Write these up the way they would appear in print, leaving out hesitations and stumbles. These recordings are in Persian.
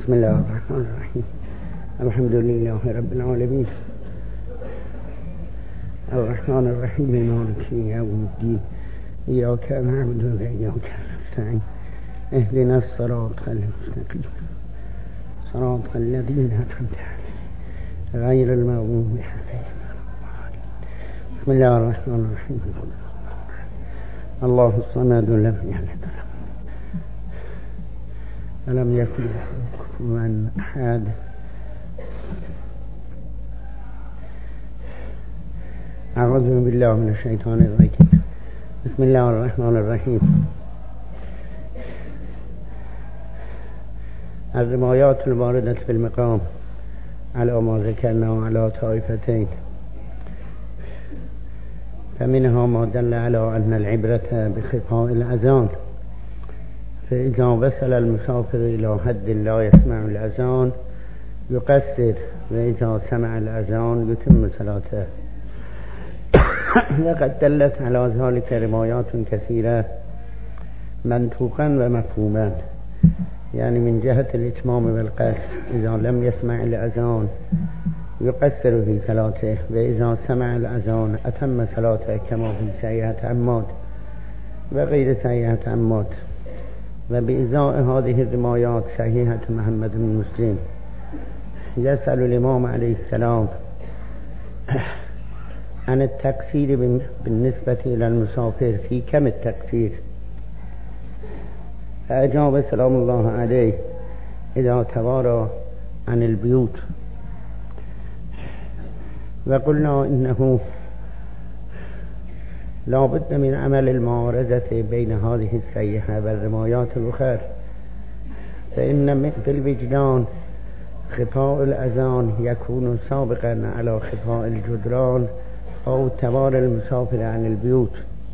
بسم الله الرحمن الرحيم. الحمد لله رب العالمين، الرحمن الرحيم، مالك يوم الدين، إياك نعبد وإياك نستعين، اهدنا الصراط المستقيم، صراط الذين أنعمت عليهم غير المغضوب عليهم. بسم الله الرحمن الرحيم. الله الصمد لم يلد ولم يكن له كفوا أحد. أعوذ بالله من الشيطان الرجيم. بسم الله الرحمن الرحيم. الروايات الواردة في المقام على ما ذكرنا على طائفتين، فمنها ما دل على أن العبرة بخفاء الأذان، فإذا وصل المسافر إلى حد لا يسمع الأذان يقصر، وإذا سمع الأذان يتم صلاته. وقد دلت على ذلك روايات كثيرة منطوقا ومفهوما، يعني من جهة الإتمام والقصر، إذا لم يسمع الأذان يقصر في صلاته، وإذا سمع الأذان أتم صلاته، كما في صحيحة عماد وغير صحيحة عماد. وبإزاء هذه الروايات صحيحة محمد بن مسلم يسأل الإمام عليه السلام عن التقصير بالنسبة إلى المسافر، في كم التقصير؟ فأجاب سلام الله عليه: إذا توارى عن البيوت. وقلنا إنه لا بد من عمل المعارضة بين هذه الصحيحة والروايات الأخرى، فإن في الوجدان خفاء الأذان يكون سابقا على خفاء الجدران أو توارى المسافر عن البيوت،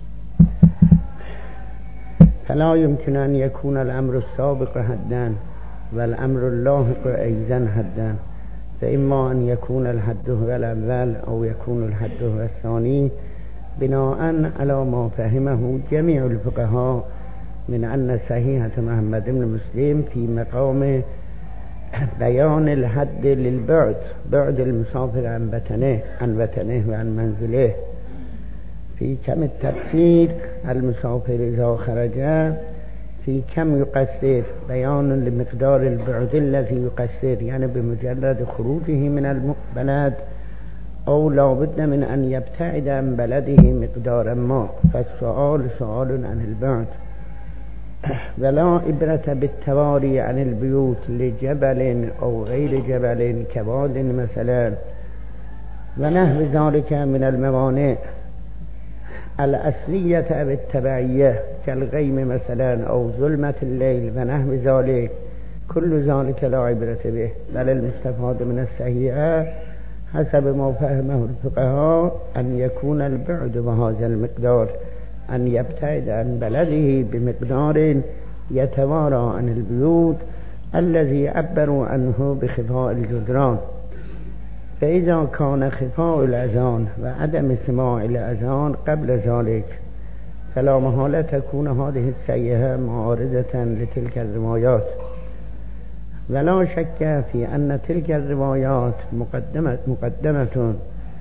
فلا يمكن أن يكون الأمر السابق حدا والأمر اللاحق أيضا حدا، فإما أن يكون الحد هو الأول أو يكون الحد هو الثاني، بناء على ما فهمه جميع الفقهاء من أن صحيحة محمد بن مسلم في مقام بيان الحد للبعد، بعد المسافر عن وطنه وعن منزله. في كم التقصير المسافر إذا خرج، في كم يقصر، بيان لمقدار البعد الذي يقصر، يعني بمجرد خروجه من البلد أو لا بد من أن يبتعد عن بلده مقدارا ما، فالسؤال سؤال عن البعد. ولا عبرة بالتواري عن البيوت لجبل أو غير جبل كواد مثلا ونحو ذلك من الموانع الأصلية أو التبعية كالغيم مثلا أو ظلمة الليل ونحو ذلك، كل ذلك لا عبرة به، بل المستفاد من الصحيحة حسب ما فهمه الفقهاء أن يكون البعد بهذا المقدار، أن يبتعد عن بلده بمقدار يتوارى عن البيوت الذي عبروا عنه بخفاء الجدران. فإذا كان خفاء الأذان وعدم سماع الأذان قبل ذلك، فلا محالة تكون هذه الصحيحة معارضة لتلك الروايات، ولا شك في أن تلك الروايات مقدمة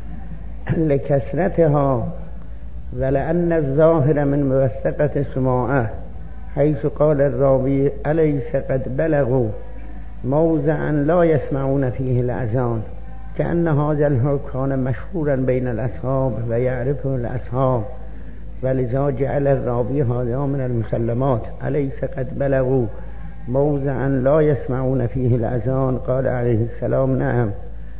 لكثرتها، ولأن الظاهر من موثقة سماعه حيث قال الراوي: أليس قد بلغوا موضعا لا يسمعون فيه الأذان، كأن هذا الحكم كان مشهورا بين الأصحاب ويعرفه الأصحاب، ولذا جعل الراوي هذا من المسلمات: أليس قد بلغوا موضعا لا يسمعون فيه الأذان، قال عليه السلام: نعم.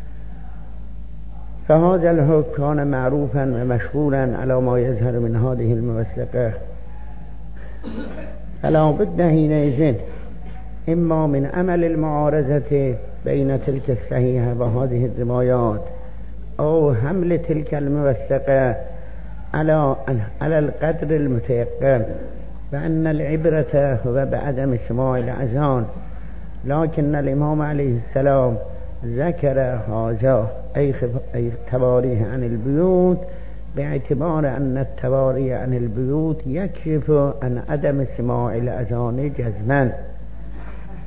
فهذا الحكم كان معروفا ومشهورا على ما يظهر من هذه الموثقة، فلا بد حينئذ إما من عمل المعارضة بين تلك الصحيحة وهذه الروايات، أو حمل تلك الموثقة على القدر المتيقن، فأن العبرة هو بعدم سماع الأذان. لكن الإمام عليه السلام ذكر هذا أي التواري عن البيوت باعتبار أن التواري عن البيوت يكشف عن عدم سماع الأذان جزما،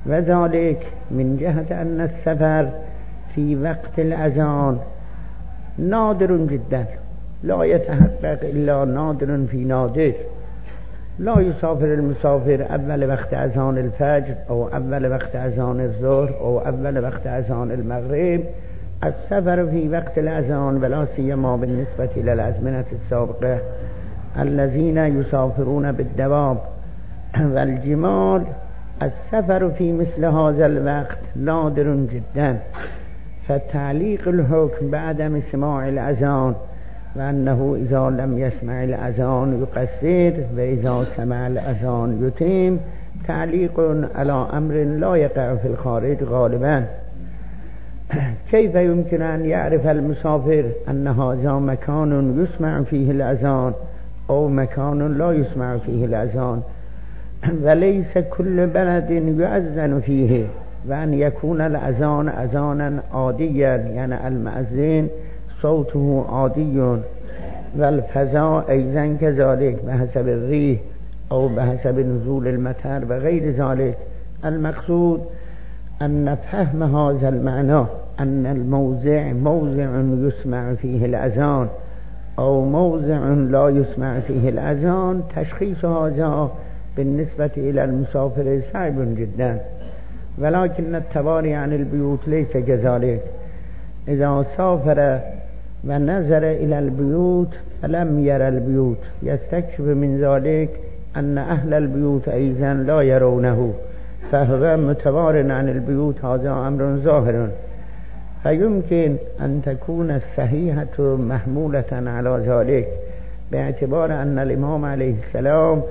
وذلك من جهة أن السفر في وقت الأذان نادر جدا، لا يتحقق إلا نادر في نادر. لا يسافر المسافر أول وقت أذان الفجر أو أول وقت أذان الظهر أو أول وقت أذان المغرب. السفر في وقت الأذان ولا سيما بالنسبة إلى الأزمنة السابقة الذين يسافرون بالدواب والجمال، السفر في مثل هذا الوقت نادر جدا. فتعليق الحكم بعدم سماع الأذان وأنه إذا لم يسمع الأذان يقصر وإذا سمع الأذان يتم، تعليق على أمر لا يقع في الخارج غالبا. كيف يمكن أن يعرف المسافر أن هذا مكان يسمع فيه الأذان أو مكان لا يسمع فيه الأذان؟ وليس كل بلد يؤذن فيه، وأن يكون الأذان أذانا عاديا، يعني المؤذن صوته عادي، والفضاء أيضا كذلك بحسب الريح أو بحسب نزول المطر وغير ذلك. المقصود أن فهم هذا المعنى أن الموضع موضع يسمع فيه الأذان أو موضع لا يسمع فيه الأذان، تشخيص هذا بالنسبة إلى المسافر صعب جدا. ولكن التواري عن البيوت ليس كذلك. إذا سافر ونظر إلى البيوت فلم يرى البيوت، يستكشف من ذلك أن أهل البيوت أيضا لا يرونه، فهو متوار عن البيوت، هذا أمر ظاهر. فيمكن أن تكون الصحيحة محمولة على ذلك، باعتبار أن الإمام عليه السلام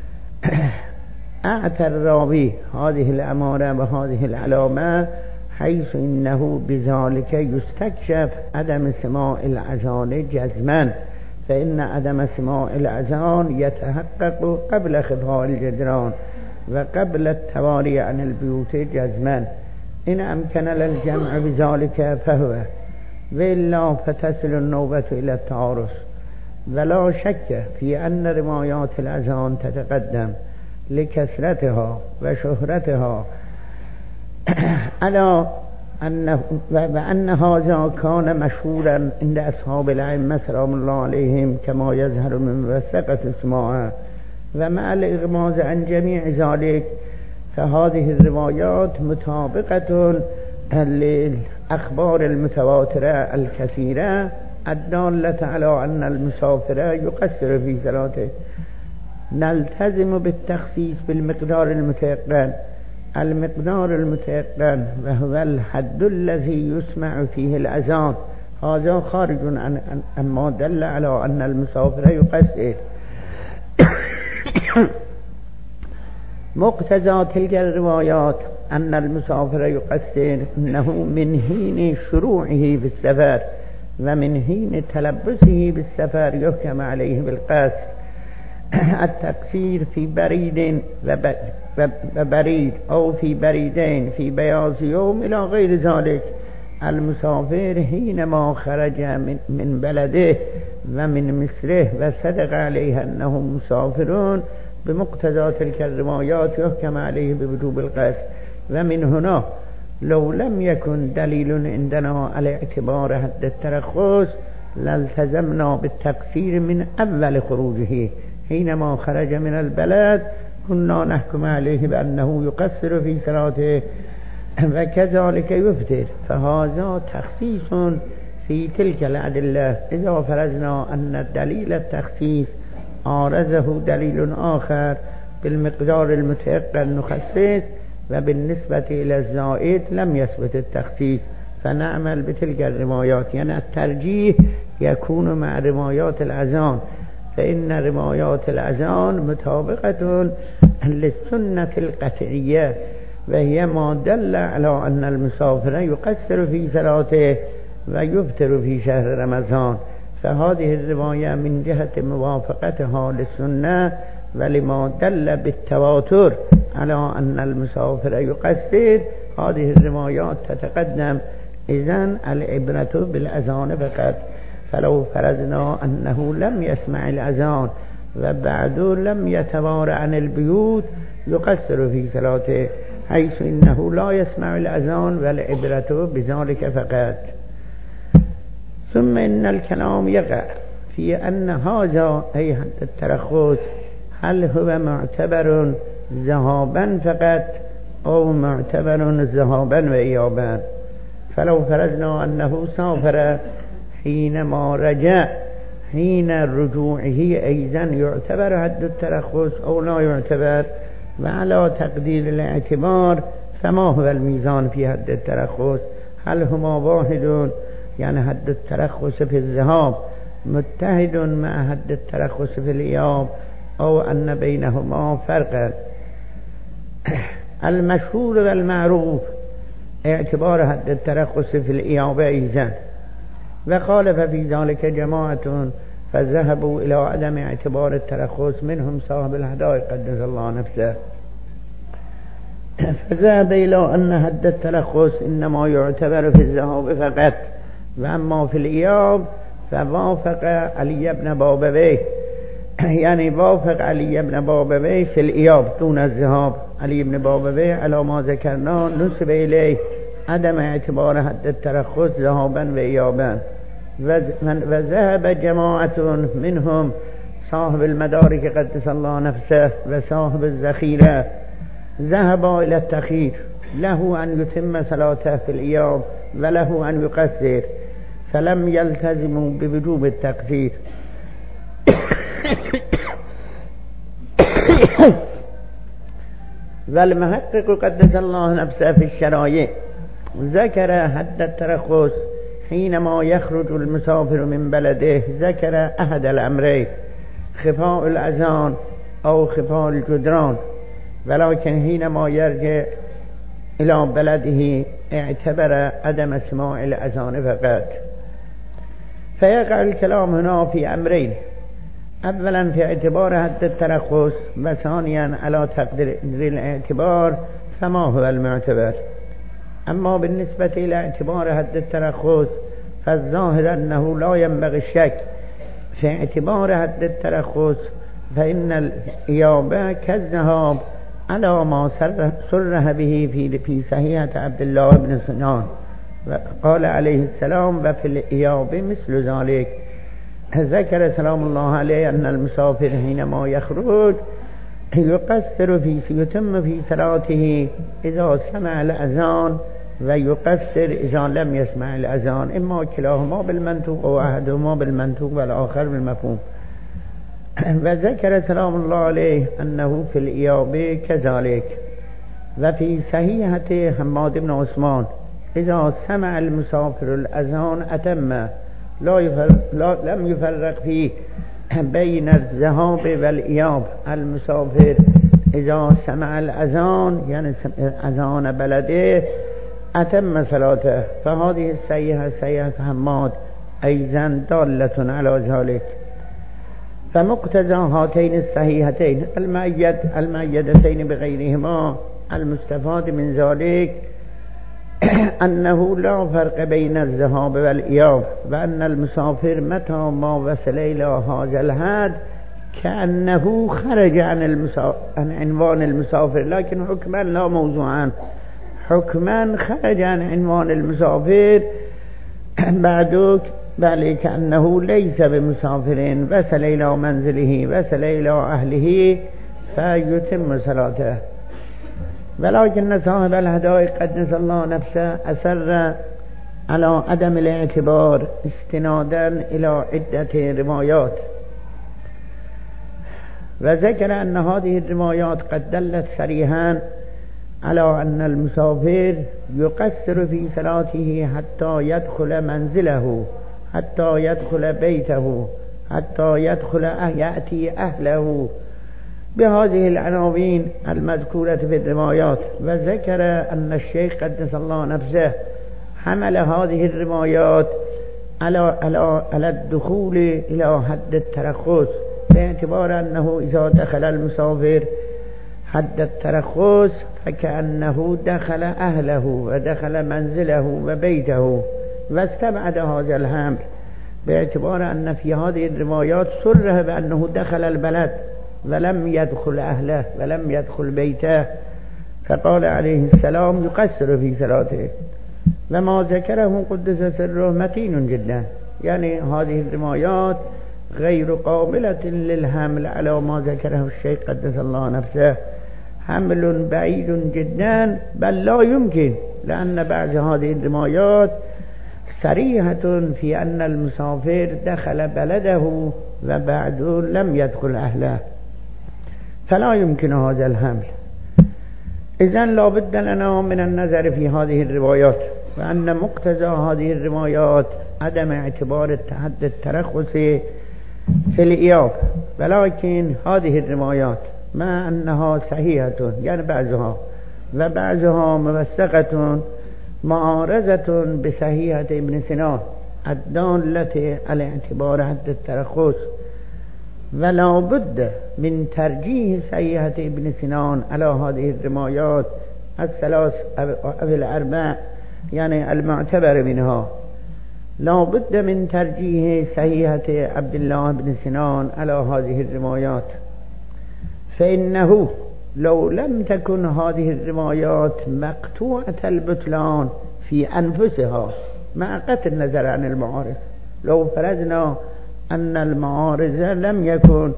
أعطى الراوي هذه الأمارة وهذه العلامة، حيث إنه بذلك يستكشف عدم سماع الأذان جزما، فإن عدم سماع الأذان يتحقق قبل خفاء الجدران وقبل التواري عن البيوت جزما. إن أمكن للجمع بذلك فهو، وإلا فتصل النوبة إلى التعارض. ولا شك في أن روايات الأذان تتقدم لكثرتها وشهرتها على وأن هذا كان مشهورا عند أصحاب الأئمة سلام الله عليهم كما يظهر من وثقة السماع. ومع الإغماض عن جميع ذلك فهذه الروايات مطابقة للأخبار المتواترة الكثيرة الدالة على أن المسافر يقصر في صلاته. نلتزم بالتخصيص بالمقدار المتيقن. المقدار المتيقن وهو الحد الذي يسمع فيه الأذان، هذا خارج عن أما دل على أن المسافر يقصر. مقتضى تلك الروايات أن المسافر يقصر أنه من حين شروعه بالسفر ومن حين تلبسه بالسفر يحكم عليه بالقصر. التقصير في بريد وبريد أو في بريدين في بياض يوم إلى غير ذلك. المسافر حينما خرج من بلده ومن مصره وصدق عليه أنه مسافرون بمقتضى تلك الروايات يحكم عليه بوجوب القصر. ومن هنا لو لم يكن دليل عندنا على اعتبار حد الترخص لالتزمنا بالتقصير من أول خروجه. حينما خرج من البلد كنا نحكم عليه بأنه يقصر في صلاته وكذلك يفطر. فهذا تخصيص في تلك الأدلة. إذا فرضنا أن دليل التخصيص عارضه دليل آخر بالمقدار المتيقن نخصص، وبالنسبة إلى الزائد لم يثبت التخصيص فنعمل بتلك الروايات. يعني الترجيح يكون مع روايات الأذان، فإن روايات الأذان مطابقة للسنة القطعية، وهي ما دل على أن المسافر يقصر في صلاته ويفطر في شهر رمضان. فهذه الرواية من جهة موافقتها للسنة ولما دل بالتواتر على أن المسافر يقصر، هذه الروايات تتقدم. إذن العبرة بالأذان فقط. فلو فرضنا أنه لم يسمع الأذان وبعد لم يتوارى عن البيوت يقصر في صلاته، حيث إنه لا يسمع الأذان والعبرة بذلك فقط. ثم إن الكلام يقع في أن هذا أي حد الترخص هل هو معتبر ذهابا فقط أو معتبر ذهابا وإيابا. فلو فرضنا أنه سافر حينما رجع حين رجوعه أيضا يعتبر حد الترخص أو لا يعتبر، وعلى تقدير الاعتبار فما هو الميزان في حد الترخص؟ هل هما واحد، يعني حد الترخص في الذهاب متحد مع حد الترخص في الإياب، أو أن بينهما فرقا؟ المشهور والمعروف اعتبار حد الترخص في الإياب أيضا، وخالف في ذلك جماعة فذهبوا إلى عدم اعتبار الترخص، منهم صاحب الهدايا قدس الله نفسه، فذهب إلى أن حد الترخص إنما يعتبر في الذهاب فقط، وأما في الإياب فوافق علي بن بابويه، يعني وافق علي بن بابويه في الإياب دون الذهاب. علي بن بابويه على ما ذكرنا نسب إليه عدم اعتبار حد الترخص ذهابا وإيابا. وذهب جماعة منهم صاحب المدارك قدس الله نفسه وصاحب الذخيرة ذهب إلى التخيير، له أن يتم صلاته في الإياب وله أن يقصر، فلم يلتزموا بوجوب التقصير. والمحقق قدس الله نفسه في الشرائع ذكر حد الترخص حينما يخرج المسافر من بلده، ذكر أحد الأمرين: خفاء الأذان أو خفاء الجدران، ولكن حينما يرجع إلى بلده اعتبر عدم سماع الأذان فقط. فيقع الكلام هنا في أمرين: أولا في اعتبار حد الترخص، وثانيا على تقدير الاعتبار فما هو المعتبر. أما بالنسبة إلى اعتبار حد الترخص فالظاهر أنه لا ينبغي الشك في اعتبار حد الترخص، فإن الإيابة كالذهاب على ما صرح به في صحيحة عبد الله بن سنان، قال عليه السلام: وفي الإياب مثل ذلك. ذكر سلام الله عليه أن المسافر حينما يخرج يقصر يتم في صلاته إذا سمع الأذان ويقصر إذا لم يسمع الأذان، إما كلاهما بالمنطوق أو أحدهما بالمنطوق والآخر بالمفهوم. وذكر سلام الله عليه أنه في الإياب كذلك. وفي صحيحة حماد بن عثمان: إذا سمع المسافر الأذان أتم، لم يفرق فيه بين الذهاب والإياب. المسافر إذا سمع الأذان يعني أذان بلده أتم صلاته. فهذه الصحيحة صحيحة حماد أيضا دالة على ذلك. فمقتضى هاتين الصحيحتين المؤيدتين بغيرهما المستفاد من ذلك أنه لا فرق بين الذهاب والإياب، وأن المسافر متى ما وصل إلى هذا الحد كأنه خرج عن عنوان المسافر، لكن حكما لا موضوعا، حكما خرج عن عنوان المسافر بعدك، بل كأنه ليس بمسافر، وصل إلى منزله وصل إلى أهله فيتم صلاته. ولكن صاحب الهدايا قدس الله نفسه أصر على عدم الاعتبار استنادا إلى عدة روايات، وذكر أن هذه الروايات قد دلت صريحا على أن المسافر يقصر في صلاته حتى يدخل منزله، حتى يدخل بيته، حتى يأتي أهله بهذه العناوين المذكورة في الروايات. وذكر أن الشيخ قدس الله نفسه حمل هذه الروايات على الدخول إلى حد الترخص، باعتبار أنه إذا دخل المسافر حد الترخص فكأنه دخل أهله ودخل منزله وبيته، واستبعد هذا الأمر باعتبار أن في هذه الروايات صرح بأنه دخل البلد ولم يدخل أهله ولم يدخل بيته، فقال عليه السلام يقصر في صلاته وما ذكره قدس سره متين جدا. يعني هذه الروايات غير قابلة للحمل على ما ذكره الشيخ قدس الله نفسه، حمل بعيد جدا، بل لا يمكن، لأن بعض هذه الروايات صريحة في أن المسافر دخل بلده وبعد لم يدخل أهله، فلا يمكن هذا الحمل. إذن لا بد لنا من النظر في هذه الروايات، وأن مقتضى هذه الروايات عدم اعتبار التحدي الترخص في الإياب، ولكن هذه الروايات مع أنها صحيحة يعني بعضها وبعضها موثقة معارضة بصحيحة ابن سنان الدالة على اعتبار حد الترخص، ولا بد من ترجيح صحيحة ابن سنان على هذه الروايات الثلاث أو الأربع يعني المعتبر منها. لا بد من ترجيح صحيحة عبد الله بن سنان على هذه الروايات، فإنه لو لم تكن هذه الروايات مقطوعة البطلان في أنفسها مع قطع النظر عن المعارض، لو فرضنا أن المعارض لم يكن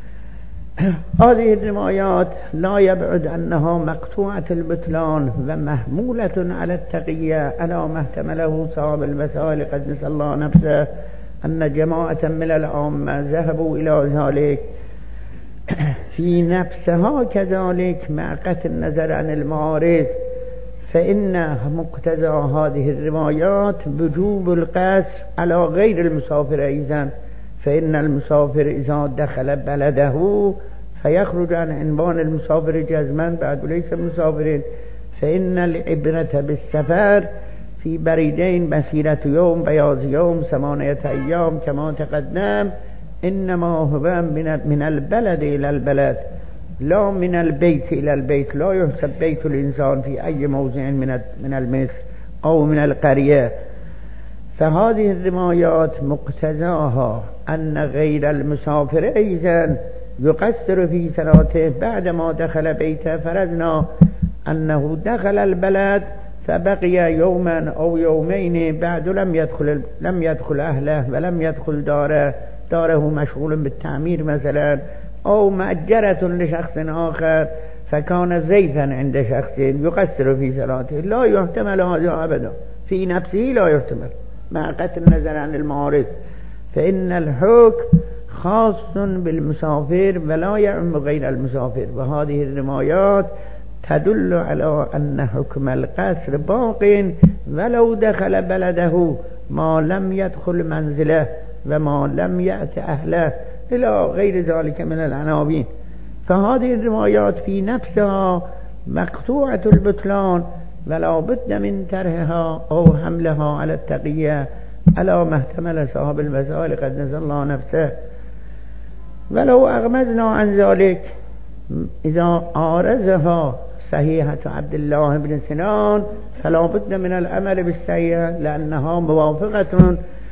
هذه الروايات لا يبعد أنها مقطوعة البطلان ومحمولة على التقية على ما احتمله صاحب المسائل قدس الله نفسه أن جماعة من العامة ذهبوا إلى ذلك في نفسها كذلك مع قطع النظر عن المعارض، فإن مقتضى هذه الروايات وجوب القصر على غير المسافر أيضا، فإن المسافر إذا دخل بلده فيخرج عن عنوان المسافر جزما بعد ليس مسافر، فإن العبرة بالسفر في بريدين مسيرة يوم بياض يوم 8 أيام كما تقدم، إنما هو من البلد إلى البلد لا من البيت إلى البيت. لا يحسب بيت الإنسان في أي موضع من المصر أو من القرية. فهذه الروايات مقتضاها أن غير المسافر أيضا يقصر في صلاته بعدما دخل بيته. فرضنا أنه دخل البلد فبقي يوما أو يومين بعد لم يدخل أهله ولم يدخل داره مشغول بالتعمير مثلا، أو مأجرة لشخص آخر فكان زيفا عند شخص، يقصر في صلاته. لا يحتمل هذا أبدا في نفسه، لا يحتمل مع قطع النظر عن المعارض، فإن الحكم خاص بالمسافر ولا يعم غير المسافر. وهذه الروايات تدل على أن حكم القصر باق ولو دخل بلده ما لم يدخل منزله وما لم يأت أهله إلى غير ذلك من العناوين. فهذه الروايات في نفسها مقطوعة البطلان ولا بد من طرحها أو حملها على التقية على ما احتمل صاحب المسائل قدس الله نفسه. ولو أغمزنا عن ذلك إذا عارضها صحيحة عبد الله بن سنان فلا بد من الأمر بالصحيحة، لأنها موافقة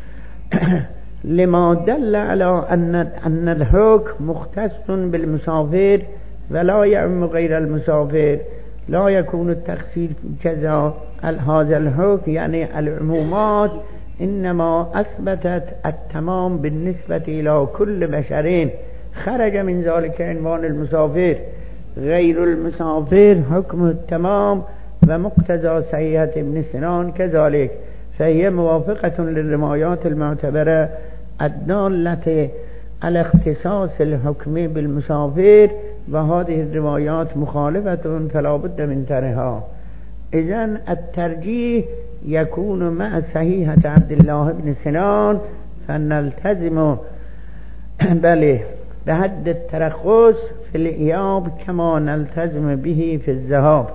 لما دل على أن الحكم مختص بالمسافر ولا يعم غير المسافر. لا يكون التخصيص كذا هذا الحكم يعني العمومات إنما أثبتت التمام بالنسبة إلى كل بشر، خرج من ذلك عنوان المسافر. غير المسافر حكم التمام ومقتضى صحيحة ابن سنان كذلك، فهي موافقة للروايات المعتبرة الدالة على اختصاص الحكم بالمسافر، وهذه الروايات مخالفة فلا بد من طرحها. إذن الترجيح يكون مع صحيحة عبد الله بن سنان، فنلتزم بحد الترخص في الإياب كما نلتزم به في الذهاب.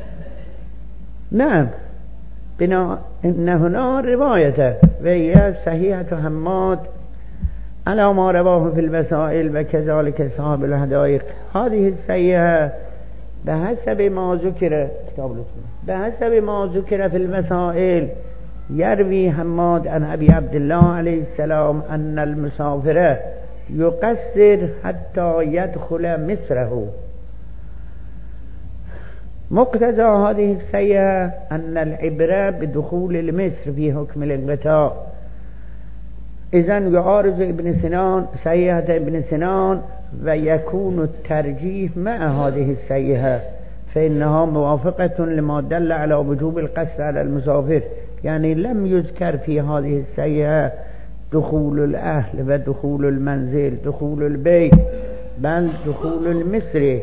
نعم، بنا إن هنا رواية وهي صحيحة حماد على ما رواه في المسائل وكذلك صاحب الحدائق. هذه الصحيحة بحسب ما ذكر في المسائل يروي حماد عن أبي عبد الله عليه السلام أن المسافر يقصر حتى يدخل مصره. مقتضى هذه السيئة أن العبرة بدخول المصر في حكم الانقطاع. إذن يعارض ابن سنان سيئة ابن سنان ويكون الترجيح مع هذه السيئة، فإنها موافقة لما دل على وجوب القصر على المسافر. يعني لم يذكر في هذه السيئة دخول الأهل ودخول المنزل دخول البيت، بل دخول المصر.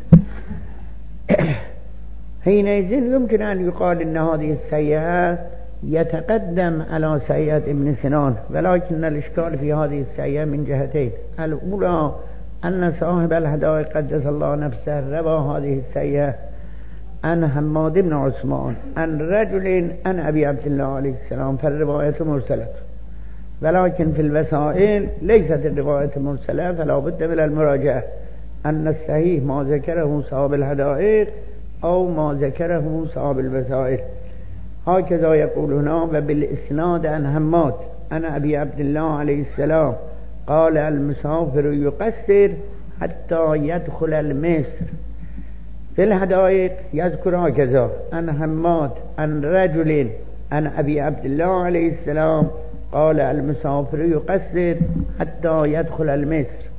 حينئذ يمكن أن يقال أن هذه السيئة يتقدم على سيئة ابن سنان، ولكن الإشكال في هذه السيئة من جهتين. الأولى أن صاحب الحدائق قدس الله نفسه روى هذه السيئة عن حماد بن عثمان عن رجل عن أبي عبد الله عليه السلام، فالرواية مرسلة، ولكن في الوسائل ليست الرواية مرسلة، فلا بد من المراجعة أن الصحيح ما ذكره صاحب الحدائق أو ما ذكره صاحب الوسائل. هكذا يقول هنا: وبالإسناد عن حماد عن أبي عبد الله عليه السلام قال المسافر يقصر حتى يدخل المصر. في الحدائق يذكر هكذا: عن حماد عن رجل عن أبي عبد الله عليه السلام قال المسافر يقصر حتى يدخل المصر.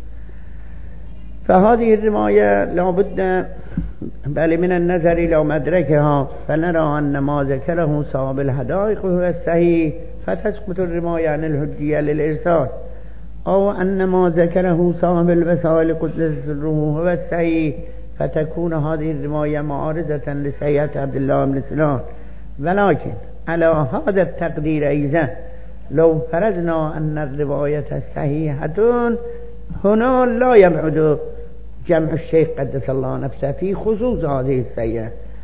فهذه الرواية لا بد بل من النظر إلى مدركها، فنرى أن ما ذكره صاحب الحدائق هو الصحيح فتسقط الرواية عن الحجية للإرسال، أو أن ما ذكره صاحب الوسائل قدس سره هو الصحيح فتكون هذه الرواية معارضة لسيئة عبد الله بن سنان. ولكن على هذا التقدير أيضا لو فرضنا أن الرواية صحيحة هنا لا يبعد جمع الشيخ قدس الله نفسه في خصوص هذه السيئة.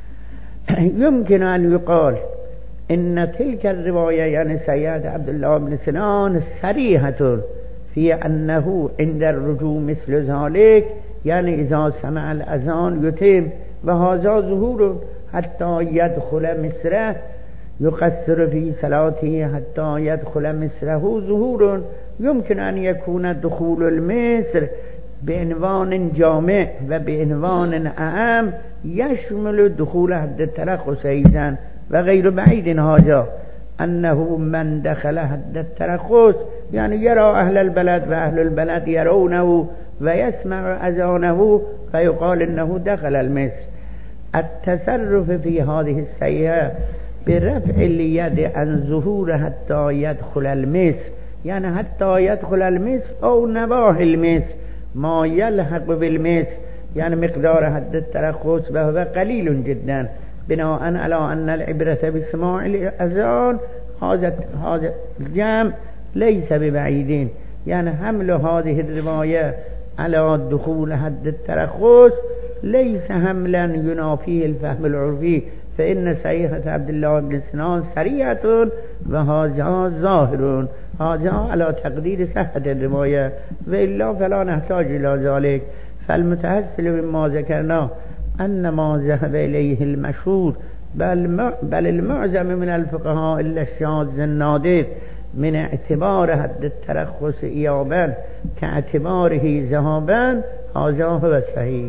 يمكن أن يقال إن تلك الرواية يعني سيئة عبد الله بن سنان صريحة في أنه عند الرجوع مثل ذلك، يعني إذا سمع الأذان يتم، وهذا ظهور حتى يدخل مصره يقصر في صلاته حتى يدخل مصره ظهور. يمكن أن يكون دخول المصر بعنوان جامع وبعنوان أعم يشمل دخول حد الترخص أيضا، وغير بعيد هذا أنه من دخل حد الترخص يعني يرى أهل البلد وأهل البلد يرونه ويسمع أذانه فيقال إنه دخل المصر. التصرف في هذه السيئة برفع اليد عن ظهور حتى يدخل المصر، يعني حتى يدخل المصر أو نواحي المصر ما يلحق بالمصر، يعني مقدار حد الترخص وهو قليل جدا، بناء على أن العبرة بسماع الأذان هذا الجمع ليس ببعيدين. يعني حمل هذه الرواية على دخول حد الترخص ليس حملا ينافيه الفهم العرفي، فإن صحيحة عبد الله بن سنان سريعة وهذا ظاهر، هذا على تقدير صحة الرواية، وإلا فلا نحتاج إلى ذلك. فالمتحصل مما ذكرنا أن ما ذهب إليه المشهور بل المعظم من الفقهاء إلا الشاذ النادر من اعتبار حد الترخص إيابا كاعتباره ذهابا، هذا هو الصحيح.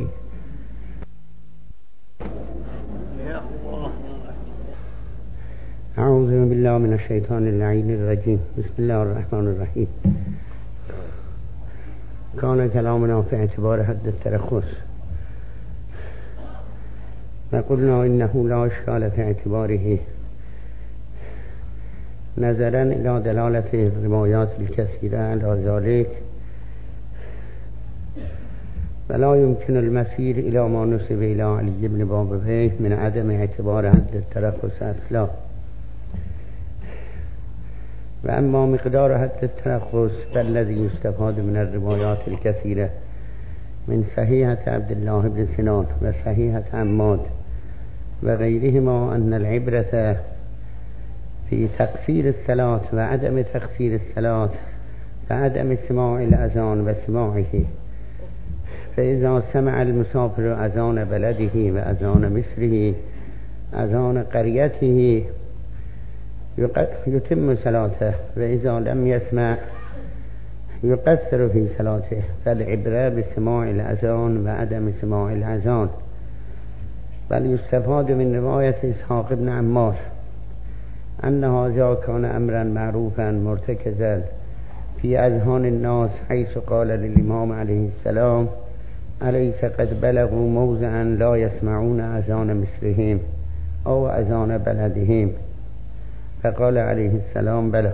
أعوذ بالله من الشيطان اللعين الرجيم. بسم الله الرحمن الرحيم. كان كلامنا في اعتبار حد الترخص، وقلنا إنه لا إشكال في اعتباره نظرا إلى دلالة الروايات الكثيرة على ذلك، ولا يمكن المسير إلى ما نسب إلى علي بن بابويه من عدم اعتبار حد الترخص أصلا. وأما مقدار حد الترخص فالذي يستفاد من الروايات الكثيرة من صحيحة عبد الله بن سنان وصحيحة حماد وغيرهما أن العبرة في تقصير الصلاة وعدم تقصير الصلاة وعدم سماع الأذان وسماعه. فإذا سمع المسافر أذان بلده وأذان مصره أذان قريته يتم صلاته، وإذا لم يسمع يقصر في صلاته. فالعبرة بسماع الأذان وعدم سماع الأذان. بل يستفاد من رواية إسحاق بن عمار أن هذا كان أمرا معروفا مرتكزا في أذهان الناس، حيث قال للإمام عليه السلام: أليس قد بلغوا موضعا لا يسمعون أذان مثلهم أو أذان بلدهم؟ فقال عليه السلام: بلى.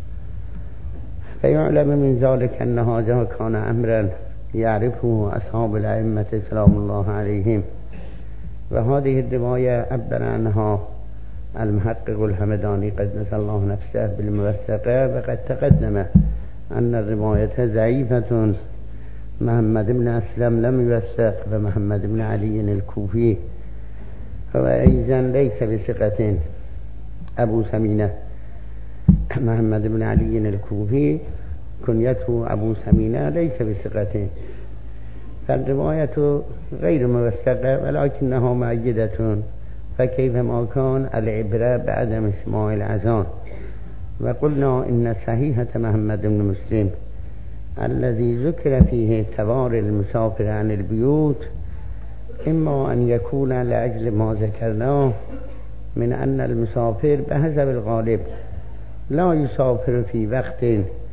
فيعلم من ذلك أن هذا كان أمرا يعرفه أصحاب الأئمة سلام الله عليهم. وهذه الرواية عبر عنها المحقق الهمداني قدس الله نفسه بالموثقة، وقد تقدم أن الرواية ضعيفة. محمد بن أسلم لم يوثق، ومحمد بن علي الكوفي هو أيضا ليس بثقة. أبو سمينة محمد بن علي الكوفي كنيته أبو سمينة ليس بثقة، فالرواية غير موثقة ولكنها مؤيدة. فكيفما كان العبرة بعدم سماع الأذان. وقلنا إن صحيحة محمد بن مسلم الذي ذكر فيه تواري المسافر عن البيوت إما أن يكون لأجل ما ذكرناه من أن المسافر بحسب الغالب لا يسافر في وقت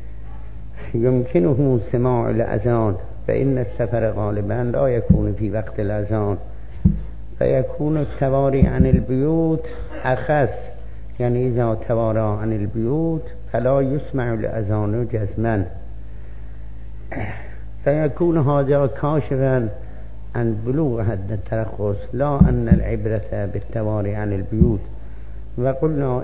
يمكنه سماع الأذان، فإن السفر غالبا لا يكون في وقت الأذان، فيكون التواري عن البيوت أخص. يعني إذا توارى عن البيوت فلا يسمع الأذان جزما، فيكون هذا كاشفا عن بلوغ حد الترخص، لا أن العبرة بالتواري عن البيوت. وقلنا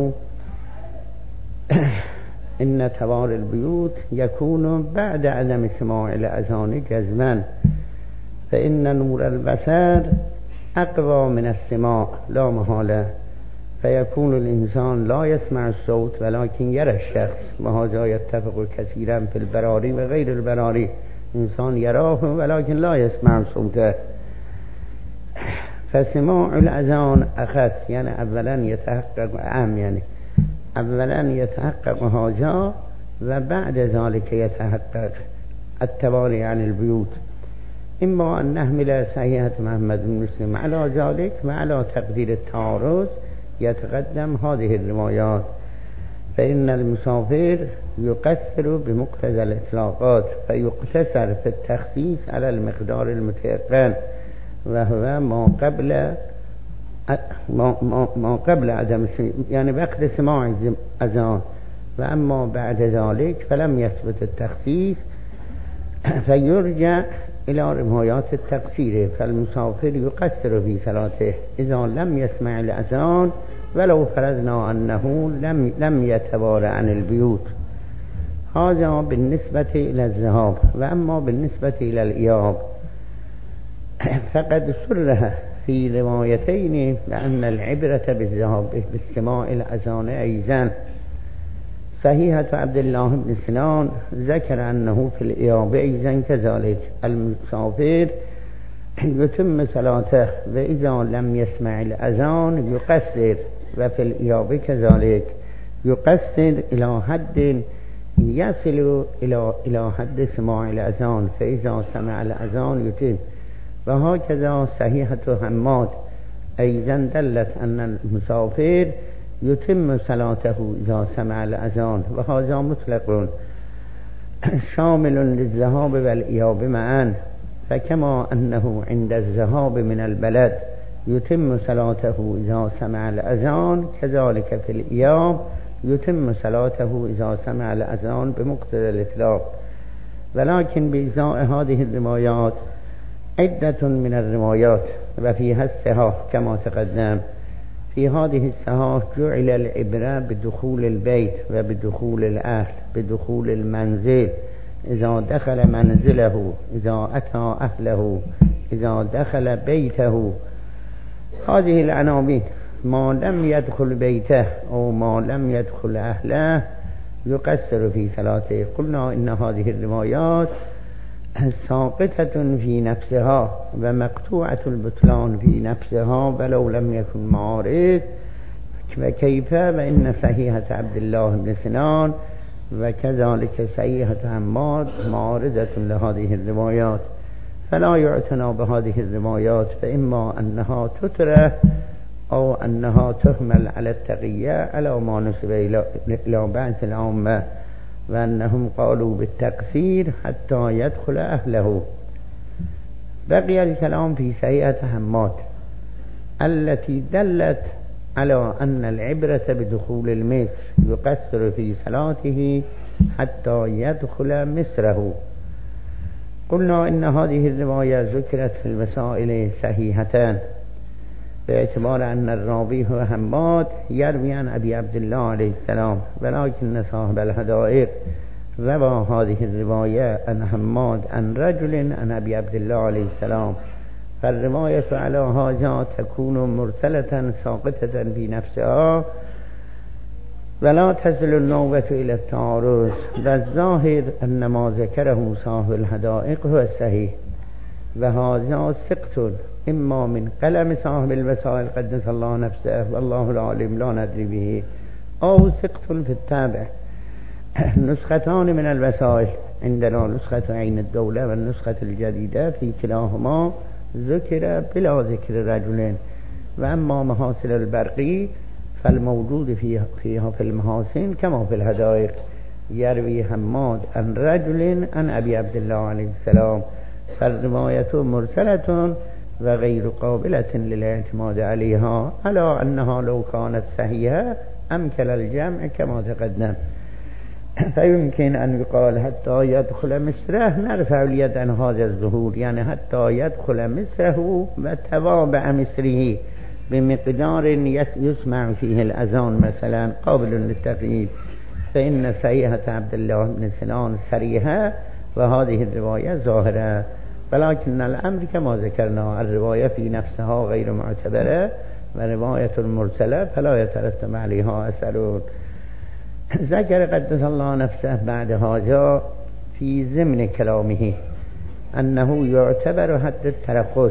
إن تواري البيوت يكون بعد عدم سماع الأذان جزما، فإن نور البصر أقوى من السماع لا محالة، فيكون الإنسان لا يسمع الصوت ولكن يرى الشخص. وهذا يتفق كثيرا في البراري وغير البراري، إنسان يراه ولكن لا يسمع صوته. فسماع الأذان أخذ، يعني أولا يتحقق يعني أولا يتحقق هذا، وبعد ذلك يتحقق التواري عن البيوت. إما أن نحمل صحيحة محمد بن مسلم على ذلك، وعلى تقدير التعارض يتقدم هذه الروايات. فإن المسافر يقصر بمقتضى الإطلاقات، فيقتصر في التخصيص على المقدار المتيقن، وهو ما قبل عدم يعني وقت سماع الأذان. وأما بعد ذلك فلم يثبت التخصيص، فيرجع إلى روايات التقصير. فالمسافر يقصر في صلاته إذا لم يسمع الأذان، ولو فرضنا أنه لم يتوارى عن البيوت. هذا بالنسبة إلى الذهاب. وأما بالنسبة إلى الإياب فقد سرها في روايتين بأن العبرة بالذهاب باستماع الأذان أيضا. صحيحة عبد الله بن سنان ذكر أنه في الإياب أيضا كذلك المسافر يتم صلاته، وإذا لم يسمع الأذان يقصر، وفي الإياب كذلك يقصر إلى حد يصل إلى حد سماع الأذان، فإذا سمع الأذان يتم. وهكذا صحيحة حماد أيضا دلت أن المسافر يتم صلاته إذا سمع الأذان، وهذا مطلق شامل للذهاب والإياب معا. فكما أنه عند الذهاب من البلد يتم صلاته إذا سمع الأذان، كذلك في الإياب يتم صلاته إذا سمع الأذان بمقتضى الإطلاق. ولكن بإزاء هذه الروايات عدة من الروايات وفيها الصحاح كما تقدم. في هذه الصحاح جعل العبرة بدخول البيت وبدخول الأهل، بدخول المنزل، إذا دخل منزله، إذا أتى أهله، إذا دخل بيته. هذه العناوين ما لم يدخل بيته أو ما لم يدخل أهله يقصر في صلاته. قلنا إن هذه الروايات ساقطة في نفسها ومقطوعة البطلان في نفسها ولو لم يكن معارض. وكيف؟ وإن صحيحة عبد الله بن سنان وكذلك صحيحة حماد معارضة لهذه الروايات. فلا يعتنى بهذه الروايات، فإما أنها تترى أو أنها تهمل على التقية على ما نسب إلى بعض العامة، وأنهم قالوا بالتقصير حتى يدخل أهله. بقي الكلام في صحيحة حماد التي دلت على أن العبرة بدخول المصر، يقصر في صلاته حتى يدخل مصره. قلنا إن هذه الرواية ذكرت في المسائل صحيحتان، باعتبار أن الراوي هو حماد يروي عن أبي عبد الله عليه السلام، ولكن صاحب الهدائق روى هذه الرواية عن حماد عن رجل عن أبي عبد الله عليه السلام، فالرواية على هذا تكون مرسلة ساقطة في نفسها ولا تصل النوبة إلى التعارض. والظاهر أن ما ذكره صاحب الحدائق هو الصحيح، وهذا سقط إما من قلم صاحب الوسائل قدس الله نفسه والله العالم لا ندري به، أو سقط في التابع. نسختان من الوسائل عندنا، نسخة عين الدولة والنسخة الجديدة، في كلاهما ذكر بلا ذكر رجلين. وأما محاسن البرقي فالموجود فيها في المحاسن كما في الهدائق، يروي حماد عن رجل عن أبي عبد الله عليه السلام، فالرواية مرسلة وغير قابلة للاعتماد عليها، على أنها لو كانت صحيحة أمكن الجمع كما تقدم. فيمكن أن يقال حتى يدخل مصره، نرفع اليد عن هذا الظهور، يعني حتى يدخل مصره وتوابع مصره بمقدار يسمع فيه الأذان مثلا قابل للتقييد، فإن صحيحة عبد الله بن سنان صريحة وهذه الرواية ظاهرة. ولكن الأمر كما ذكرنا الرواية في نفسها غير معتبرة، ورواية المرسلة فلا يترتب عليها أثر. ذكر قدس الله نفسه بعد هذا في ضمن كلامه أنه يعتبر حد الترخص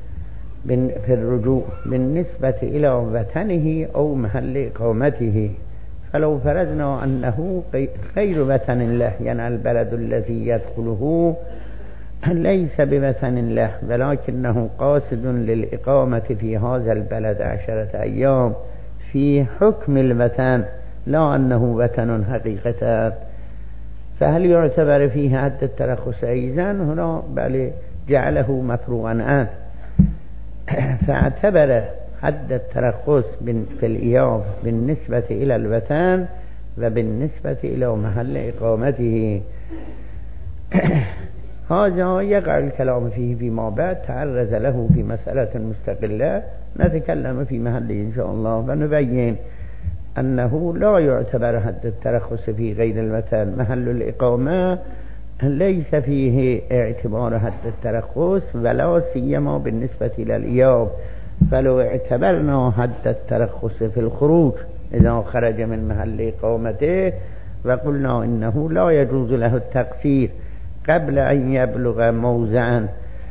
في الرجوع بالنسبة إلى وطنه أو محل إقامته. فلو فرضنا أنه غير وطن له، يعني البلد الذي يدخله ليس بوطن له، ولكنه قاصد للإقامة في هذا البلد 10 أيام في حكم الوطن، لا أنه وطن حقيقة، فهل يعتبر فيه حد الترخص أيضا؟ هنا بل جعله مفروغا عنه، فاعتبر حد الترخص في الإياب بالنسبة إلى الوطن وبالنسبة إلى محل إقامته. هذا يقع الكلام فيه فيما بعد، تعرض له في مسألة مستقلة نتكلم في محله إن شاء الله، ونبين أنه لا يعتبر حد الترخص في غير الوطن. محل الإقامة ليس فيه اعتبار حد الترخص، ولا سيما بالنسبة إلى الإياب. فلو اعتبرنا حد الترخص في الخروج إذا خرج من محل إقامته وقلنا إنه لا يجوز له التقصير قبل أن يبلغ موضعا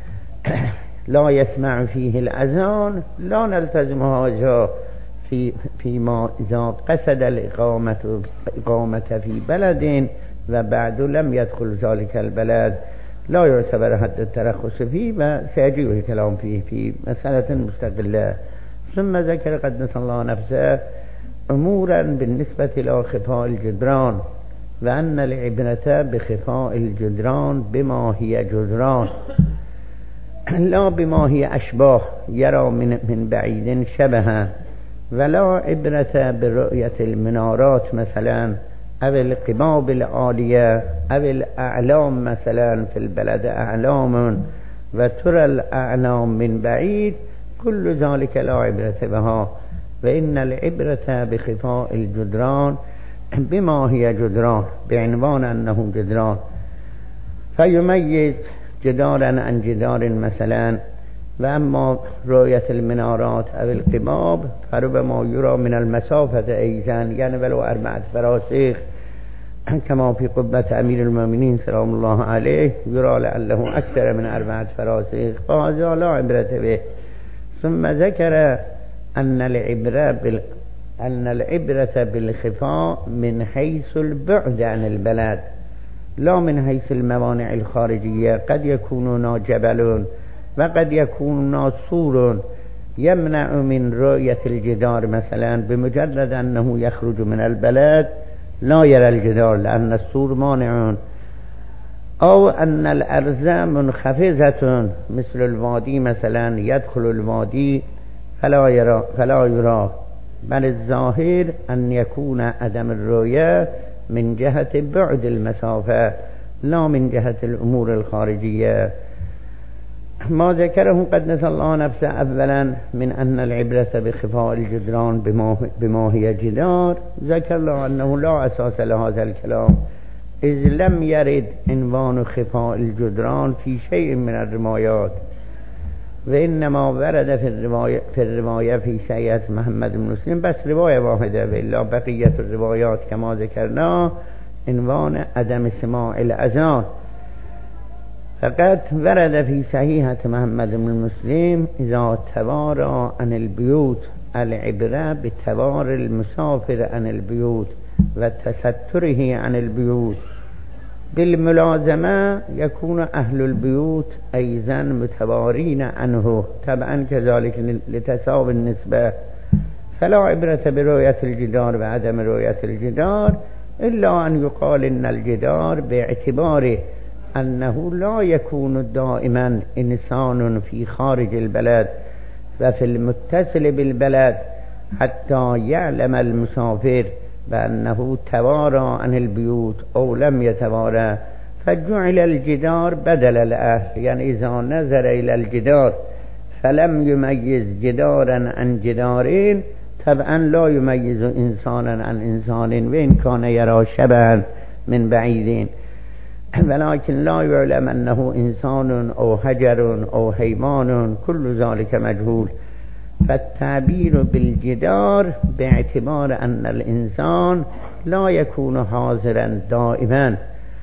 لا يسمع فيه الأذان، لا نلتزم هذا فيما إذا قصد الإقامة في بلد وبعد لم يدخل ذلك البلد، لا يعتبر حد الترخص فيه، وسيجيء الكلام فيه في مسألة مستقلة. ثم ذكر قدس الله نفسه أمورا بالنسبة إلى خفاء الجدران، وأن العبرة بخفاء الجدران بما هي جدران لا بما هي أشباه يرى من بعيد شبها، ولا عبرة برؤية المنارات مثلا أو القباب العالية أو الأعلام، مثلا في البلد أعلام وترى الأعلام من بعيد، كل ذلك لا عبرة بها. وإن العبرة بخفاء الجدران بما هي جدران، بعنوان أنه جدران، فيميز جدارا عن جدار مثلا. وأما رؤية المنارات أو القباب فربما يرى من المسافة أيضا، يعني ولو 4 فراسخ كما في قبة أمير المؤمنين سلام الله عليه يرى لعله أكثر من 4 فراسخ، فهذا لا عبرة به. ثم ذكر أن العبرة بالخفاء من حيث البعد عن البلد، لا من حيث الموانع الخارجية. قد يكونون جبل وقد يكونون سور يمنع من رؤية الجدار مثلا، بمجرد أنه يخرج من البلد لا يرى الجدار لأن السور مانع، أو أن الأرض منخفضة مثل الوادي مثلا، يدخل الوادي فلا يرى. بل الظاهر أن يكون عدم الرؤية من جهة بعد المسافة لا من جهة الأمور الخارجية. ما ذكره قدس الله نفسه أولا من أن العبرة بخفاء الجدران بما هي جدار، ذكر له أنه لا أساس لهذا الكلام، إذ لم يرد عنوان خفاء الجدران في شيء من الروايات، وإنما ورد في الرواية في سيئة محمد بن مسلم بس رواية واحدة، وإلا بقية الروايات كما ذكرنا عنوان عدم سماع الأذان. فقد ورد في صحيحة محمد بن مسلم إذا توارى عن البيوت، العبرة بتوار المسافر عن البيوت وتستره عن البيوت. بالملازمة يكون أهل البيوت أيضا متوارين عنه طبعا كذلك لتساوي النسبة. فلا عبرة برؤية الجدار وعدم رؤية الجدار، إلا أن يقال إن الجدار باعتبار أنه لا يكون دائما إنسان في خارج البلد وفي المتصل بالبلد حتى يعلم المسافر بأنه توارى عن البيوت أو لم يتوارى، فجعل الجدار بدل الأهل. يعني إذا نظر إلى الجدار فلم يميز جدارا عن جدارين، طبعا لا يميز إنسانا عن إنسان وإن كان يرى شبها من بعيدين، ولكن لا يعلم أنه إنسان أو حجر أو حيوان، كل ذلك مجهول. فالتعبير بالجدار باعتبار أن الإنسان لا يكون حاضرا دائما،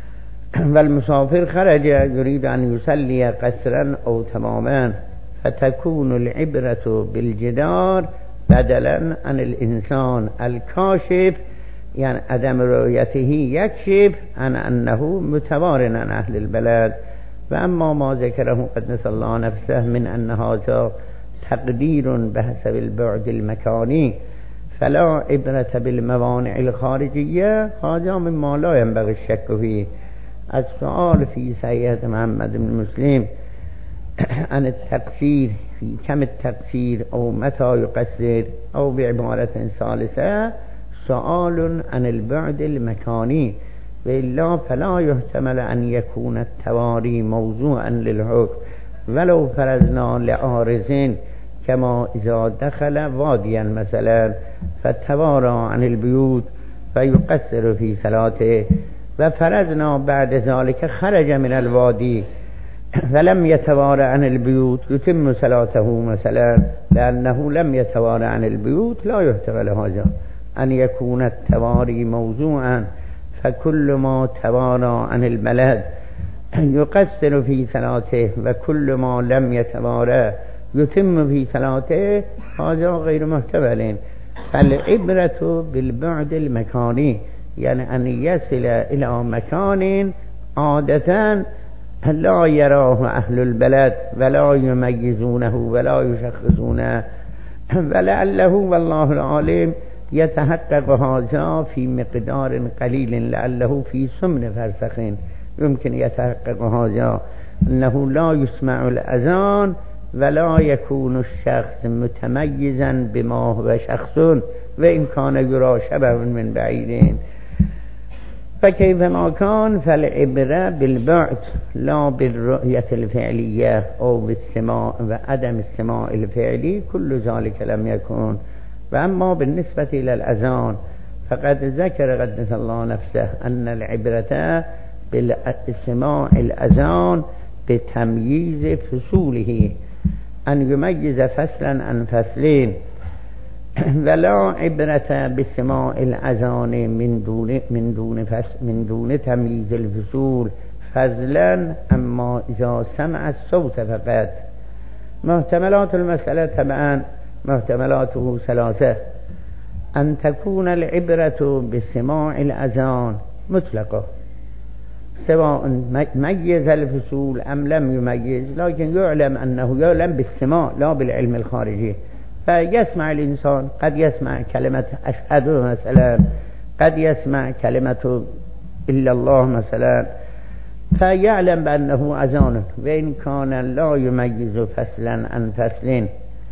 والمسافر خرج يريد أن يصلي قصرا أو تماما، فتكون العبرة بالجدار بدلا عن الإنسان الكاشف، يعني عدم رؤيته يكشف عن أنه متوار عن أهل البلد. وأما ما ذكره قدس الله نفسه من أن هذا تقدير بحسب البعد المكاني فلا عبرة بالموانع الخارجية، هذا مما لا ينبغي الشك فيه. السؤال في سيئة محمد بن مسلم عن التقصير في كم التقصير أو متى يقصر، أو بعبارة ثالثة سؤال عن البعد المكاني، وإلا فلا يحتمل أن يكون التواري موضوعا للحكم ولو فرضنا لعارض، كما إذا دخل واديا مثلا فتوارى عن البيوت فيقصر في صلاته، وفرضنا بعد ذلك خرج من الوادي فلم يتوارى عن البيوت يتم صلاته مثلا، لأنه لم يتوارى عن البيوت. لا يحتمل هذا أن يكون التواري موضوعا، فكل ما توارى عن البلد يقصر في صلاته، وكل ما لم يتوارى يتم في صلاته، هذا غير محتمل. فالعبرة بالبعد المكاني، يعني أن يصل إلى مكان عادة لا يراه أهل البلد ولا يميزونه ولا يشخصونه، ولعله والله العالم يتحقق هذا في مقدار قليل، لعله في سمن فرسخ يمكن يتحقق هذا، أنه لا يسمع الأذان ولا يكون الشخص متميزا بما هو شخص وإن كان يرى شبه من بعيدين. فكيفما كان فالعبرة بالبعد لا بالرؤية الفعلية أو بالسماع وعدم السماع الفعلي، كل ذلك لم يكن. وأما بالنسبة إلى الأذان فقد ذكر قدس الله نفسه أن العبرة بالسماع الأذان بتمييز فصوله، أن يميز فصلا عن فصلين، ولا عبرة بسماع الأذان من دون تمييز الفصول فضلا أما إذا سمع الصوت فقط. محتملات المسألة طبعا محتملاته ثلاثة: أن تكون العبرة بسماع الأذان مطلقة، سواء ميز الفصول أم لم يميز، لكن يعلم بالسماع لا بالعلم الخارجي. فيسمع الإنسان، قد يسمع كلمة أشهد مثلا، قد يسمع كلمة إلا الله مثلا، فيعلم بأنه أذان، وإن كان لا يميز فصلا عن فصل.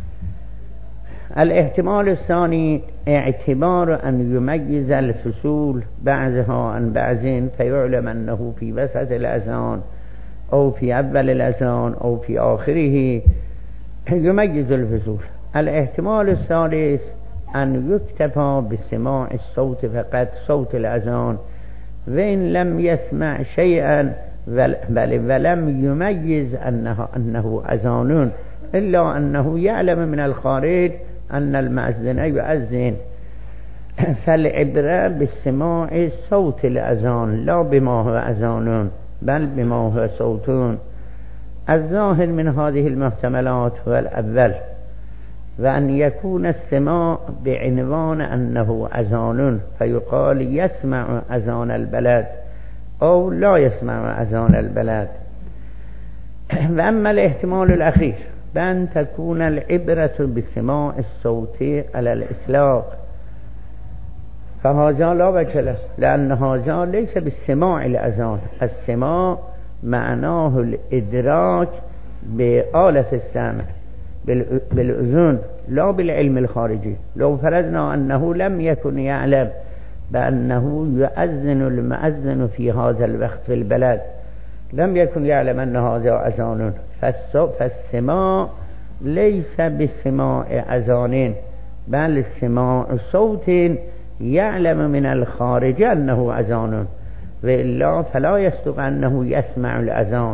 الاحتمال الثاني اعتبار أن يميز الفصول بعضها عن بعض، فيعلم أنه في وسط الأذان أو في أول الأذان أو في آخره يميز الفصول. الاحتمال الثالث أن يكتفى بسماع الصوت فقط، صوت الأذان، وإن لم يسمع شيئا ولم يميز أنه أذان، إلا أنه يعلم من الخارج أن المأذن يؤذن. فالعبرة بسماع صوت الأذان لا بما هو أذان بل بما هو صوت. الظاهر من هذه المحتملات هو الأول، وأن يكون السماع بعنوان أنه أذان، فيقال يسمع أذان البلد أو لا يسمع أذان البلد. وأما الاحتمال الأخير بأن تكون العبرة بسماع الصوت على الإطلاق، فهذا لا وجه له، لأن هذا ليس بالسماع الأذان. السماع معناه الإدراك بآلة السمع بالأذن لا بالعلم الخارجي. لو فرضنا أنه لم يكن يعلم بأنه يؤذن المؤذن في هذا الوقت في البلد، لم يكن يعلم أن هذا أذان، فالسماع ليس بسماع أذان بل سماع صوت يعلم من الخارج أنه أذان، وإلا فلا يصدق أنه يسمع الأذان.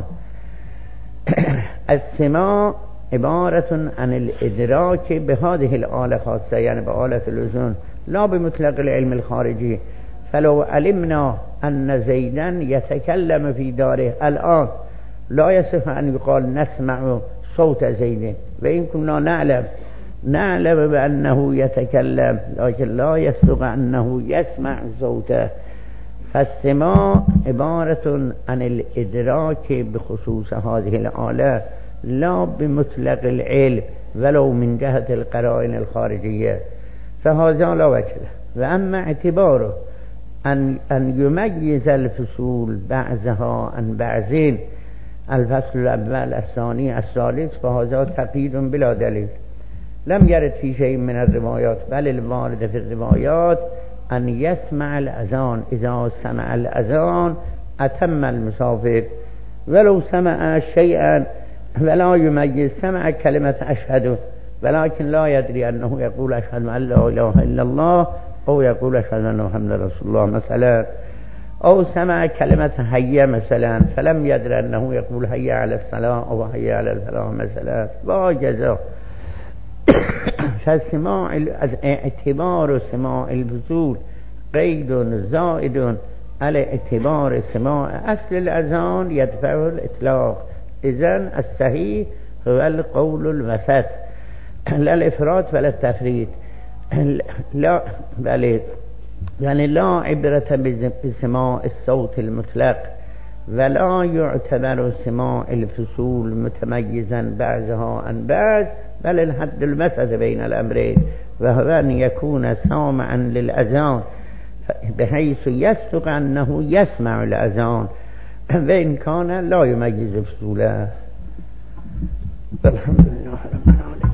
السماع عبارة عن الإدراك بهذه الآلة خاصة، يعني بآلة الأذن، لا بمطلق العلم الخارجي. فلو علمنا أن زيدا يتكلم في داره الآن، لا يصح أن يقال نسمع صوت زيد، وإن كنا نعلم بأنه يتكلم، لكن لا يصدق أنه يسمع صوته. فالسماع عبارة عن الإدراك بخصوص هذه الآلة لا بمطلق العلم ولو من جهة القرائن الخارجية، فهذا لا وجه له. وأما اعتباره أن يميز الفصول بعضها عن بعض، الفصل الأول الثاني الثالث، فهذا تقييد بلا دليل لم يرد في شيء من الروايات، بل الوارد في الروايات أن يسمع الأذان. إذا سمع الأذان أتم المسافر، ولو سمع شيئا ولا يميز، سمع كلمة أشهد ولكن لا يدري أنه يقول أشهد أن لا إله إلا الله أو يقول أشهد أن محمد رسول الله مثلا، أو سمع كلمة هيا مثلا فلم يدري أنه يقول هيا على الصلاة أو هيا على الفلاح مثلا، وهكذا. فالسماع اعتبار سماع الفصول قيد زائد على اعتبار سماع أصل الأذان يدفع الإطلاق. إذن الصحيح هو القول الوسط، لا الإفراط ولا التفريط، لا بل يعني لا عبرة بسماع الصوت المطلق، ولا يعتبر سماع الفصول متميزا بعضها عن بعض، بل الحد الوسط بين الأمرين، وهو أن يكون سامعا للأذان بحيث يصدق أنه يسمع الأذان، وإن كان لا يميز فصوله. الحمد لله رب العالمين.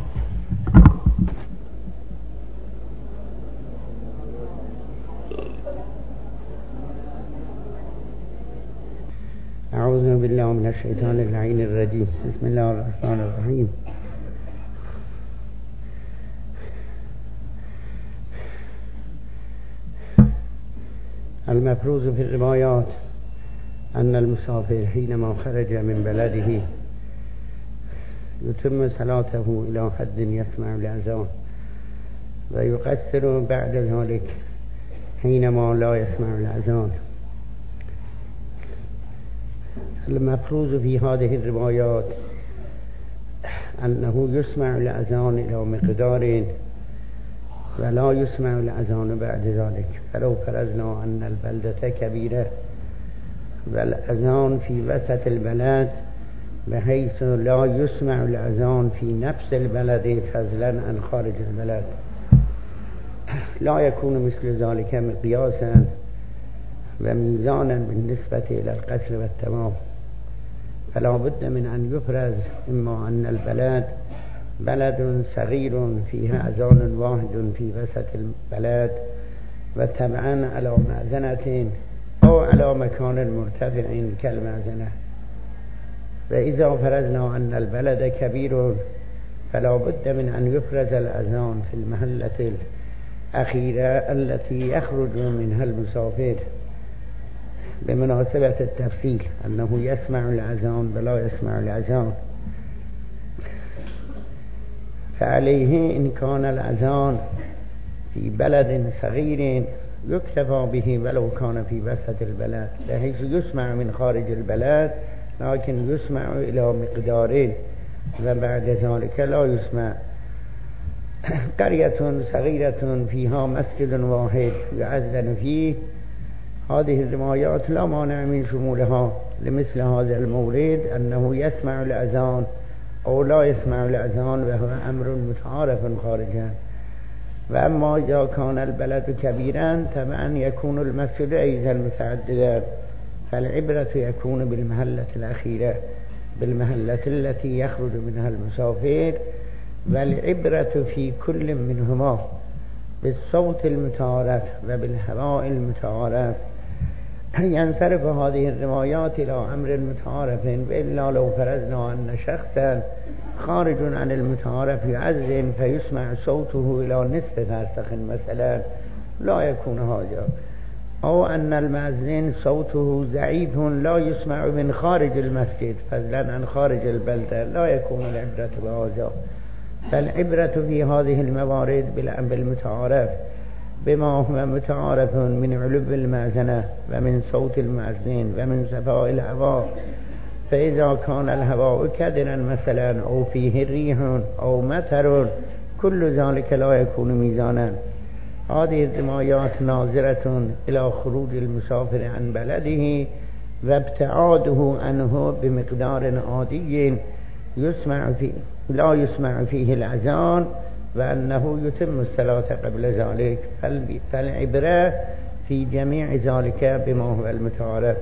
أعوذ بالله من الشيطان اللعين الرجيم. بسم الله الرحمن الرحيم. المفروض في الروايات أن المسافر حينما خرج من بلده يتم صلاته إلى حد يسمع الأذان، ويقصر بعد ذلك حينما لا يسمع الأذان. المفروض في هذه الروايات أنه يسمع الأذان إلى مقدار ولا يسمع الأذان بعد ذلك. فلو فرضنا أن البلدة كبيرة والأذان في وسط البلد بحيث لا يسمع الأذان في نفس البلد فضلا عن خارج البلد. لا يكون مثل ذلك مقياسا وميزانا بالنسبة إلى القصر والتمام، فلا بد من أن يفرز إما أن البلد بلد صغير فيها أذان واحد في وسط البلد وتبعا على مأذنة أو على مكان مرتفع كالمأذنة. وإذا فرزنا أن البلد كبير فلا بد من أن يفرز الأذان في المحلة الأخيرة التي يخرج منها المسافر بمناسبة التفصيل أنه يسمع الأذان ولا يسمع الأذان. فعليه إن كان الأذان في بلد صغير يكتفى به ولو كان في وسط البلد بحيث يسمع من خارج البلد لكن يسمع إلى مقداره وبعد ذلك لا يسمع. قرية صغيرة فيها مسجد واحد يؤذن فيه، هذه الروايات لا مانع من شمولها لمثل هذا المورد أنه يسمع الأذان أو لا يسمع الأذان وهو أمر متعارف خارجا. وأما إذا كان البلد كبيرا طبعا يكون المسجد أيضا متعددا، فالعبرة يكون بالمحلة الأخيرة بالمحلة التي يخرج منها المسافر، والعبرة في كل منهما بالصوت المتعارف وبالهواء المتعارف. ينصرف هذه الروايات إلى أمر متعارف، وإلا لو فرضنا أن شخصا خارج عن المتعارف يؤذن فيسمع صوته إلى نصف فرسخ مثلا لا يكون هذا، أو أن المؤذن صوته ضعيف لا يسمع من خارج المسجد فضلا عن خارج البلدة لا يكون العبرة بهذا. فالعبرة في هذه الموارد بالمتعارف بما هو متعارف من علو المأذنة ومن صوت المؤذن ومن صفاء الهواء. فإذا كان الهواء كدرا مثلا أو فيه ريح أو مطر كل ذلك لا يكون ميزانا. هذه الروايات ناظرة إلى خروج المسافر عن بلده وابتعاده عنه بمقدار عادي لا يسمع فيه الأذان وأنه يتم الصلاة قبل ذلك. فالعبرة في جميع ذلك بما هو المتعارف.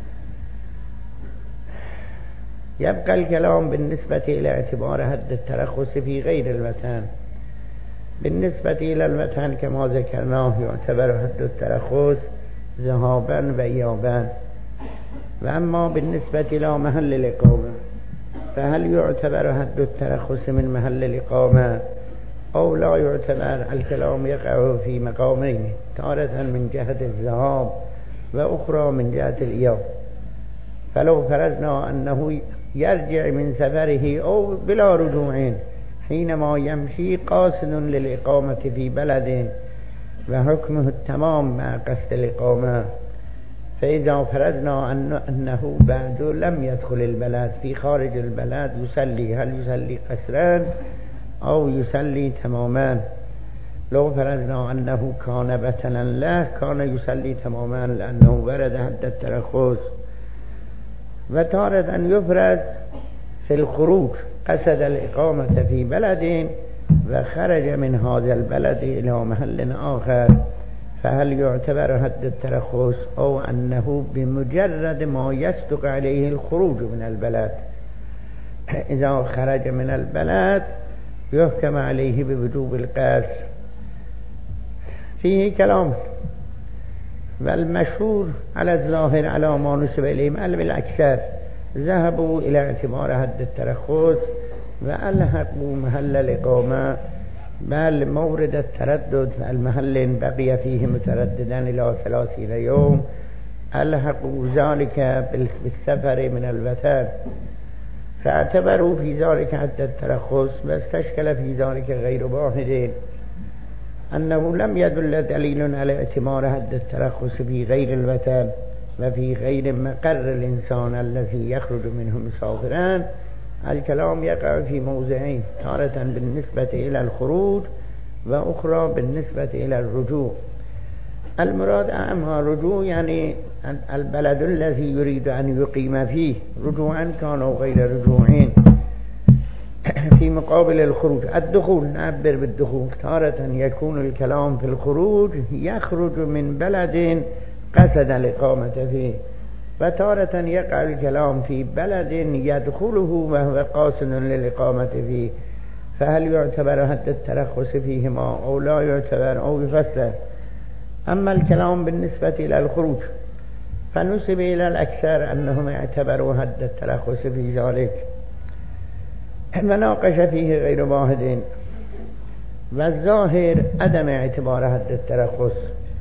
يبقى الكلام بالنسبة إلى اعتبار حد الترخص في غير الوطن. بالنسبة إلى الوطن كما ذكرناه يعتبر حد الترخص ذهابا وإيابا. وأما بالنسبة إلى محل الإقامة فهل يعتبر حد الترخص من محل الإقامة أو لا يعتبر؟ الكلام يقع في مقامين، تارة من جهة الذهاب وأخرى من جهة الإياب. فلو فرضنا أنه يرجع من سفره أو بلا رجوع حينما يمشي قاصد للإقامة في بلد وحكمه التمام مع قصد الإقامة، فإذا فرضنا أنه بعد لم يدخل البلد في خارج البلد يصلي، هل يصلي قصرا أو يصلي تماما؟ لو فرضنا أنه كان بطنا له كان يصلي تماما لأنه ورد حد الترخص. وتارة أن يفرض في الخروج قصد الإقامة في بلد وخرج من هذا البلد إلى محل آخر، فهل يعتبر حد الترخص أو أنه بمجرد ما يصدق عليه الخروج من البلد؟ إذا خرج من البلد يحكم عليه بوجوب القصر. فيه كلام، والمشهور على الظاهر على ما نسب إليهم بالأكثر ذهبوا إلى اعتبار حد الترخص وألحقوا محل الإقامة، بل مورد التردد المحل بقي فيه مترددا إلى 30 يوم ألحقوا ذلك بالسفر من الوطن، فاعتبروا في ذلك حد الترخص. واستشكل في ذلك غير واحد أنه لم يدل دليل على اعتبار حد الترخص في غير الوطن وفي غير مقر الإنسان الذي يخرج منه مسافرا. الكلام يقع في موضعين، تارة بالنسبة إلى الخروج وأخرى بالنسبة إلى الرجوع. المراد اما رجوع يعني البلد الذي يريد أن يقيم فيه، رجوعا كانوا غير رجوعين. في مقابل الخروج الدخول، نعبر بالدخول. تارة يكون الكلام في الخروج يخرج من بلد قصد الإقامة فيه، وتارة يقع الكلام في بلد يدخله وهو قاصد للإقامة فيه، فهل يعتبر حد الترخص فيهما أو لا يعتبر أو يفسر؟ أما الكلام بالنسبة إلى الخروج فنسب إلى الأكثر أنهم اعتبروا حد الترخص في ذلك، وناقش فيه غير واحد، والظاهر عدم اعتبار حد الترخص.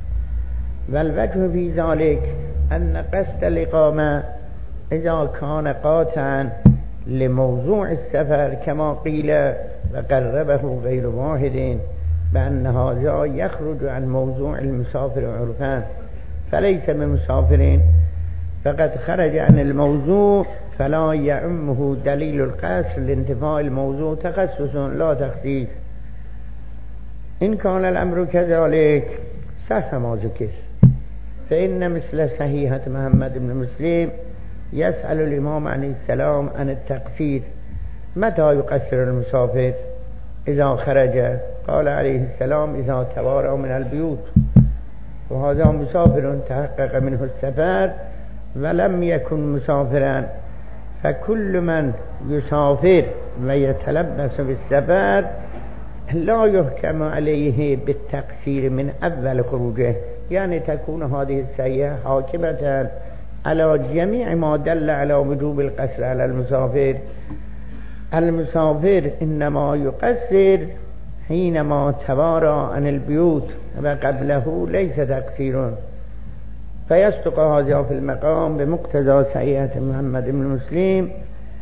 والوجه في ذلك أن قصد الإقامة إذا كان قاطعا لموضوع السفر كما قيل وقربه غير واحد بأن هذا يخرج عن موضوع المسافر عرفان فليس بمسافرين، فقد خرج عن الموضوع فلا يعمه دليل القصد لانتفاء الموضوع تخصص لا تخصيص. إن كان الأمر كذلك صح ما ذكر، فإن مثل صحيحة محمد بن مسلم يسأل الإمام عليه السلام عن التقصير، متى يقصر المسافر إذا خرج؟ قال عليه السلام إذا توارى من البيوت، وهذا مسافر تحقق منه السفر ولم يكن مسافرا، فكل من يسافر ويتلبس بالسفر لا يحكم عليه بالتقصير من أول خروجه، يعني تكون هذه السيئة حاكمة على جميع ما دل على وجوب القصر على المسافر. المسافر إنما يقصر حينما توارى عن البيوت وقبله ليس تقصير، فيصدق هذا في المقام بمقتضى صحيحة محمد بن مسلم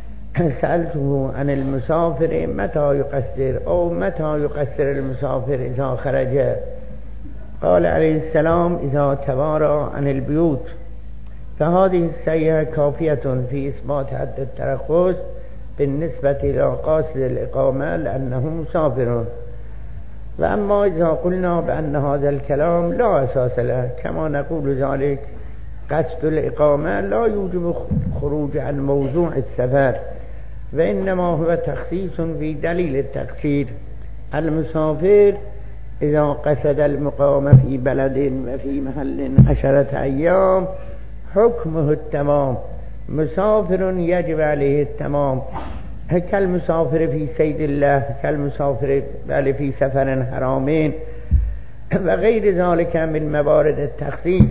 سألته عن المسافر متى يقصر أو متى يقصر المسافر إذا خرج؟ قال عليه السلام إذا توارى عن البيوت، فهذه السيئة كافية في إثبات حد الترخص بالنسبة إلى قاصد الإقامة لأنه مسافر. وأما إذا قلنا بأن هذا الكلام لا أساس له كما نقول ذلك، قصد الإقامة لا يوجب خروج عن موضوع السفر، وإنما هو تخصيص في دليل التقصير. المسافر إذا قصد المقام في بلد وفي محل 10 أيام حكمه التمام، مسافر يجب عليه التمام، كالمسافر في سيد الله، كالمسافر بل في سفر حرامين وغير ذلك من موارد التخصيص.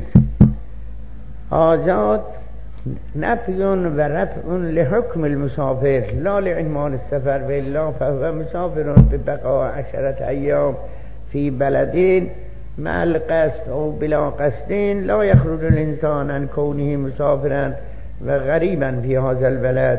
هذا نفي ورفع لحكم المسافر لا لعنوان السفر، وإلا فهو مسافر ببقاء 10 أيام في بلدين مع القصد أو بلا قصدين، لا يخرج الإنسان عن كونه مسافرا وغريبا في هذا البلد.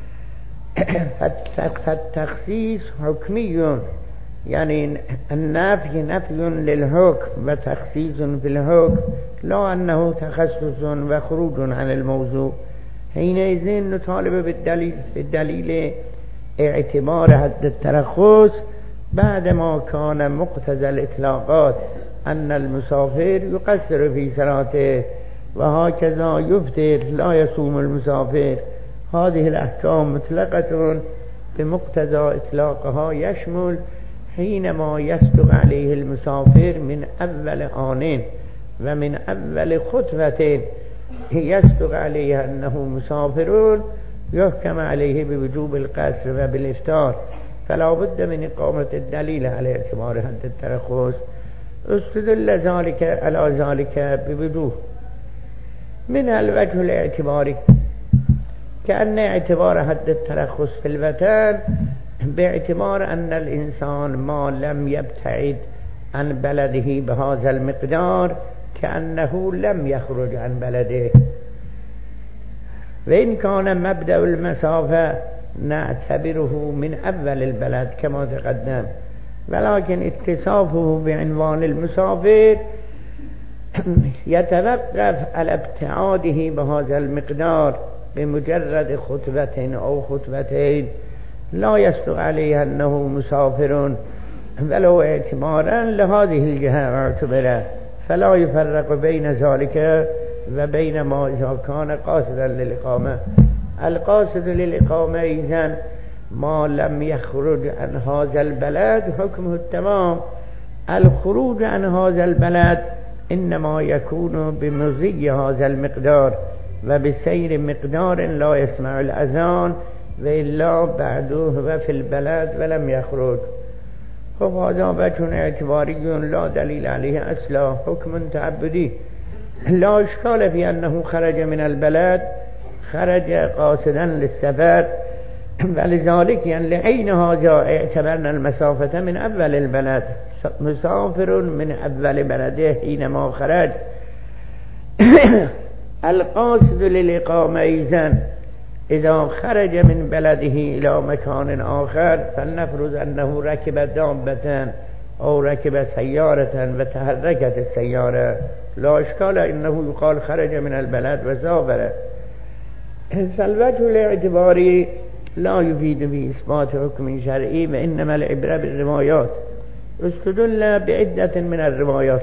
فالتخصيص حكمي، يعني النفي نفي للحكم وتخصيص في الحكم، لا أنه تخصص وخروج عن الموضوع. حينئذ نطالب بالدليل اعتبار حد الترخص بعدما كان مقتضى الإطلاقات أن المسافر يقصر في صلاته، وهكذا يفطر لا يصوم المسافر. هذه الأحكام مطلقة بمقتضى إطلاقها، يشمل حينما يصدق عليه المسافر من أول آن ومن أول خطوة يصدق عليه أنه مسافر يحكم عليه بوجوب القصر وبالإفطار، فلا بد من إقامة الدليل على اعتبار حد الترخص. استدل ذلك على ذلك بوجوه، من الوجه الاعتباري كأن اعتبار حد الترخص في الوطن باعتبار أن الإنسان ما لم يبتعد عن بلده بهذا المقدار كأنه لم يخرج عن بلده. وإن كان مبدأ المسافة نعتبره من أول البلد كما تقدم، ولكن اتصافه بعنوان المسافر يتوقف على ابتعاده بهذا المقدار بمجرد خطبة أو خطبتين، لا يصدق عليه أنه مسافر ولو اعتبارا لهذه الجهة اعتبره، فلا يفرق بين ذلك و بين ما اذا كان قاصدا للإقامة. القاصد للإقامة إذن ما لم يخرج عن هذا البلد حكمه التمام. الخروج عن هذا البلد إنما يكون بمضي هذا المقدار و بسير مقدار لا يسمع الأذان وإلا بعده هو في البلد ولم يخرج. فهذا وجه اعتباري لا دليل عليه أصلا، حكم تعبدي لا إشكال في أنه خرج من البلد، خرج قاصدا للسفر، ولذلك يعني لعين هذا اعتبرنا المسافة من أول البلد، مسافر من أول بلده حينما خرج. القاصد للإقامة إذن إذا خرج من بلده إلى مكان آخر فلنفرض أنه ركب دابة أو ركب سيارة وتحركت السيارة، لا إشكال إنه يقال خرج من البلد وسافر. فالوجه الاعتباري لا يفيد بإثبات حكم شرعي وإنما العبرة بالروايات. استدل بعدة من الروايات،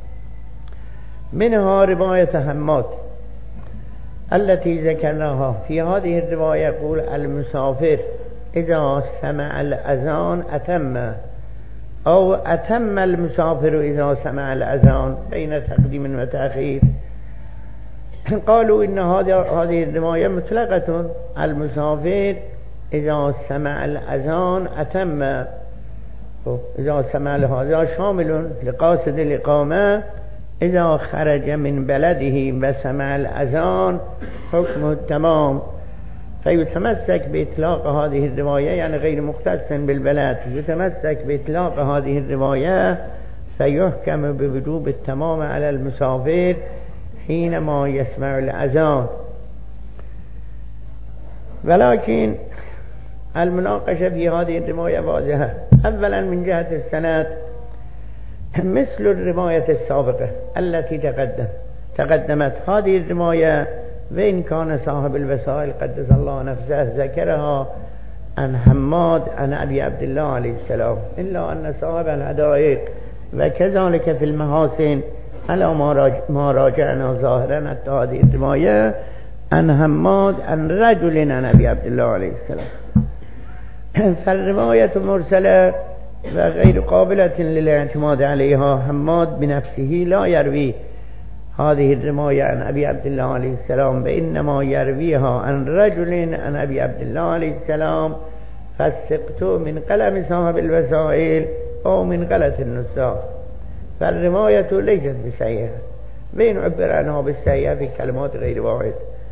منها رواية حماد التي ذكرناها. في هذه الرواية يقول المسافر إذا سمع الأذان أتم، أو أتم المسافر إذا سمع الأذان، بين تقديم وتأخير. قالوا إن هذه الرواية مطلقة، المسافر إذا سمع الأذان أتم، إذا سمع هذا شامل لقاصد الإقامة إذا خرج من بلده وسمع الأذان حكمه التمام. فيتمسك بإطلاق هذه الرواية، يعني غير مختص بالبلد، يتمسك بإطلاق هذه الرواية فيحكم بوجوب التمام على المسافر حينما يسمع الأذان. ولكن المناقشة في هذه الرواية واضحة. أولا من جهة السند مثل الرواية السابقة التي تقدمت. هذه الرواية وإن كان صاحب الوسائل قدس الله نفسه ذكرها عن حماد عن أبي عبد الله عليه السلام، إلا أن صاحب الحدائق وكذلك في المحاسن على ما راجعنا ظاهرا حتى هذه الرواية عن حماد عن رجل عن أبي عبد الله عليه السلام. فالرواية مرسلة وغير قابلة للاعتماد عليها. حماد بنفسه لا يروي هذه الرواية عن أبي عبد الله عليه السلام، وإنما يرويها عن رجل عن أبي عبد الله عليه السلام، فالسقط من قلم صاحب الوسائل أو من غلط النساخ. فالرواية ليست بصحيحة، بين عبر عنها بالصحيحة في كلمات غير واحد.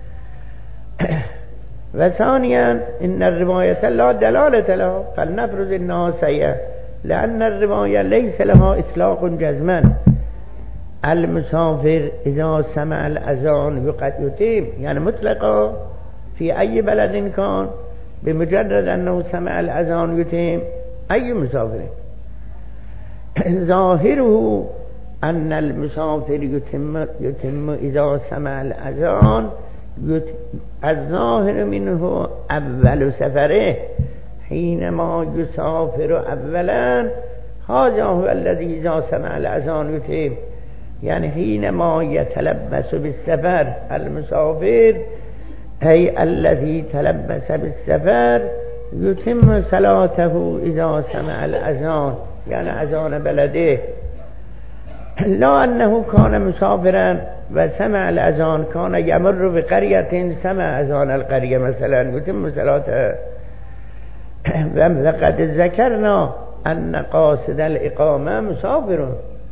وثانيا إن الرواية لا دلالة لها، فلنفرض إنها صحيحة، لأن الرواية ليس لها إطلاق جزما. المسافر إذا سمع الأذان يتم، يعني مطلقا في أي بلد كان بمجرد أنه سمع الأذان يتم. أي مسافر ظاهره أن المسافر يتم إذا سمع الأذان، الظاهر منه أول سفره حينما يسافر أولا، هذا هو الذي إذا سمع الأذان يتم، يعني حينما يتلبس بالسفر المسافر أي الذي تلبس بالسفر يتم صلاته إذا سمع الأذان، يعني أذان بلده. لا أنه كان مسافرا وسمع الأذان، كان يمر بقرية سمع أذان القرية مثلا يتم صلاته. وقد ذكرنا أن قاصد الإقامة مسافر،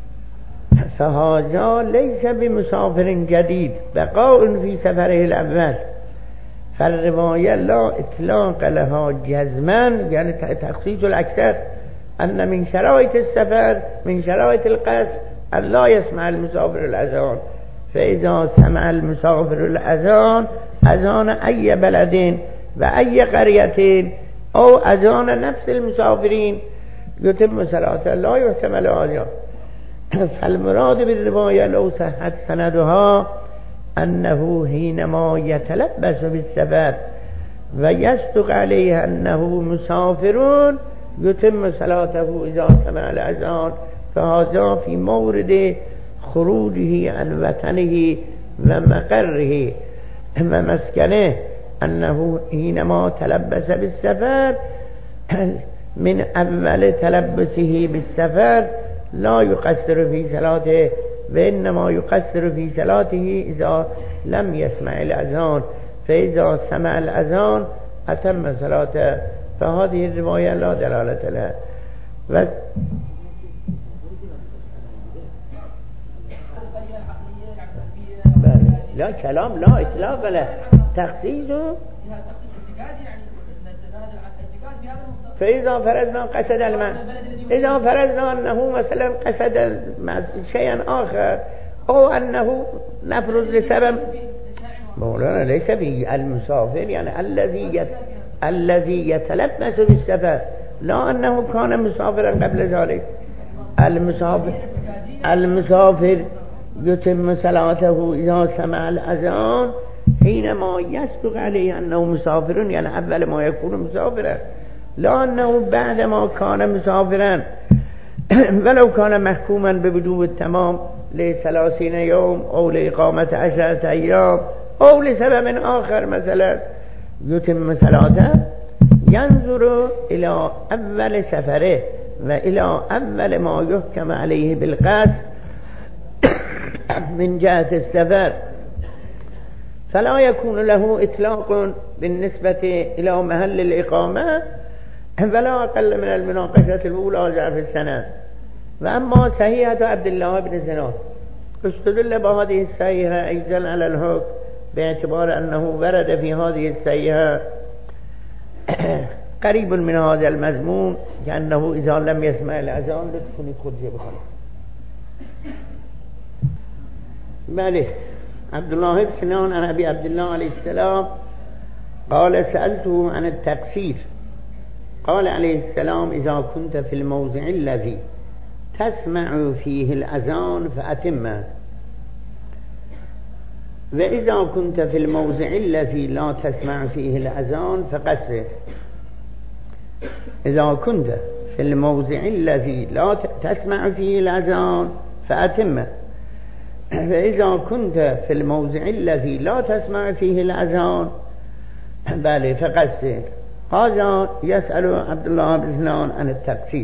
فهذا ليس بمسافر جديد، بقاء في سفره الأول. فالرواية لا إطلاق لها جزما، يعني تخصيص الأكثر أن من شرائط السفر من شرائط القصد أن لا يسمع المسافر الأذان. فإذا سمع المسافر الأذان، أذان أي بلد وأي قرية أو أذان نفس المسافرين يتم صلاته، لا يحتمل هذا. فالمراد بالرواية لو صحت سندها أنه حينما يتلبس بالسفر ويصدق عليه أنه مسافر يتم صلاته إذا سمع الأذان. فهذا في مورد خروجه عن وطنه و مقره و مسکنه انه حينما تلبس بالسفر من اول تلبسه بالسفر لا يقصر في صلاته وإنما يقصر في صلاته إذا لم يسمع الأذان فإذا سمع الأذان أتم صلاته. فهذه الرواية لا دلالة لها. لا كلام لا إطلاق له تخصيصه. فإذا فرضنا قصد المعنى، إذا فرضنا أنه مثلا قصد شيئا آخر أو أنه نفرض لسبب مولانا ليس به المسافر يعني الذي يتلبس بالسفر، لا أنه كان مسافرا قبل ذلك. المسافر يتم صلاته إذا سمع الأذان حينما يسبق عليه أنه مسافر، يعني أول ما يكون مسافرا، لا أنه بعدما كان مسافرا ولو كان محكوما بوجوب التمام ل30 يوم أو لإقامة 10 أيام أو لسبب آخر مثلا يتم صلاته، ينظر إلى أول سفره وإلى أول ما يحكم عليه بالقصد من جهة السفر، فلا يكون له إطلاق بالنسبة إلى محل الإقامة ولا أقل من المناقشة الأولى ضعف السند. وأما صحيحة عبد الله بن زناد استدل بهذه الصحيحة أيضا على الحكم باعتبار أنه ورد في هذه الصحيحة قريب من هذا المضمون كأنه إذا لم يسمع الأذان لتكوني خرجه بخلق. بله عبد الله بن سنان عن أبي عبد الله عليه السلام قال سألته عن التقصير، قال عليه السلام إذا كنت في الموضع الذي تسمع فيه الأذان فأتمه، وإذا كنت في الموضع الذي لا تسمع فيه الأذان فقصر. إذا كنت في الموضع الذي لا تسمع فيه الأذان فأتمه، فإذا كنت في الموضع الذي لا تسمع فيه الأذان بله فقصر. هذا يسأل عبد الله بن سنان عن التقصير.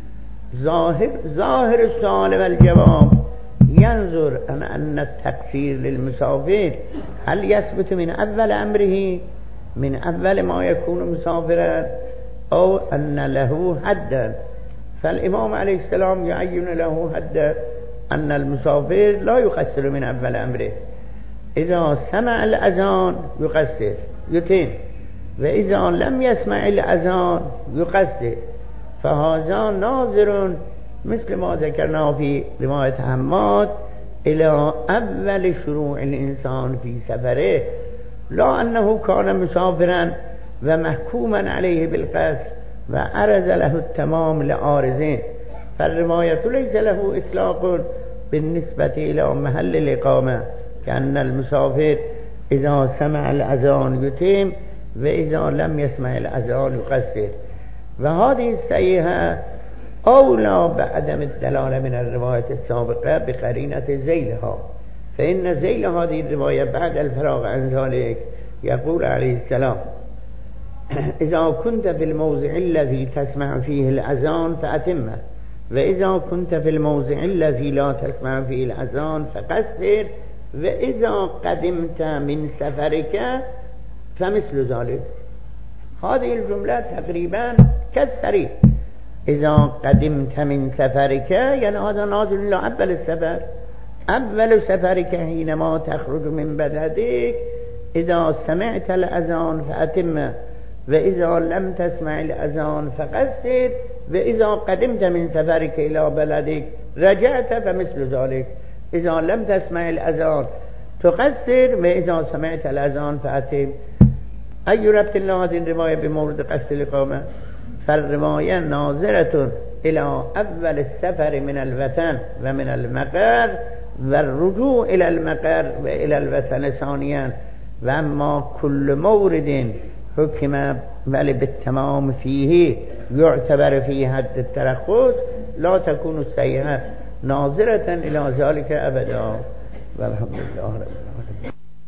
ظاهر السؤال والجواب ينظر أن التقصير للمسافر هل يثبت من أول أمره من أول ما يكون مسافرا أو أن له حدا. فالإمام عليه السلام يعين له حدا أن المسافر لا يقصر من أول أمره، إذا سمع الأذان يقصر يتم، وإذا لم يسمع الأذان يقصر. فهذا ناظر مثل ما ذكرنا في رواية حماد إلى أول شروع الإنسان في سفره، لا أنه كان مسافرا ومحكوما عليه بالقصد وعرض له التمام لعارضين. فالرواية ليس له إطلاق بالنسبة إلى محل الإقامة كأن المسافر إذا سمع الأذان يتم وإذا لم يسمع الأذان يقصر. وهذه الصحيحة أولى بعدم الدلالة من الرواية السابقة بقرينة زيلها، فإن زيل هذه الرواية بعد الفراغ عن ذلك يقول عليه السلام إذا كنت في الموضع الذي تسمع فيه الأذان فأتمه، وإذا كنت في الموضع الذي لا تسمع فيه الأذان فقصر، وإذا قدمت من سفرك فمثل ذلك. هذه الجملة تقريبا كالسريع. إذا قدمت من سفرك يعني هذا نازل إلى أول السفر. أول سفرك حينما تخرج من بلدك إذا سمعت الأذان فأتم، وإذا لم تسمع الأذان فقصر، وإذا قدمت من سفرك إلى بلدك رجعت فمثل ذلك. إذا لم تسمع الأذان تقصر، وإذا سمعت الأذان فأتم. أي ربط هذه الرواية بمورد قصد الإقامة؟ فالرواية ناظرة إلى أول السفر من الوطن ومن المقر والرجوع إلى المقر وإلى الوطن ثانيا. وأما كل مورد حكم بل بالتمام فيه يعتبر فيه حد الترخص لا تكون الصحيحة ناظرة إلى ذلك أبدا والحمد لله رب العالمين.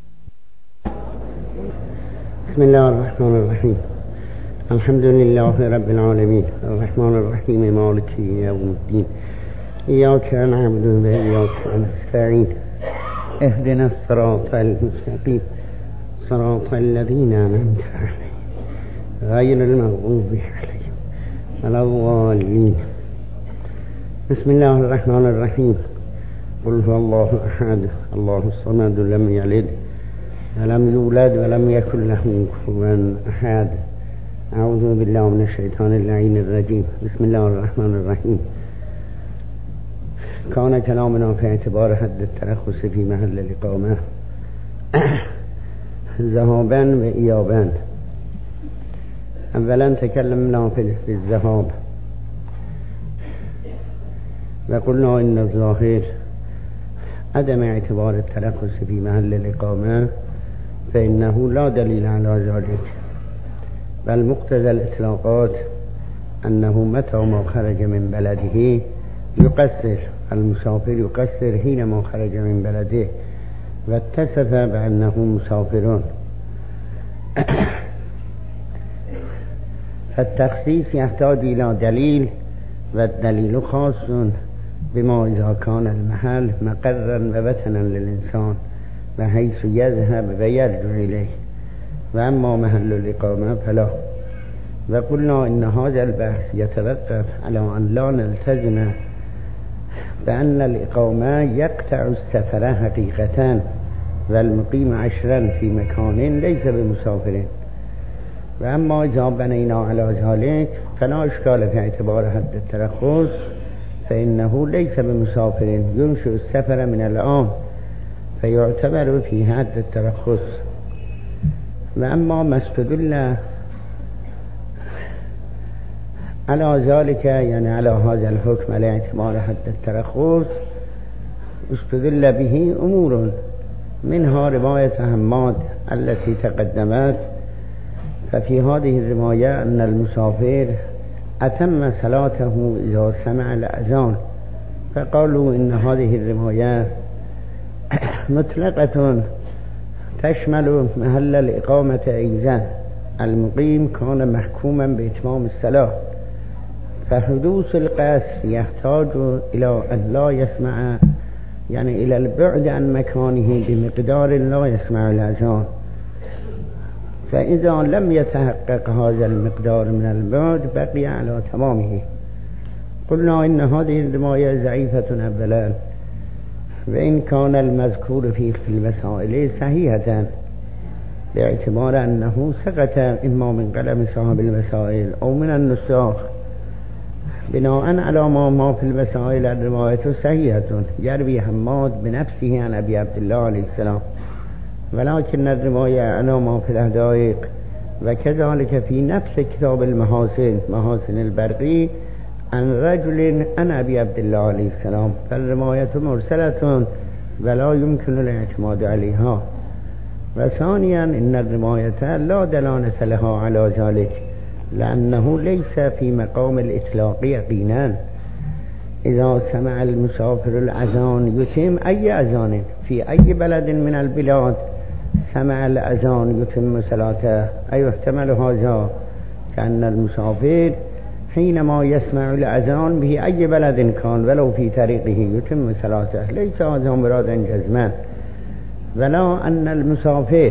بسم الله الرحمن الرحيم. الحمد لله رب العالمين الرحمن الرحيم مالك يوم الدين إياك نعبد وإياك نستعين اهدنا الصراط المستقيم صراط الذين أنعمت عليهم غير المغضوب عليهم ولا الضالين. بسم الله الرحمن الرحيم. قل هو الله أحد الله الصمد لم يلد ولم يولد ولم يكن له كفوا أحد. أعوذ بالله من الشيطان اللعين الرجيم. بسم الله الرحمن الرحيم. كان كلامنا في اعتبار حد الترخص في محل الإقامة ذهابا وإيابا. أولا تكلمنا في الذهاب وقلنا إن الظاهر عدم اعتبار الترخص في محل الإقامة فإنه لا دليل على ذلك، بل مقتضى الإطلاقات أنه متى ما خرج من بلده يقصر، المسافر يقصر حينما خرج من بلده واتصف بأنه مسافر. فالتخصيص يحتاج إلى دليل، والدليل خاص بما إذا كان المحل مقرا ووطنا للإنسان بحيث يذهب ويرجع إليه، وأما محل الإقامة فلا. وقلنا إن هذا البحث يتوقف على أن لا نلتزم بأن الإقامة يقطع السفر حقيقة، والمقيم 10 في مكان ليس بمسافر. وأما إذا بنينا على ذلك فلا إشكال في اعتبار حد الترخص، فإنه ليس بمسافر ينشئ السفر من الآن فيعتبر في حد الترخص. وأما ما استدل على ذلك يعني على هذا الحكم على اعتبار حد الترخص استدل به أمور، منها رواية حماد التي تقدمت. ففي هذه الرواية أن المسافر أتم صلاته إذا سمع الأذان، فقالوا إن هذه الرواية مطلقة تشمل محل الإقامة أيضا. المقيم كان محكوما بإتمام الصلاة، فحدوث القصر يحتاج إلى أن لا يسمع، يعني إلى البعد عن مكانه بمقدار لا يسمع الأذان. فإذا لم يتحقق هذا المقدار من البعد بقي على تمامه. قلنا إن هذه الرواية ضعيفة أولا، وإن كان المذكور في المسائل صحيحة باعتبار أنه سقط إما من قلم صاحب المسائل أو من النساخ. بناء على ما في المسائل الرواية صحيحة يروي حماد بنفسه عن أبي عبد الله عليه السلام، ولكن الرواية على ما في الحدائق وكذلك في نفس كتاب المحاسن محاسن البرقي عن رجل عن أبي عبد الله عليه السلام، فالرواية مرسلة ولا يمكن الاعتماد عليها. وثانيا إن الرواية لا دلالة لها على ذلك، لأنه ليس في مقام الإطلاق يقينا. إذا سمع المسافر الأذان يتم أي أذان في أي بلد من البلاد، سمع الأذان يتم صلاته، أي يحتمل هذا كأن المسافر حينما يسمع الأذان به أي بلد كان ولو في طريقه يتم صلاته، ليس هذا مرادا جزما. ولا أن المسافر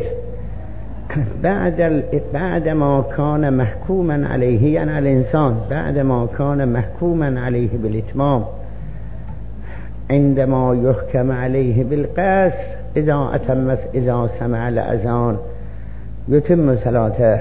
بعد ما كان محكوما عليه، يعني الإنسان بعد ما كان محكوما عليه بالإتمام عندما يحكم عليه بالقصر إذا سمع الأذان يتم صلاته،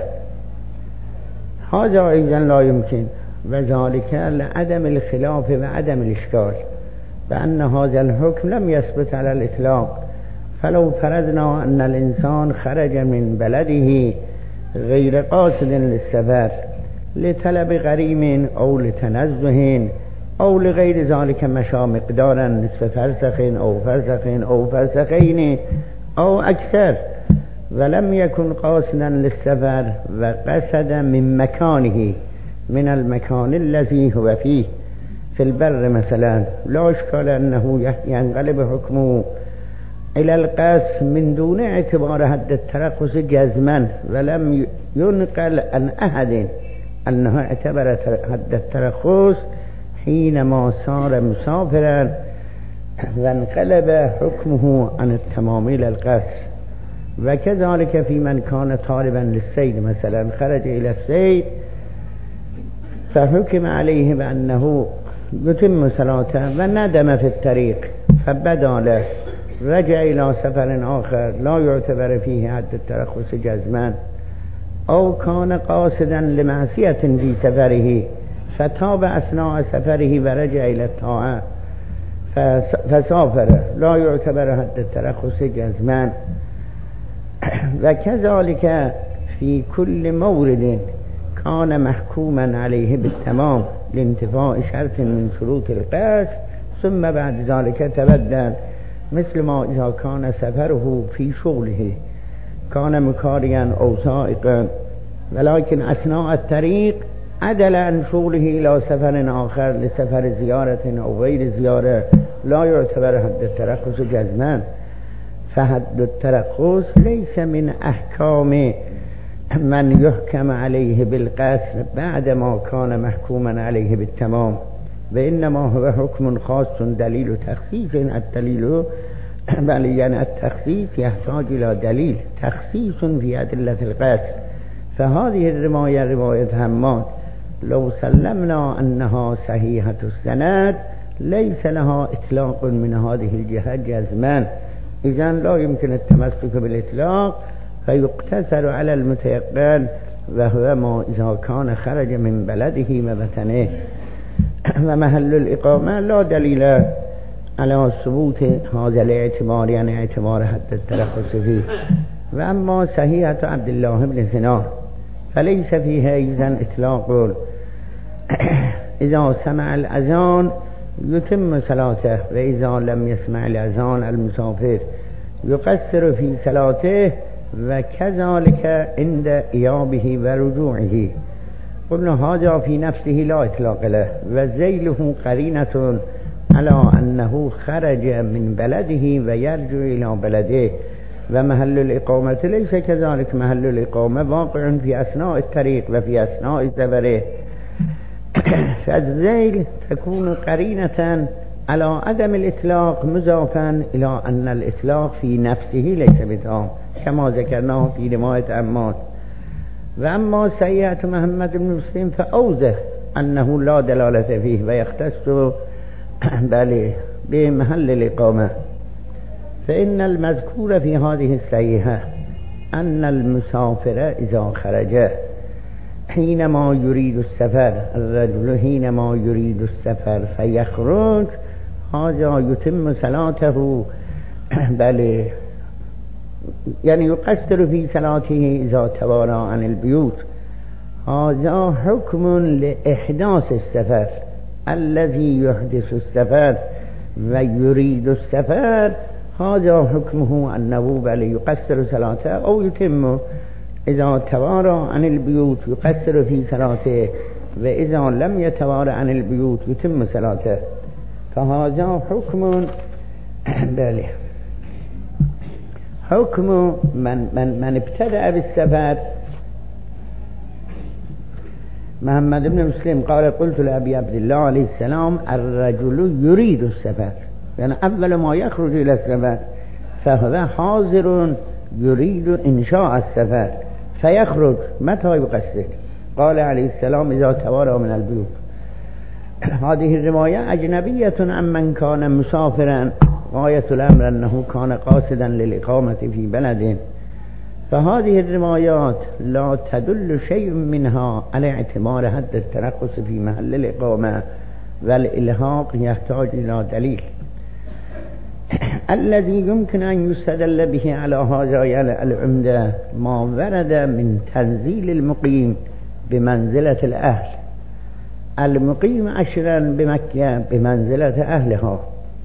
هذا أيضا لا يمكن، وذلك لعدم الخلاف وعدم الإشكال بأن هذا الحكم لم يثبت على الإطلاق. فلو فرضنا أن الإنسان خرج من بلده غير قاصد للسفر لطلب غريم أو لتنزه أو لغير ذلك، مشى مقدارا نصف فرسخ أو فرسخ أو فرسخين أو أكثر، ولم يكن قاصدا للسفر وقصد من مكانه من المكان الذي هو فيه في البر مثلا لا إشكال أنه ينقلب حكمه إلى القصر من دون اعتبار حد الترخص جزما، ولم ينقل عن أحد أنه اعتبر حد الترخص حينما صار مسافرا وانقلب حكمه عن التمام إلى القصر. وكذلك في من كان طالبا للصيد مثلا خرج إلى الصيد فحكم عليه بأنه يتم صلاته وندم في الطريق فبدا له، رجع إلى سفر آخر لا يعتبر فيه حد الترخص جزما، أو كان قاصدا لمعصية في سفره فتاب أثناء سفره ورجع إلى الطاعة فسافر لا يعتبر حد الترخص جزما. وكذلك في كل مورد كان محكوما عليه بالتمام لانتفاء شرط من شروط القصد ثم بعد ذلك تبدل، مثل ما إذا كان سفره في شغله كان مكاريا أو سائقا ولكن أثناء الطريق عدل عن شغله إلى سفر آخر لسفر زيارة أو غير زيارة لا يعتبر حد الترخص جزما. فحد الترخص ليس من أحكام من يحكم عليه بالقصر بعدما كان محكوما عليه بالتمام، وإنما هو حكم خاص دليل تخصيص. الدليل بل يعني التخصيص يحتاج إلى دليل تخصيص في أدلة القصر. فهذه الرواية رواية حماد لو سلمنا أنها صحيحة السند ليس لها إطلاق من هذه الجهة جزما، إذن لا يمكن التمسك بالإطلاق فيقتصر على المتيقن وهو ما إذا كان خرج من بلده ووطنه. ومحل الإقامة لا دليل على ثبوت هذا الاعتبار يعني اعتبار حد الترخص فيه. وأما صحيحة عبد الله بن سنان فليس فيها إذن إطلاق، إذا سمع الأذان يتم صلاته، وإذا لم يسمع الأذان المسافر يقصر في صلاته، وكذلك عند إيابه ورجوعه. قلنا هذا في نفسه لا إطلاق له، وذيله قرينة على أنه خرج من بلده ويرجع إلى بلده. ومحل الإقامة ليس كذلك، محل الإقامة واقع في أثناء الطريق وفي أثناء سفره، فالذيل تكون قرينة على عدم الإطلاق مضافا إلى أن الإطلاق في نفسه ليس بتام كما ذكرناه في رواية عماد. وأما صحيحة محمد بن مسلم فأوضح أنه لا دلالة فيه ويختص بمحل الإقامة. فإن المذكور في هذه الصحيحة أن المسافر إذا خرج حينما يريد السفر، الرجل حينما يريد السفر فيخرج هذا يتم صلاته يعني يقصر في صلاته إذا توارى عن البيوت. هذا حكم لإحداث السفر، الذي يحدث السفر ويريد السفر هذا حكمه أنه يقصر صلاته أو يتم. إذا توارى عن البيوت يقصر في صلاته، وإذا لم يتوارى عن البيوت يتم صلاته. فهذا حكم حكم من ابتدأ بالسفر. محمد بن مسلم قال قلت لأبي عبد الله عليه السلام الرجل يريد السفر، يعني أول ما يخرج إلى السفر فهو حاضر يريد إنشاء السفر فيخرج. متى يقصر؟ قال عليه السلام إذا توارى من البيوت. هذه الرواية أجنبية عن من كان مسافرا، غاية الأمر أنه كان قاصدا للإقامة في بلد. فهذه الروايات لا تدل شيء منها على اعتبار حد الترخص في محل الإقامة، والإلحاق يحتاج إلى دليل. الذي يمكن أن يستدل به على هذا العمدة ما ورد من تنزيل المقيم بمنزلة الأهل. المقيم عشرا بمكة بمنزلة أهلها،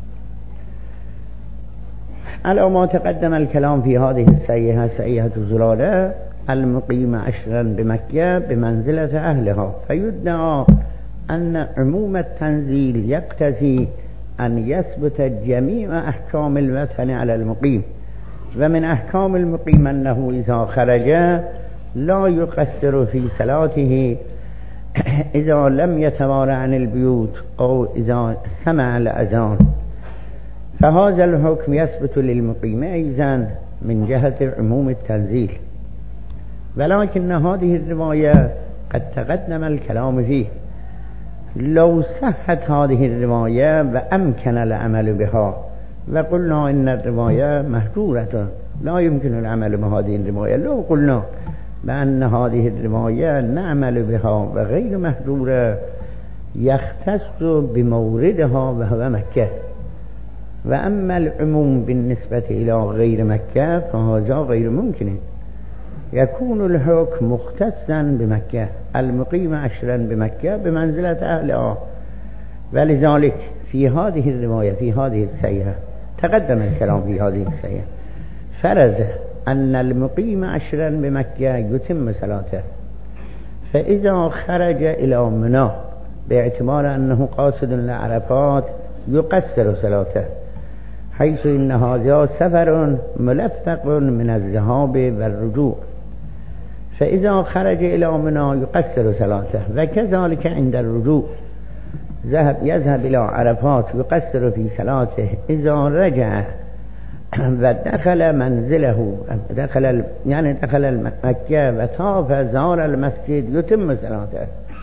على ما تقدم الكلام في هذه الصحيحة صحيحة زلالة. المقيم عشرا بمكة بمنزلة أهلها، فيدعى أن عموم التنزيل يقتضي أن يثبت جميع أحكام الوطن على المقيم، ومن أحكام المقيم أنه إذا خرج لا يقصر في صلاته إذا لم يتوارى عن البيوت أو إذا سمع الأذان، فهذا الحكم يثبت للمقيم أيضا من جهة عموم التنزيل. ولكن هذه الرواية قد تقدم الكلام فيه. لو صحت هذه الرواية وأمكن العمل بها وقلنا إن الرواية مهجورة لا يمكن العمل بهذه الرواية، لو قلنا بأن هذه الرواية نعمل بها وغير مهجورة يختص بموردها وهو مكة، وأما العموم بالنسبة إلى غير مكة فهذا غير ممكن. يكون الحكم مختصا بمكة، المقيم 10 بمكة بمنزلة أهلها. ولذلك في هذه الرواية في هذه السيرة تقدم الكلام في هذه السيرة فرض أن المقيم 10 بمكة يتم صلاته، فإذا خرج إلى منى باعتبار أنه قاصد لعرفات يقصر صلاته، حيث إن هذا سفر ملفق من الذهاب والرجوع، فإذا خرج إلى منى يقصر صلاته. وكذلك عند الرجوع يذهب إلى عرفات يقصر في صلاته. إذا رجع ودخل منزله دخل مكة وطاف زار المسجد يتم صلاته.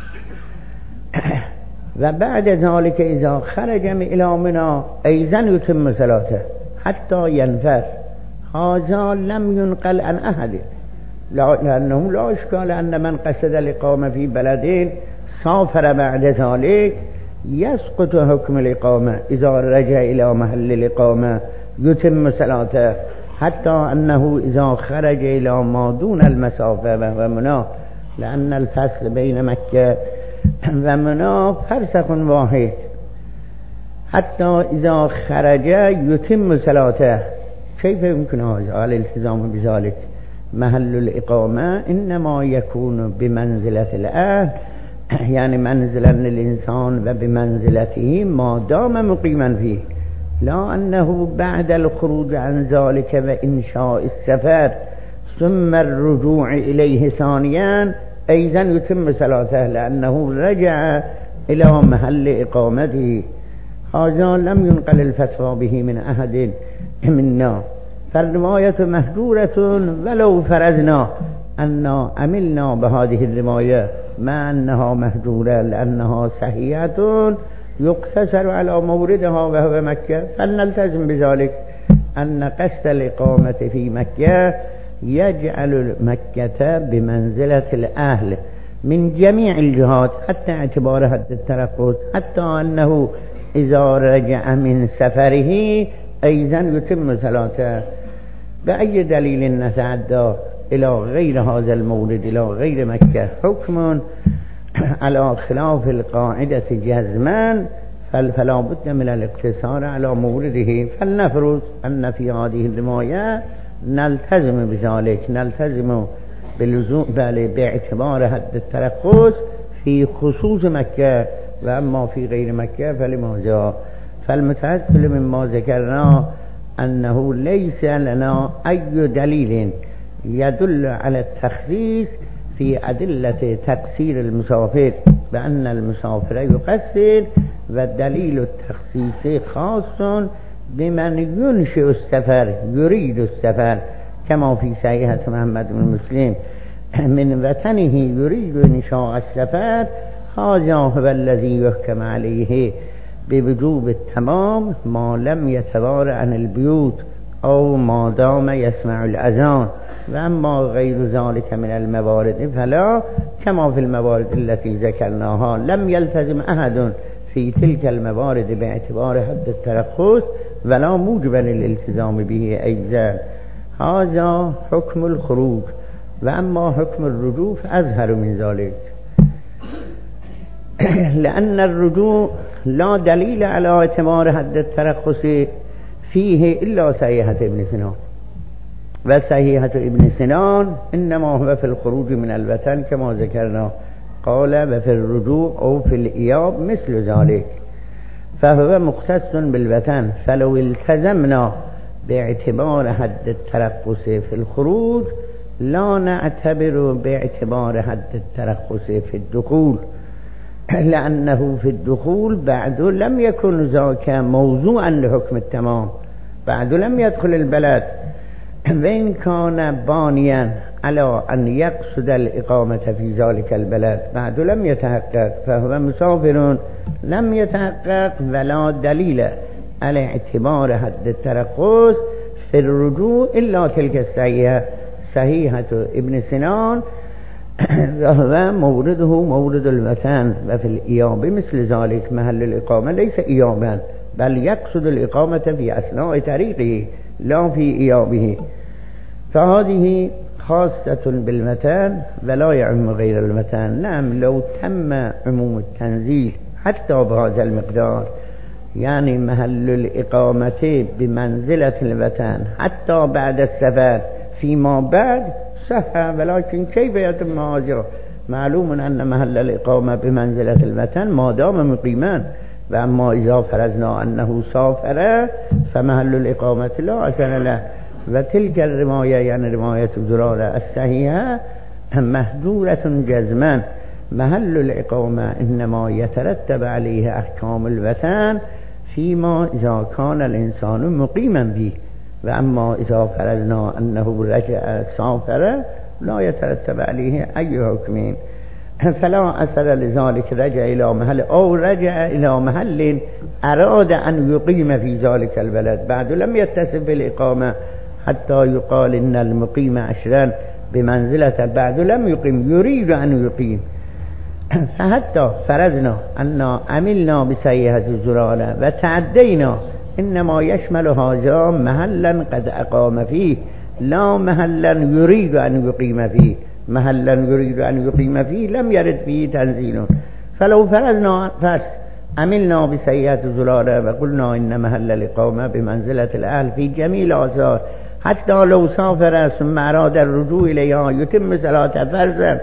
وبعد ذلك إذا خرج إلى منى أيضا يتم صلاته حتى ينفر. هذا لم ينقل عن أحد، لأنه لا إشكال أن من قصد الإقامة في بلدين سافر بعد ذلك يسقط حكم الإقامة، إذا رجع إلى محل الإقامة يتم صلاته، حتى أنه إذا خرج إلى ما دون المسافة وهو منى، لأن الفصل بين مكة ومنى فرسخ واحد، حتى إذا خرج يتم صلاته. كيف يمكن هذا الالتزام بذلك؟ محل الإقامة إنما يكون بمنزلة الأهل، يعني منزلا للإنسان وبمنزلته ما دام مقيما فيه، لا أنه بعد الخروج عن ذلك وإنشاء السفر ثم الرجوع إليه ثانيا أيضا يتم صلاته، لأنه رجع إلى محل إقامته. هذا لم ينقل الفتوى به من أحد منا، فالرواية مهجورة ولو فرضنا أن عملنا بهذه الرواية مع أنها مهجورة لأنها صحيحة يقتصر على موردها وهو مكة، فلنلتزم بذلك أن قصد الإقامة في مكة يجعل مكة بمنزلة الأهل من جميع الجهات، حتى اعتبار حد الترقص، حتى أنه إذا رجع من سفره أيضا يتم صلاته. بأي دليل نتعدى إلى غير هذا المورد، إلى غير مكة، حكم على خلاف القاعدة جزما، فلا بد من الاقتصار على مورده. فلنفرض أن في هذه الرواية نلتزم بذلك، نلتزم باعتبار حد الترخص في خصوص مكة، وأما في غير مكة فلماذا؟ فالمتأصل مما ذكرنا أنه ليس لنا أي دليل يدل على التخصيص في أدلة تقصير المسافر، بأن المسافر يقصر، والدليل التخصيص خاص بمن ينشئ السفر يريد السفر، كما في صحيحة محمد بن مسلم من وطنه يريد إنشاء السفر، هذا هو الذي يحكم عليه بوجوب التمام ما لم يتوارى عن البيوت أو ما دام يسمع الأذان. وأما غير ذلك من الموارد فلا، كما في الموارد التي ذكرناها لم يلتزم أحد في تلك الموارد باعتبار حد الترخص ولا موجب للالتزام به أيضا. هذا حكم الخروج. وأما حكم الرجوع فأظهر من ذلك، لأن الرجوع لا دليل على اعتبار حد الترخص فيه إلا صحيحة ابن سنان، وصحيحة ابن سنان إنما هو في الخروج من الوطن كما ذكرنا، قال و فی الرجوع او فی الایاب مثل ذلك فهو مختص بالوطن فلو التزمنا باعتبار حد الترخص في الخروج لا نعتبر باعتبار حد الترخص في الدخول لأنه في الدخول بعد لم يكن ذاك موضوعا لحكم التمام، بعد لم يدخل البلد، وإن كان بانيا على أن يقصد الإقامة في ذلك البلد بعد لم يتحقق فهو مسافر لم يتحقق ولا دليل على اعتبار حد الترخص في الرجوع إلا تلك الصحيحة صحيحة ابن سنان وهو مورده مورد الوطن وفي الإياب مثل ذلك محل الإقامة ليس إيابا بل يقصد الإقامة في أثناء طريقه لا في إيابه، فهذه خاصة بالمتان ولا يعم غير المتان. نعم لو تم عموم التنزيل حتى بهذا المقدار يعني محل الإقامة بمنزلة الوطن حتى بعد السفر فيما بعد صح، ولكن كيف يتم هذا؟ معلوم أن محل الإقامة بمنزلة الوطن ما دام مقيما، وأما إذا فرضنا أنه سافر فمحل الإقامة لا أثر له. وتلك الرواية يعني رواية زرارة الصحيحة مهجورة جزما، محل الإقامة إنما يترتب عليه أحكام الوطن فيما إذا كان الإنسان مقيما به، وأما إذا فرضنا أنه رجع سافر لا يترتب عليه أي حكم، فلا أثر لذلك رجع إلى محل أو رجع إلى محل أراد أن يقيم في ذلك البلد بعد لم يتصف بالإقامة حتى يقال إن المقيم عشرا بمنزلة بعد لم يقيم يريد أن يقيم. فحتى فرضنا أن عملنا بصحيحة زرارة وتعدينا إنما يشمل هذا محلا قد أقام فيه لا محلا يريد أن يقيم فيه، محلا يريد أن يقيم فيه لم يرد فيه تنزيل. فلو فرضنا عملنا بصحيحة زرارة وقلنا إن محل الإقامة بمنزلة الأهل في جميع الآثار حتى لو سافر ثم أراد الرجوع إليها يتم صلاة فرضا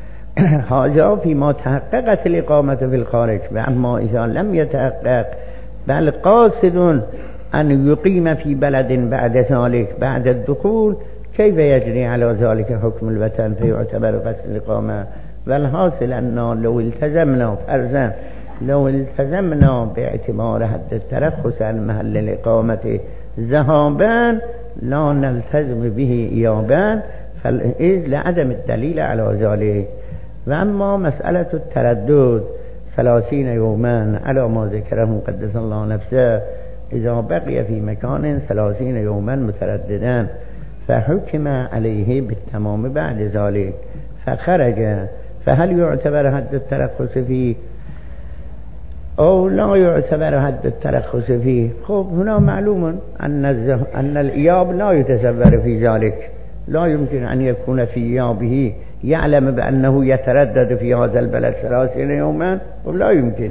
هذا فيما تحققت الإقامة في الخارج، وأما إذا لم يتحقق بل قاصد أن يقيم في بلد بعد ذلك بعد الدخول كيف يجري على ذلك حكم الوطن فيعتبر قصد الإقامة؟ والحاصل أنه لو التزمنا فرضا لو التزمنا باعتبار حد الترخص عن محل الإقامة ذهابا لا نلتزم به إيابا فإذ لعدم الدليل على ذلك. وأما مسألة التردد 30 يوما على ما ذكره قدس الله نفسه إذا بقي في مكان 30 يوما مترددا فحكم عليه بالتمام بعد ذلك فخرج فهل يعتبر حد الترخص فيه أو لا يعتبر حد الترخص فيه؟ خب هنا معلوم أن الإياب لا يتصور في ذلك، لا يمكن أن يكون في إيابه يعلم بأنه يتردد في هذا البلد 30 يوما ولا يمكن.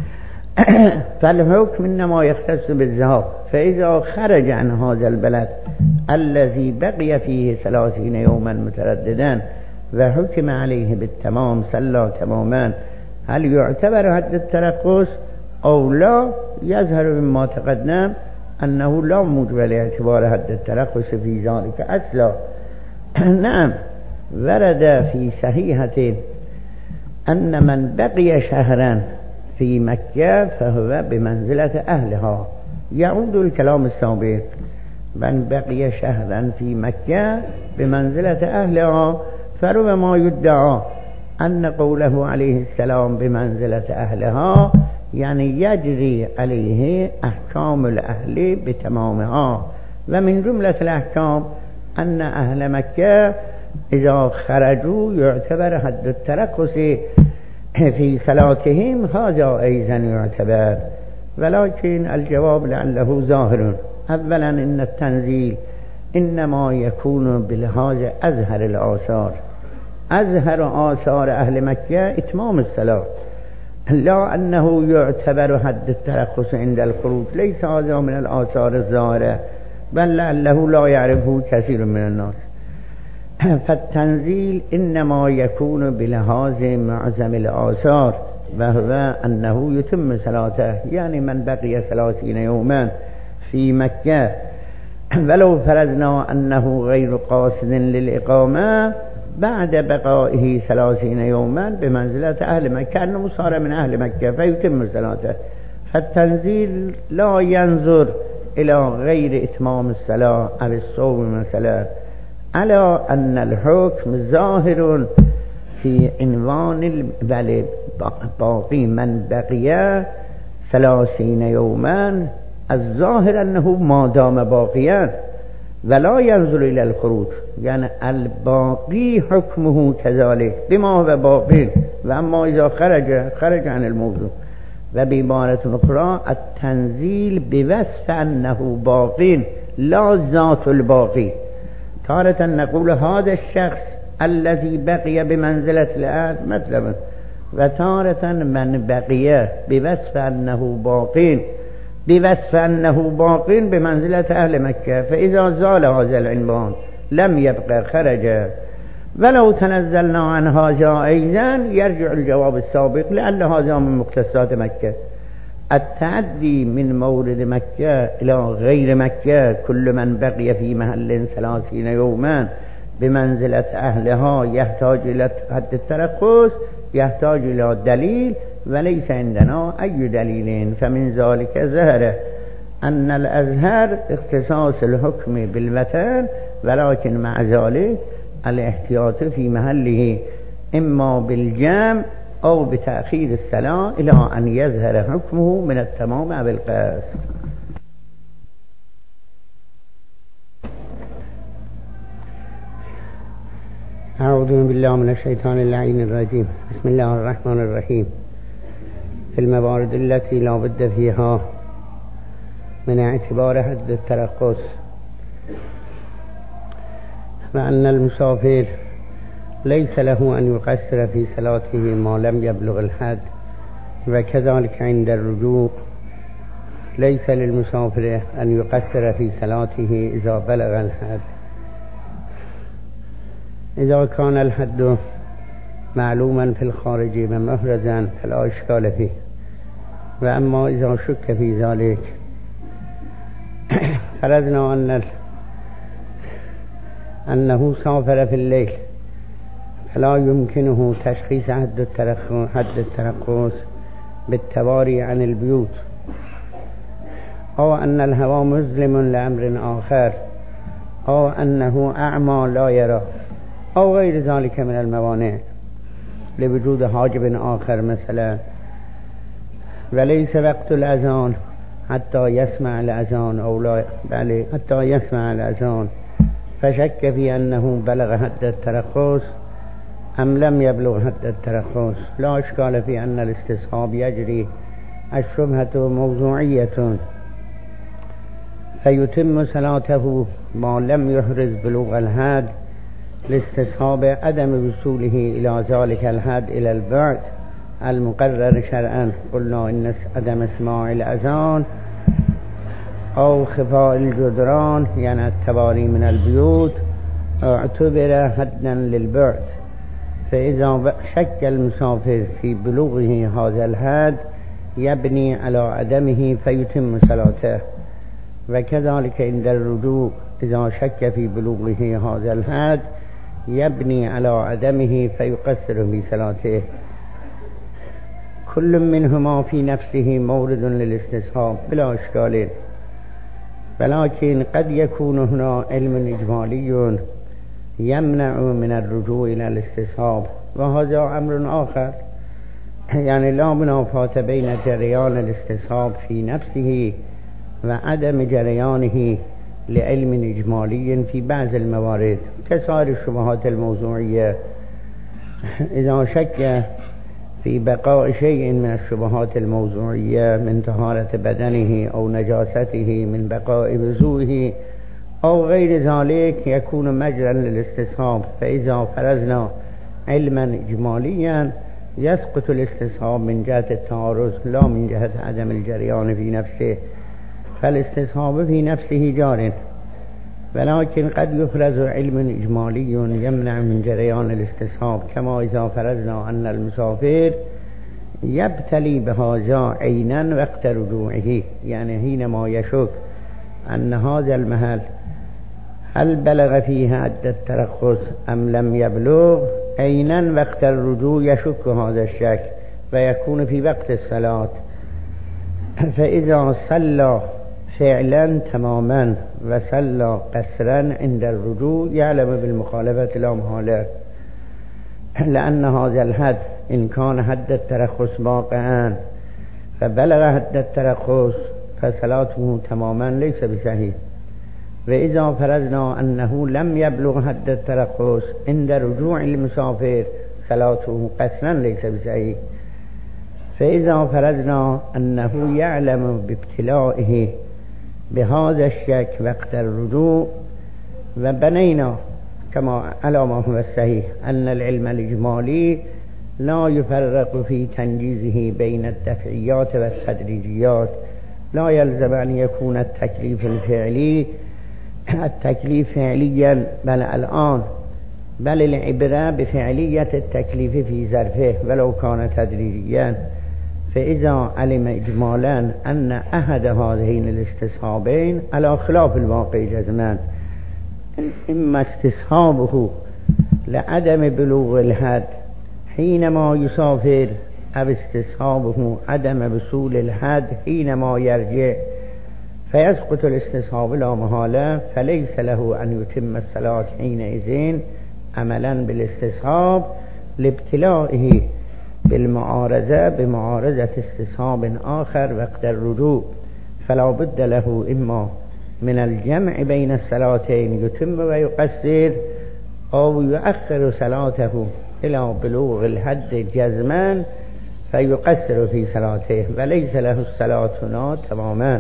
فالحكم إنما يختص بالذهاب، فإذا خرج عن هذا البلد الذي بقي فيه 30 يوما مترددا وحكم عليه بالتمام صلى تماما هل يعتبر حد الترخص أو لا؟ يظهر مما تقدم أنه لا موجب لاعتبار حد الترخص في ذلك أصلا. نعم ورد في صحيحة أن من بقي شهرا في مكة فهو بمنزلة أهلها، يعود الكلام السابق من بقي شهرا في مكة بمنزلة أهلها، فربما يدعى أن قوله عليه السلام بمنزلة أهلها يعني يجري عليه أحكام الأهل بتمامها، ومن جملة الأحكام أن أهل مكة إذا خرجوا يعتبر حد الترخص في صلاتهم هذا أيضا يعتبر. ولكن الجواب لعله ظاهر. أولا إن التنزيل إنما يكون بلحاظ أظهر الآثار، أظهر آثار أهل مكة إتمام الصلاة، لا أنه يعتبر حد الترخص عند الخروج، ليس هذا من الآثار الظاهرة بل لعله لا يعرفه كثير من الناس. فالتنزيل إنما يكون بلحاظ معظم الآثار وهو أنه يتم صلاته، يعني من بقي 30 يوما في مكة ولو فرضنا أنه غير قاصد للإقامة بعد بقائه 30 يوما بمنزلة أهل مكة أنه صار من أهل مكة فيتم صلاته. فالتنزيل لا ينظر إلى غير إتمام الصلاة أو الصوم مثلا، على أن الحكم ظاهر في عنوان باقي من بقي 30 يوما، الظاهر أنه ما دام باقيا ولا ينظر إلى الخروج، يعني الباقي حكمه كذلك بما هو باقي، وأما إذا خرج عن الموضوع. وبعبارة أخرى التنزيل بوصف أنه باقي لا ذات الباقي. تارة نقول هذا الشخص الذي بقي بمنزلة الأهل مثلا، وتارة من بقي بوصف أنه باقي بمنزلة أهل مكة، فإذا زال هذا العنوان لم يبقى خرج. ولو تنزلنا عن هذا أيضا يرجع الجواب السابق، لأن هذا من مختصات مكة. التعدي من مورد مكة إلى غير مكة، كل من بقي في محل 30 يوما بمنزلة أهلها يحتاج إلى حد الترخص، يحتاج إلى دليل، وليس عندنا أي دليل. فمن ذلك ظهر أن الأزهر اختصاص الحكم بالوطن، ولكن مع ذلك الاحتياط في محله إما بالجمع أو بتأخير الصلاة إلى أن يظهر حكمه من التمام أو القصر. أعوذ بالله من الشيطان اللعين الرجيم. بسم الله الرحمن الرحيم. في الموارد التي لا بد فيها من اعتبار حد الترخص، وأن المسافر ليس له أن يقصر في صلاته ما لم يبلغ الحد، وكذلك عند الرجوع ليس للمسافر أن يقصر في صلاته إذا بلغ الحد. إذا كان الحد معلوما في الخارج ومحرزا فلا إشكال فيه، وأما إذا شك في ذلك فرضنا أنه سافر في الليل فلا يمكنه تشخيص حد الترخص بالتواري عن البيوت، أو أن الهواء مظلم لأمر آخر، أو أنه أعمى لا يرى، أو غير ذلك من الموانع لوجود حاجب آخر مثلا. وليس وقت الأذان حتى يسمع الأذان أو لا، بل حتى يسمع الأذان، فشك في أنه بلغ حد الترخص أم لم يبلغ حد الترخص. لا إشكال في أن الاستصحاب يجري، الشبهة موضوعية، فيتم صلاته ما لم يحرز بلوغ الحد لاستصحاب عدم وصوله إلى ذلك الحد إلى البعد المقرر شرعا. قلنا إن عدم اسماع الأذان أو خفاء الجدران، يعني التواري من البيوت، اعتبر حدا للبعد. فإذا شك المسافر في بلوغه هذا الحد يبني على عدمه فيتم صلاته. وكذلك عند الرجوع إذا شك في بلوغه هذا الحد يبني على عدمه فيقصر في صلاته. كل منهما في نفسه مورد للاستصحاب بلا إشكال، ولكن قد يكون هنا علم إجمالي يمنع من الرجوع إلى الاستصحاب، وهذا أمر آخر. يعني لا منافاة بين جريان الاستصحاب في نفسه وعدم جريانه لعلم إجمالي في بعض الموارد كسائر الشبهات الموضوعية. إذا شك في بقاء شيء من الشبهات الموضوعية من طهارة بدنه أو نجاسته، من بقاء وضوئه أو غير ذلك، يكون مجرا للاستصحاب. فإذا فرضنا علما إجماليا يسقط الاستصحاب من جهة التعارض لا من جهة عدم الجريان في نفسه، فالاستصحاب في نفسه جار. ولكن قد يفرز علم إجمالي يمنع من جريان الاستصحاب، كما إذا فرضنا أن المسافر يبتلي بهذا عينا وقت رجوعه، يعني حينما يشك أن هذا المحل هل بلغ فيه حد الترخص أم لم يبلغ، عينا وقت الرجوع يشك هذا الشك ويكون في وقت الصلاة، فإذا صلى فعلا تماما وصلى قصرا عند الرجوع يعلم بالمخالفة لا محالة، لأن هذا الحد إن كان حد الترخص واقعا فبلغ حد الترخص فصلاته تماما ليس بصحيح. وإذا فرضنا أنه لم يبلغ حد الترخص عند رجوع المسافر صلاته قصرا ليس بصحيح. فإذا فرضنا أنه يعلم بابتلائه بهذا الشك وقت الرجوع، وبنينا كما على ما هو الصحيح أن العلم الإجمالي لا يفرق في تنجيزه بين الدفعيات والتدريجيات، لا يلزم أن يكون التكليف الفعلي التكليف فعليا بل الآن، بل العبرة بفعلية التكليف في ظرفه ولو كان تدريجيا. فإذا علم إجمالا أن أحد هذين الاستصحابين على خلاف الواقع جزما، إما استصحابه لعدم بلوغ الحد حينما يسافر أو استصحابه عدم وصول الحد حينما يرجع، فيسقط الاستصحاب لا محالة، فليس له أن يتم الصلاة حينئذ عملا بالاستصحاب لابتلائه بالمعارضة بمعارضة استصحاب آخر وقت الرجوع، فلا بد له إما من الجمع بين الصلاتين يتم ويقصر، أو يؤخر صلاته إلى بلوغ الحد جزما فيقصر في صلاته وليس له الصلاة هنا تماما.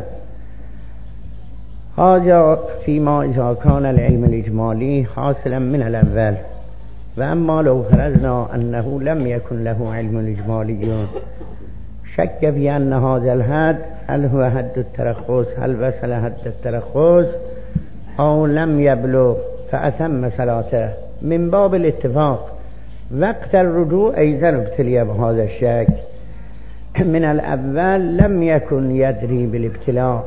هذا فيما إذا كان العلم الإجمالي حاصلا من الأول. وأما لو فرضنا أنه لم يكن له علم الإجمالي، شك في أن هذا الحد هل هو حد الترخص، هل وصل حد الترخص أو لم يبلغ، فأتم صلاته من باب الاتفاق. وقت الرجوع أيضا ابتلي بهذا الشك، من الأول لم يكن يدري بالابتلاء،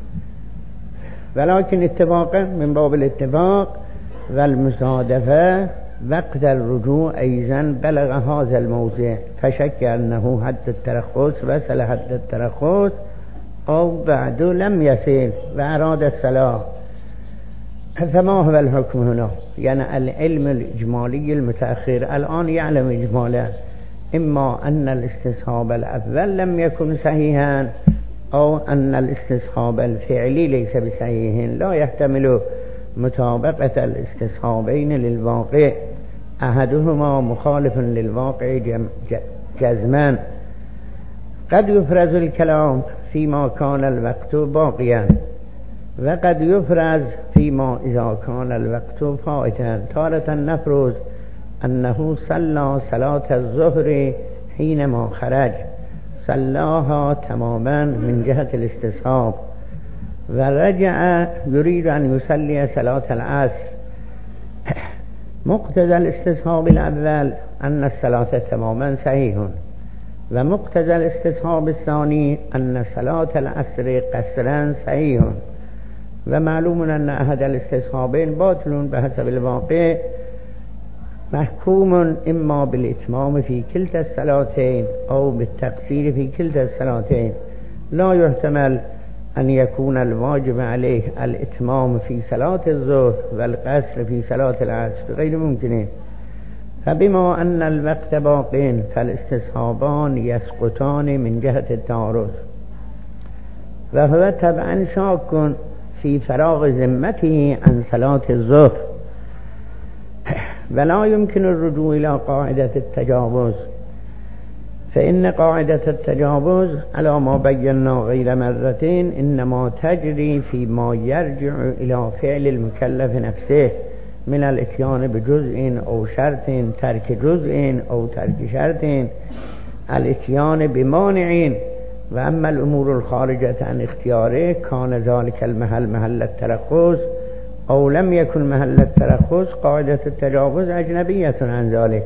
ولكن اتفاقا من باب الاتفاق والمصادفة وقت الرجوع أيضا بلغ هذا الموضع، فشك أنه حد الترخص وصل حد الترخص أو بعد لم يصل وأراد الصلاة، فما هو الحكم هنا؟ يعني العلم الإجمالي المتأخر الآن يعلم إجمالا إما أن الاستصحاب الأول لم يكن صحيحا أو أن الاستصحاب الفعلي ليس بصحيح، لا يحتمل مطابقة الاستصحابين للواقع، أحدهما مخالف للواقع جزما. قد يفرز الكلام فيما كان الوقت باقيا، وقد يفرز فيما إذا كان الوقت فائتا. تارة نفرز أنه صلى صلاة الظهر حينما خرج، صلاها تماما من جهة الاستصحاب، ورجع يريد أن يصلي صلاة العصر. مقتضى الاستصحاب الأول أن الصلاة تماما صحيح، ومقتضى الاستصحاب الثاني أن صلاة العصر قصرا صحيح. ومعلوم أن أحد الاستصحابين باطل بحسب الواقع، محكوم إما بالإتمام في كلتا الصلاتين أو بالتقصير في كلتا الصلاتين. لا يحتمل أن يكون الواجب عليه الإتمام في صلاة الظهر والقصر في صلاة العصر، غير ممكن. فبما أن الوقت باق فالاستصحابان يسقطان من جهة التعارض، وهو طبعا شاك في فراغ ذمته عن صلاة الظهر، ولا يمكن الرجوع إلى قاعدة التجاوز، فإن قاعدة التجاوز على ما بينا غير مرتين إنما تجري فيما يرجع إلى فعل المكلف نفسه من الاتيان بجزء أو شرط، ترك جزء أو ترك شرط، الاتيان بمانع. وأما الأمور الخارجة عن اختياره كان ذلك المحل محل الترخص أو لم يكن محل الترخص قاعدة التجاوز أجنبية عن ذلك.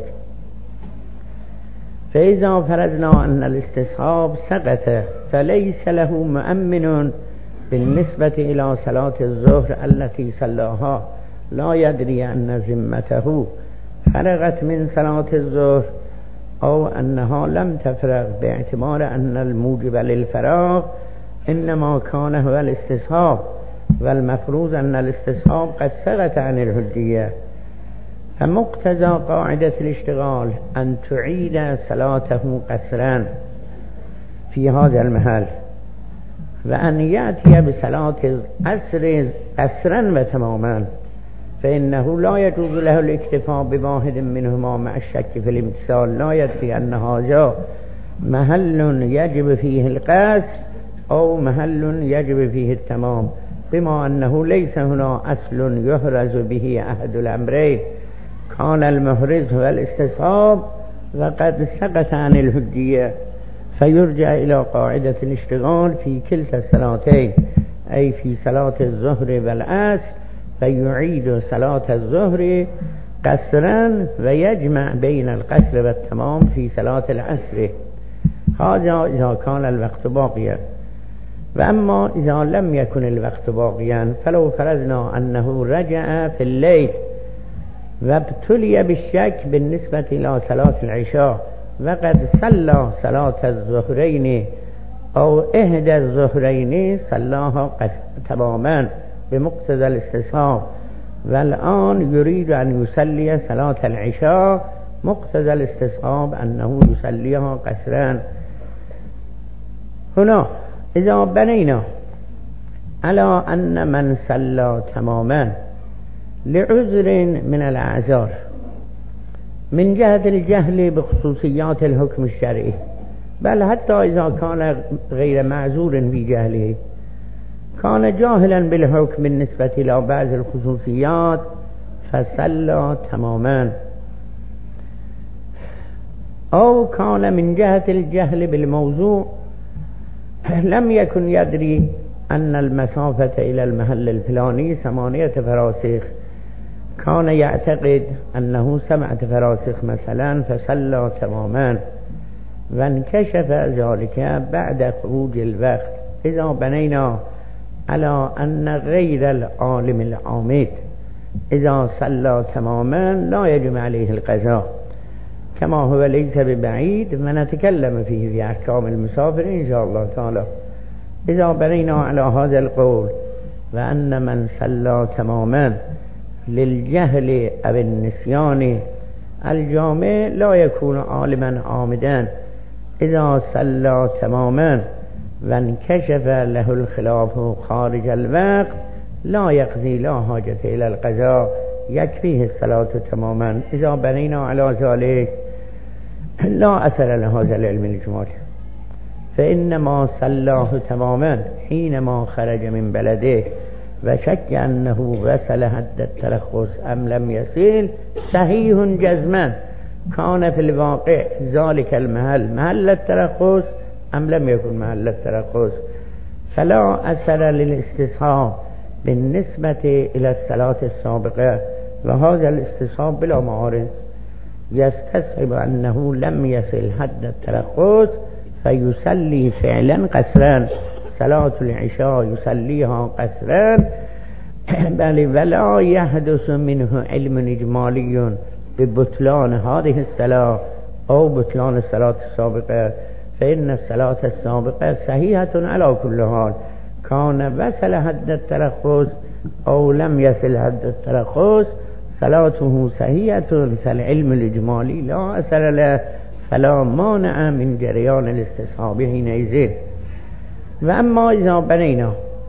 فإذا فرضنا أن الاستصحاب سقط فليس له مؤمن بالنسبة إلى صلاة الظهر التي صلاها، لا يدري أن ذمته فرغت من صلاة الظهر أو أنها لم تفرغ، باعتبار أن الموجب للفراغ إنما كان هو الاستصحاب، والمفروض أن الاستصحاب قد سقط عن الحجية. فمقتضى قاعدة الاشتغال أن تعيد صلاته قصرا في هذا المحل، وأن يأتي بصلاة العصر قصرا وتماما، فإنه لا يجوز له الاكتفاء بواحد منهما مع الشك في الامتثال، لا يدري أن هذا محل يجب فيه القصر أو محل يجب فيه التمام، بما أنه ليس هنا أصل يحرز به أحد الأمرين، كان المحرز هو الاستصحاب وقد سقط عن الحجية، فيرجع إلى قاعدة الاشتغال في كلتا الصلاتين، أي في صلاة الظهر والعصر، فيعيد صلاة الظهر قصرا ويجمع بين القصر والتمام في صلاة العصر. هذا إذا كان الوقت باقيا. وأما إذا لم يكن الوقت باقيا، فلو فرضنا أنه رجع في الليل وابتلي بالشك بالنسبة إلى صلاة العشاء وقد صلى صلاة الظهرين أو إحدى الظهرين صلاها تماما بمقتضى الاستصحاب، والآن يريد أن يصلي صلاة العشاء مقتضى الاستصحاب أنه يصليها قصرا. هنا إذا بنينا على أن من صلى تماما لعذر من الأعذار من جهة الجهل بخصوصيات الحكم الشرعي، بل حتى إذا كان غير معذور بجهله، كان جاهلا بالحكم بالنسبة إلى بعض الخصوصيات فصلى تماما، أو كان من جهة الجهل بالموضوع لم يكن يدري أن المسافة إلى المحل الفلاني 8 فراسخ، كان يعتقد أنه 7 فراسخ مثلا فصلى تماما، وانكشف ذلك بعد خروج الوقت. إذا بنينا على أن غير العالم العامد إذا صلى تماما لا يجب عليه القضاء، كما هو ليس ببعيد ونتكلم فيه في أحكام المسافر إن شاء الله تعالى. إذا بنينا على هذا القول وأن من صلى تماما للجهل أو النسيان الجامع لا يكون عالما عامدا، إذا صلى تماما وانكشف له الخلاف خارج الوقت لا يقضي، لا حاجة إلى القضاء، يكفيه الصلاة تماما. إذا بنينا على ذلك لا أثر لهذا العلم الإجمالي، فإنما صلاه تماما حينما خرج من بلده وشك أنه وصل حد الترخص أم لم يصل صحيح جزما، كان في الواقع ذلك المحل محل الترخص أم لم يكن محل الترخص، فلا أثر للاستصحاب بالنسبة إلى الصلاة السابقة، وهذا الاستصحاب بلا معارض يستصحب أنه لم يصل حد الترخص فيصلي فعلا قصرا، صلاة العشاء يصليها قصرا، بل ولا يحدث منه علم إجمالي ببطلان هذه الصلاة أو بطلان الصلاة السابقة، فإن الصلاة السابقة صحيحة على كل حال، كان وصل حد الترخص أو لم يصل حد الترخص صلاته صحيحة، فالعلم الإجمالي لا أثر له، فلا مانع من جريان الاستصحاب حينئذ. وأما إذا بنينا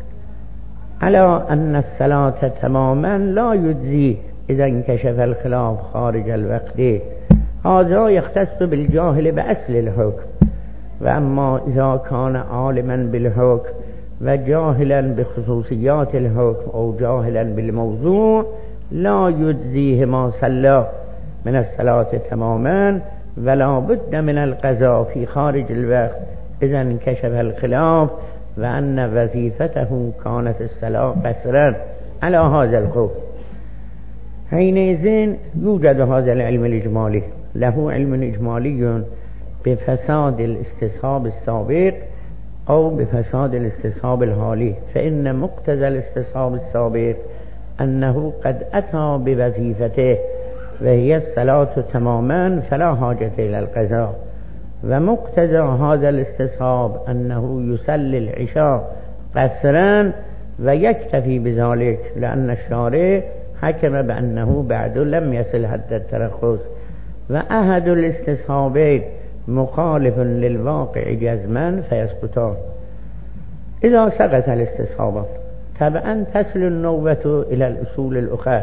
على أن الصلاة تماما لا يجزي إذا انكشف الخلاف خارج الوقت، هذا يختص بالجاهل بأصل الحكم، وأما إذا كان عالما بالحكم وجاهلا بخصوصيات الحكم أو جاهلا بالموضوع لا يجزيه ما صلى من الصلاة تماما، ولا بد من القضاء في خارج الوقت إذا انكشف الخلاف، وأن وظيفته كانت الصلاة قصرا. على هذا القول. حينئذ يوجد هذا العلم الإجمالي، له علم إجمالي بفساد الاستصحاب السابق أو بفساد الاستصحاب الحالي، فإن مقتضى الاستصحاب السابق أنه قد أتى بوظيفته وهي الصلاة تماما فلا حاجة إلى القضاء، ومقتضى هذا الاستصحاب أنه يصلي العشاء قصرا ويكتفي بذلك، لأن الشارع حكم بأنه بعد لم يصل حد الترخص، وأحد الاستصحابين مخالف للواقع جزما فيسقطان. إذا سقط الاستصحابان طبعا تصل النوبة إلى الأصول الأخرى.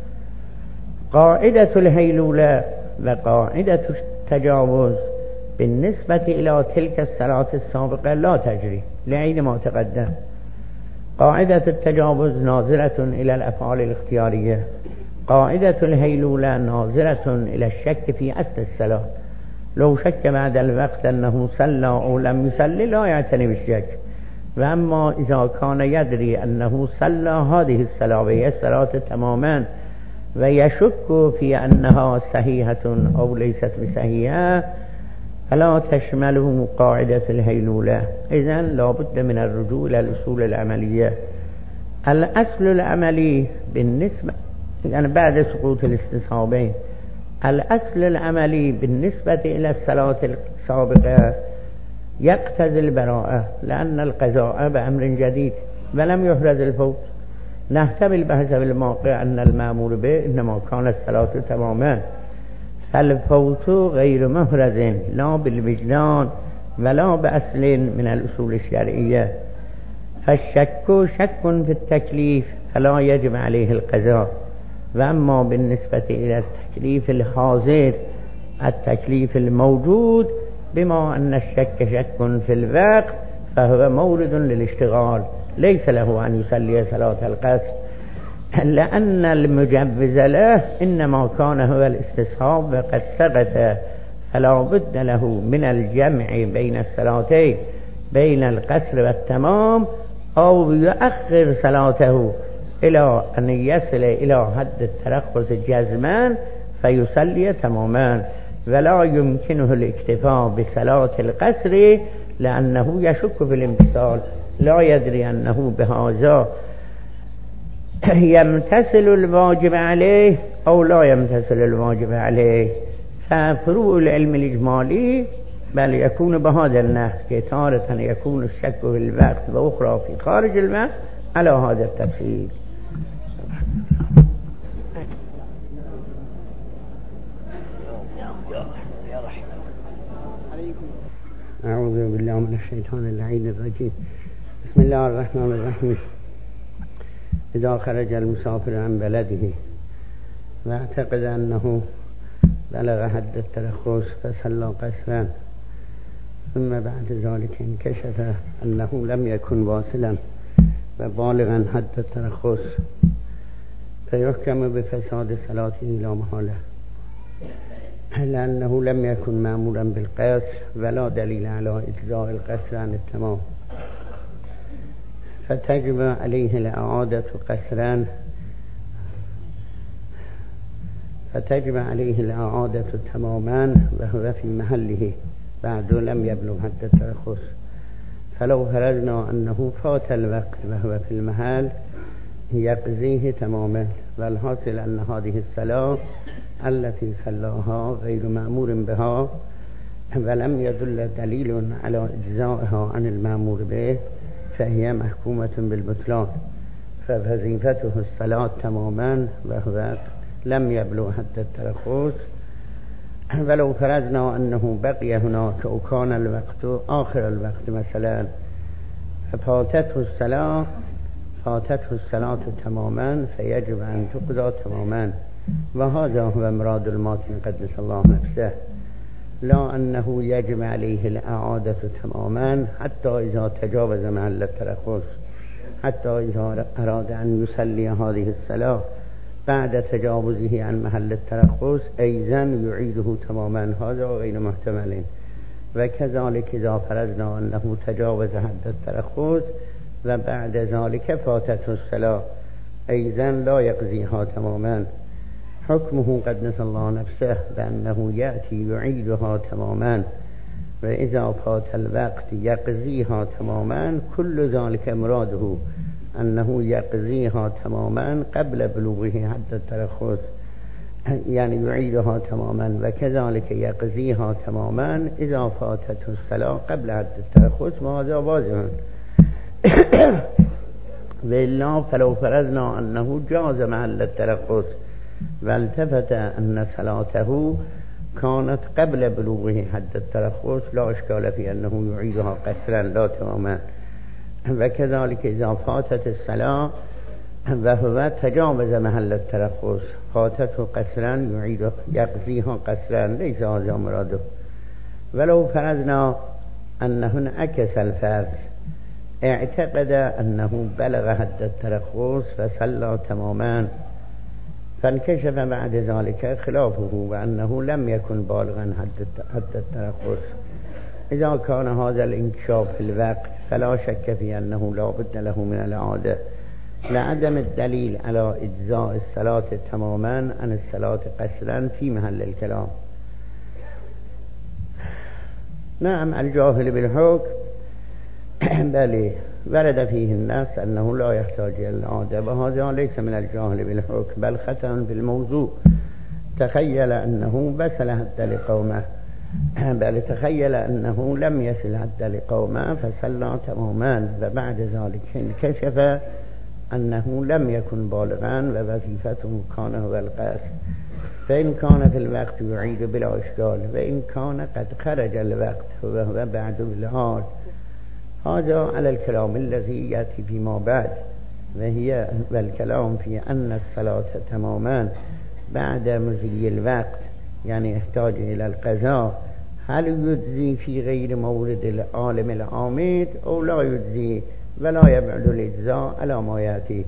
قاعدة الهيلولة وقاعدة التجاوز بالنسبة إلى تلك الصلاة السابقة لا تجري لعين ما تقدم. قاعدة التجاوز ناظرة إلى الأفعال الاختيارية، قاعدة الهيلولة ناظرة إلى الشك في أصل الصلاة. لو شك بعد الوقت أنه صلى أو لم يصلي لا يعتني بالشك، وأما إذا كان يدري أنه صلى هذه الصلاة وهي الصلاة تماما ويشك في أنها صحيحة أو ليست بصحيحة فلا تشمله قاعدة الهيلولة. إذن لا بد من الرجوع إلى الأصول العملية. الأصل العملي بالنسبة يعني بعد سقوط الاستصحابين، الأصل العملي بالنسبة إلى الصلاة السابقة يقتضي البراءة، لأن القضاء بأمر جديد ولم يحرز الفوت. نحتمل بحسب الموقع أن المأمور به إنما كان الصلاة تماما، فالفوت غير محرز لا بالوجدان ولا بأصل من الأصول الشرعية. فالشك شك في التكليف فلا يجب عليه القضاء، وأما بالنسبة إلى التكليف الحاضر التكليف الموجود بما أن الشك شك في الوقت فهو مورد للاشتغال، ليس له أن يصلي صلاة القصر، لأن المجوز له إنما كان هو الاستصحاب وقد سقط، فلا بد له من الجمع بين الصلاتين بين القصر والتمام، أو يؤخر صلاته إلى أن يصل إلى حد الترخص جزما فيصلي تماما، ولا يمكنه الاكتفاء بصلاة القصر لأنه يشك في الامتثال، لا يدري أنه بهذا يمتثل الواجب عليه أو لا يمتثل الواجب عليه. ففروع العلم الإجمالي بل يكون بهذا النحو، تارة يكون الشك في الوقت وأخرى في خارج الوقت على هذا التفصيل. أعوذ بالله من الشيطان اللعين الرجيم. بسم الله الرحمن الرحيم. إذا خرج المسافر عن بلده واعتقد أنه بلغ حد الترخص فصلى قصرا، ثم بعد ذلك انكشف أنه لم يكن واصلا وبالغا حد الترخص، فيحكم بفساد صلاته لا محالة، لأنه لم يكن مأمورا بالقصر ولا دليل على إجزاء القصر عن التمام، فتجب عليه الإعادة قصرا، فتجب عليه الإعادة تماما وهو في محله بعد لم يبلغ حد الترخص. فلو فرضنا أنه فات الوقت وهو في المحل يقضيه تماما، والحاصل أن هذه الصلاة التي صلاها غير مأمور بها ولم يدل دليل على إجزائها عن المأمور به فهي محكومة بالبطلان، فوظيفته الصلاة تماما وهو لم يبلغ حد الترخص. ولو فرضنا أنه بقي هناك وكان الوقت آخر الوقت مثلا ففاتته الصلاة تماما فيجب أن تقضى تماما، وهذا هو مراد الماتن قدس الله نفسه، لا أنه يجب عليه الإعادة تماما حتى إذا تجاوز محل الترخص، حتى إذا أراد أن يصلي هذه الصلاة بعد تجاوزه عن محل الترخص أيضا يعيده تماما، هذا غير محتمل. وكذلك إذا فرضنا أنه تجاوز حد الترخص وبعد ذلك فاتته الصلاة أيضا لا يقضيها تماما. حكمه قدس الله نفسه بأنه يأتي يعيدها تماما، وإذا فات الوقت يقضيها تماما. كل ذلك مراده أنه يقضيها تماما قبل بلوغه حد الترخص، يعني يعيدها تماما، وكذلك يقضيها تماما إذا فاتته الصلاة قبل حد الترخص، وهذا واضح. وإلا فلو فرضنا أنه جاز محل الترخص والتفت أن صلاته كانت قبل بلوغه حد الترخص لا إشكال في أنه يعيدها قصرا لا تماما. وكذلك إذا فاتت الصلاة وهو تجاوز محل الترخص فاتته قصرا يقضيها قصرا، ليس هذا مراده. ولو فرضنا أنه انعكس الفرض، اعتقد أنه بلغ حد الترخص فصلى تماما، فانكشف بعد ذلك خلافه وأنه لم يكن بالغا حد الترخص. إذا كان هذا الانكشاف في الوقت فلا شك في أنه لا بد له من الإعادة، لعدم الدليل على إجزاء الصلاة تماما عن الصلاة قصرا في محل الكلام. نعم، الجاهل بالحكم بل ورد فيه النص أنه لا يحتاج إلى الإعادة، وهذا ليس من الجاهل بالحكم بل خطأ بالموضوع. تخيل أنه بسل حتى لقومه، بل تخيل أنه لم يصل حتى لقومه فصلى تماما، وبعد ذلك انكشف أنه لم يكن بالغا ووظيفته كان هو القصر، فإن كان في الوقت يعيد بلا إشكال، وإن كان قد خرج الوقت وهو بعد بالحال. هذا على الكلام الذي يأتي فيما بعد، وهي والكلام في أن الصلاة تماما بعد مضي الوقت يعني يحتاج إلى القضاء. هل يجزي في غير مورد العالم العامد أو لا يجزي؟ ولا يبعد الإجزاء على ما يأتي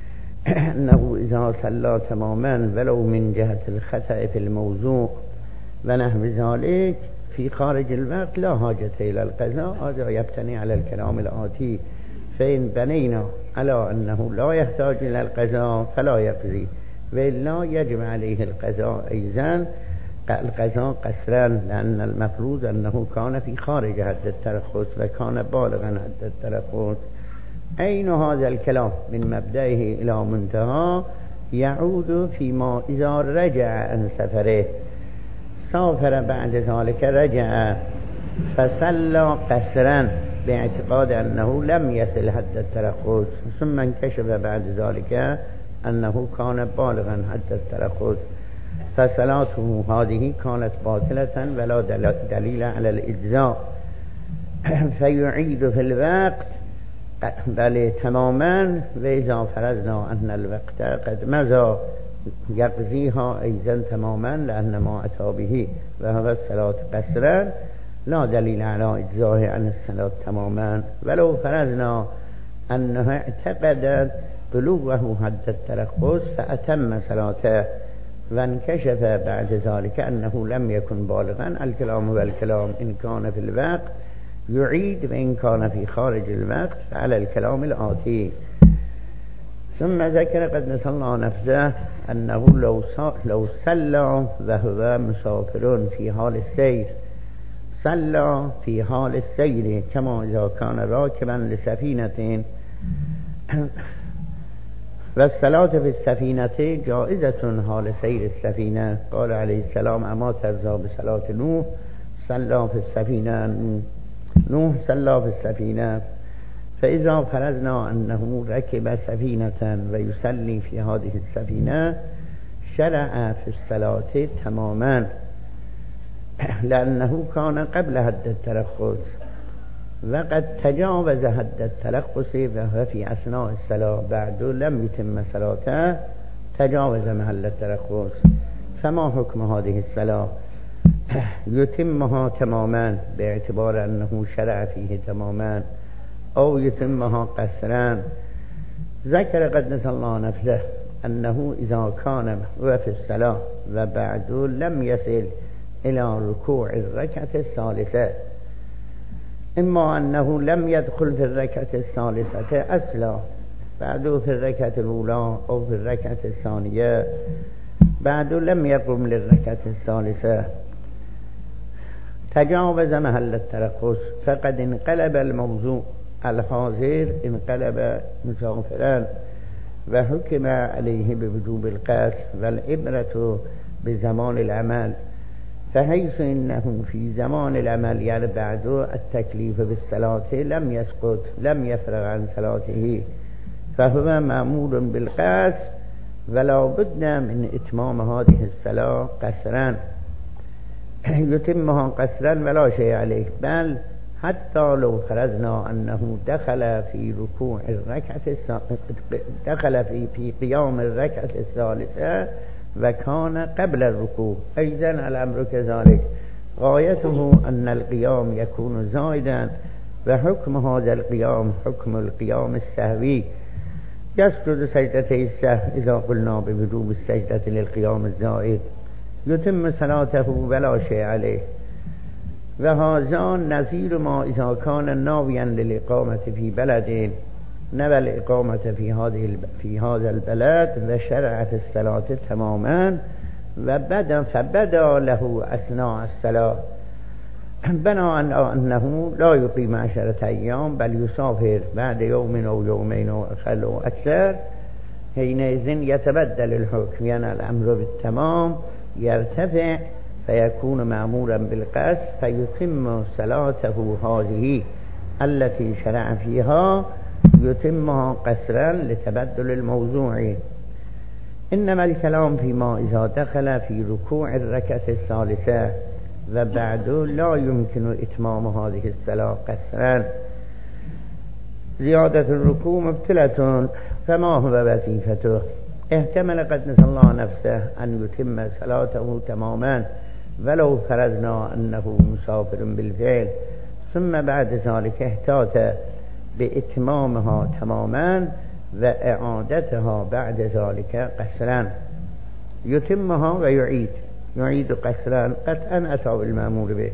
أنه إذا صلى تماما ولو من جهة الخطأ في الموضوع ونحو ذلك في خارج الوقت لا حاجة إلى القضاء. هذا يبتني على الكلام الآتي. فإن بنينا على أنه لا يحتاج إلى القضاء فلا يقضي، وإلا يجب عليه القضاء أيضا القضاء قصرا، لأن المفروض أنه كان في خارج حد الترخص وكان بالغا حد الترخص. أين هذا الكلام من مبدئه إلى منتهى يعود فيما إذا رجع عن سفره، سافر بعد ذلك رجع فصلى قصرا باعتقاد أنه لم يصل حد الترخص، ثم انكشف بعد ذلك أنه كان بالغا حد الترخص، فصلاته هذه كانت باطلة ولا دليل على الإجزاء، فيعيد في الوقت بل تماما. وإذا فرضنا أن الوقت قد مضى يقضيها أيضا تماما، لأن ما أتى به وهو الصلاة قصرا لا دليل على إجزائه عن الصلاة تماما. ولو فرضنا أنه اعتقد بلوغه حد الترخص فأتم صلاته وانكشف بعد ذلك أنه لم يكن بالغا، الكلام هو الكلام. إن كان في الوقت يعيد، وإن كان في خارج الوقت فعلى الكلام الآتي. ثم ذكر قد الله نفسه أنه لو صلى وهو مسافر في حال السير، صلى في حال السير كما إذا كان راكبا لسفينة، والصلاة في السفينة جائزة حال سير السفينة. قال عليه السلام: أما ترضى بصلاة نوح صلى في السفينة، نوح صلى في السفينة. فإذا فرضنا أنه ركب سفينة ويصلي في هذه السفينة شرع في الصلاة تماما، لأنه كان قبل حد الترخص، وقد تجاوز حد الترخص وهو في أثناء الصلاة بعد لم يتم صلاته، تجاوز محل الترخص. فما حكم هذه الصلاة؟ يتمها تماما باعتبار أنه شرع فيه تماما، أو يتمها قصرا. ذكر قدس الله نفسه أنه إذا كان هو في الصلاة وبعد لم يصل إلى ركوع الركعة الثالثة، إما أنه لم يدخل في الركعة الثالثة أصلا بعد في الركعة الأولى أو في الركعة الثانية بعد لم يقم للركعة الثالثة تجاوز محل الترخص فقد انقلب الموضوع الحاضر انقلب مسافرا وحكم عليه بوجوب القصر والعبرة بزمان العمل فحيث إنه في زمان العمل يعني بعد التكليف بالصلاة لم يسقط لم يفرغ عن صلاته فهو مأمور بالقصر ولا بد من إتمام هذه الصلاة قصرا يتمها قصرا ولا شيء عليه بل حتى لو فرضنا أنه دخل في ركوع الركعة دخل في قيام الركعة الثالثة وكان قبل الركوع أيضا الأمر كذلك غايته أن القيام يكون زائدا وحكم هذا القيام حكم القيام السهوي يسجد سجدتي السهو إذا قلنا بوجوب السجدة للقيام الزائد يتم صلاته ولا شيء عليه وهذا نظير ما إذا كان ناويا للإقامة في بلد نوى الإقامة في هذا البلد وشرع في الصلاة تماما فبدا له أثناء الصلاة بناء أنه لا يقيم 10 أيام بل يسافر بعد يوم أو يومين أو أقل أو أكثر حينئذ يتبدل الحكم يعني الأمر بالتمام يرتفع فيكون مأمورا بالقصر فيتم صلاته هذه التي شرع فيها يتمها قصرا لتبدل الموضوع إنما الكلام فيما إذا دخل في ركوع الركعة الثالثة وبعد لا يمكن إتمام هذه الصلاة قصرا زيادة الركوع مبتلة فما هو وظيفته احتمل قد الله نفسه أن يتم صلاته تماما ولو فرضنا أنه مسافر بالفعل ثم بعد ذلك احتاط بإتمامها تماما وإعادتها بعد ذلك قصرا يتمها ويعيد قصرا قطعا أتى المأمور به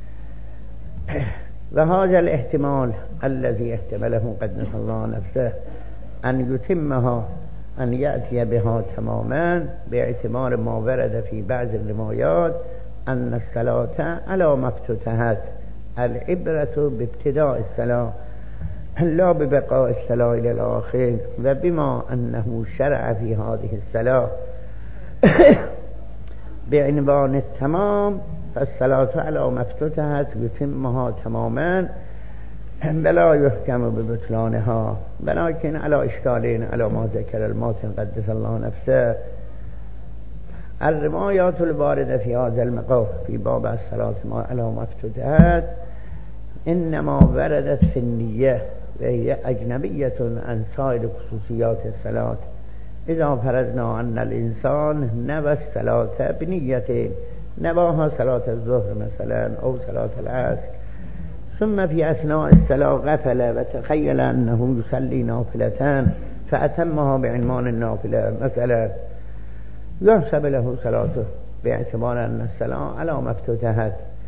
وهذا الاحتمال الذي احتمله قد الله نفسه أن يتمها أن يأتي بها تماما باعتبار ما ورد في بعض الروايات أن الصلاة على ما افتتحت العبرة بابتداء الصلاة لا ببقاء الصلاة إلى الآخر وبما أنه شرع في هذه الصلاة بعنوان التمام فالصلاة على ما افتتحت يتمها تماما بلا يحكم ببطلانها ولكن على إشكالين على ما ذكر الماتن قدس الله نفسه الروايات الواردة في هذا المقام في باب الصلاة على ما افتتحت إنما وردت في النية وهي أجنبية عن سائر خصوصيات الصلاة إذا فرضنا أن الإنسان نوى الصلاة بنية نواها صلاة الظهر مثلا أو صلاة العصر ثم في أثناء الصلاة غفل وتخيل أنه يصلي نافلتان فأتمها بعنوان النافلة مثلا يحسب له صلاته باعتبار أن الصلاة على ما افتتحت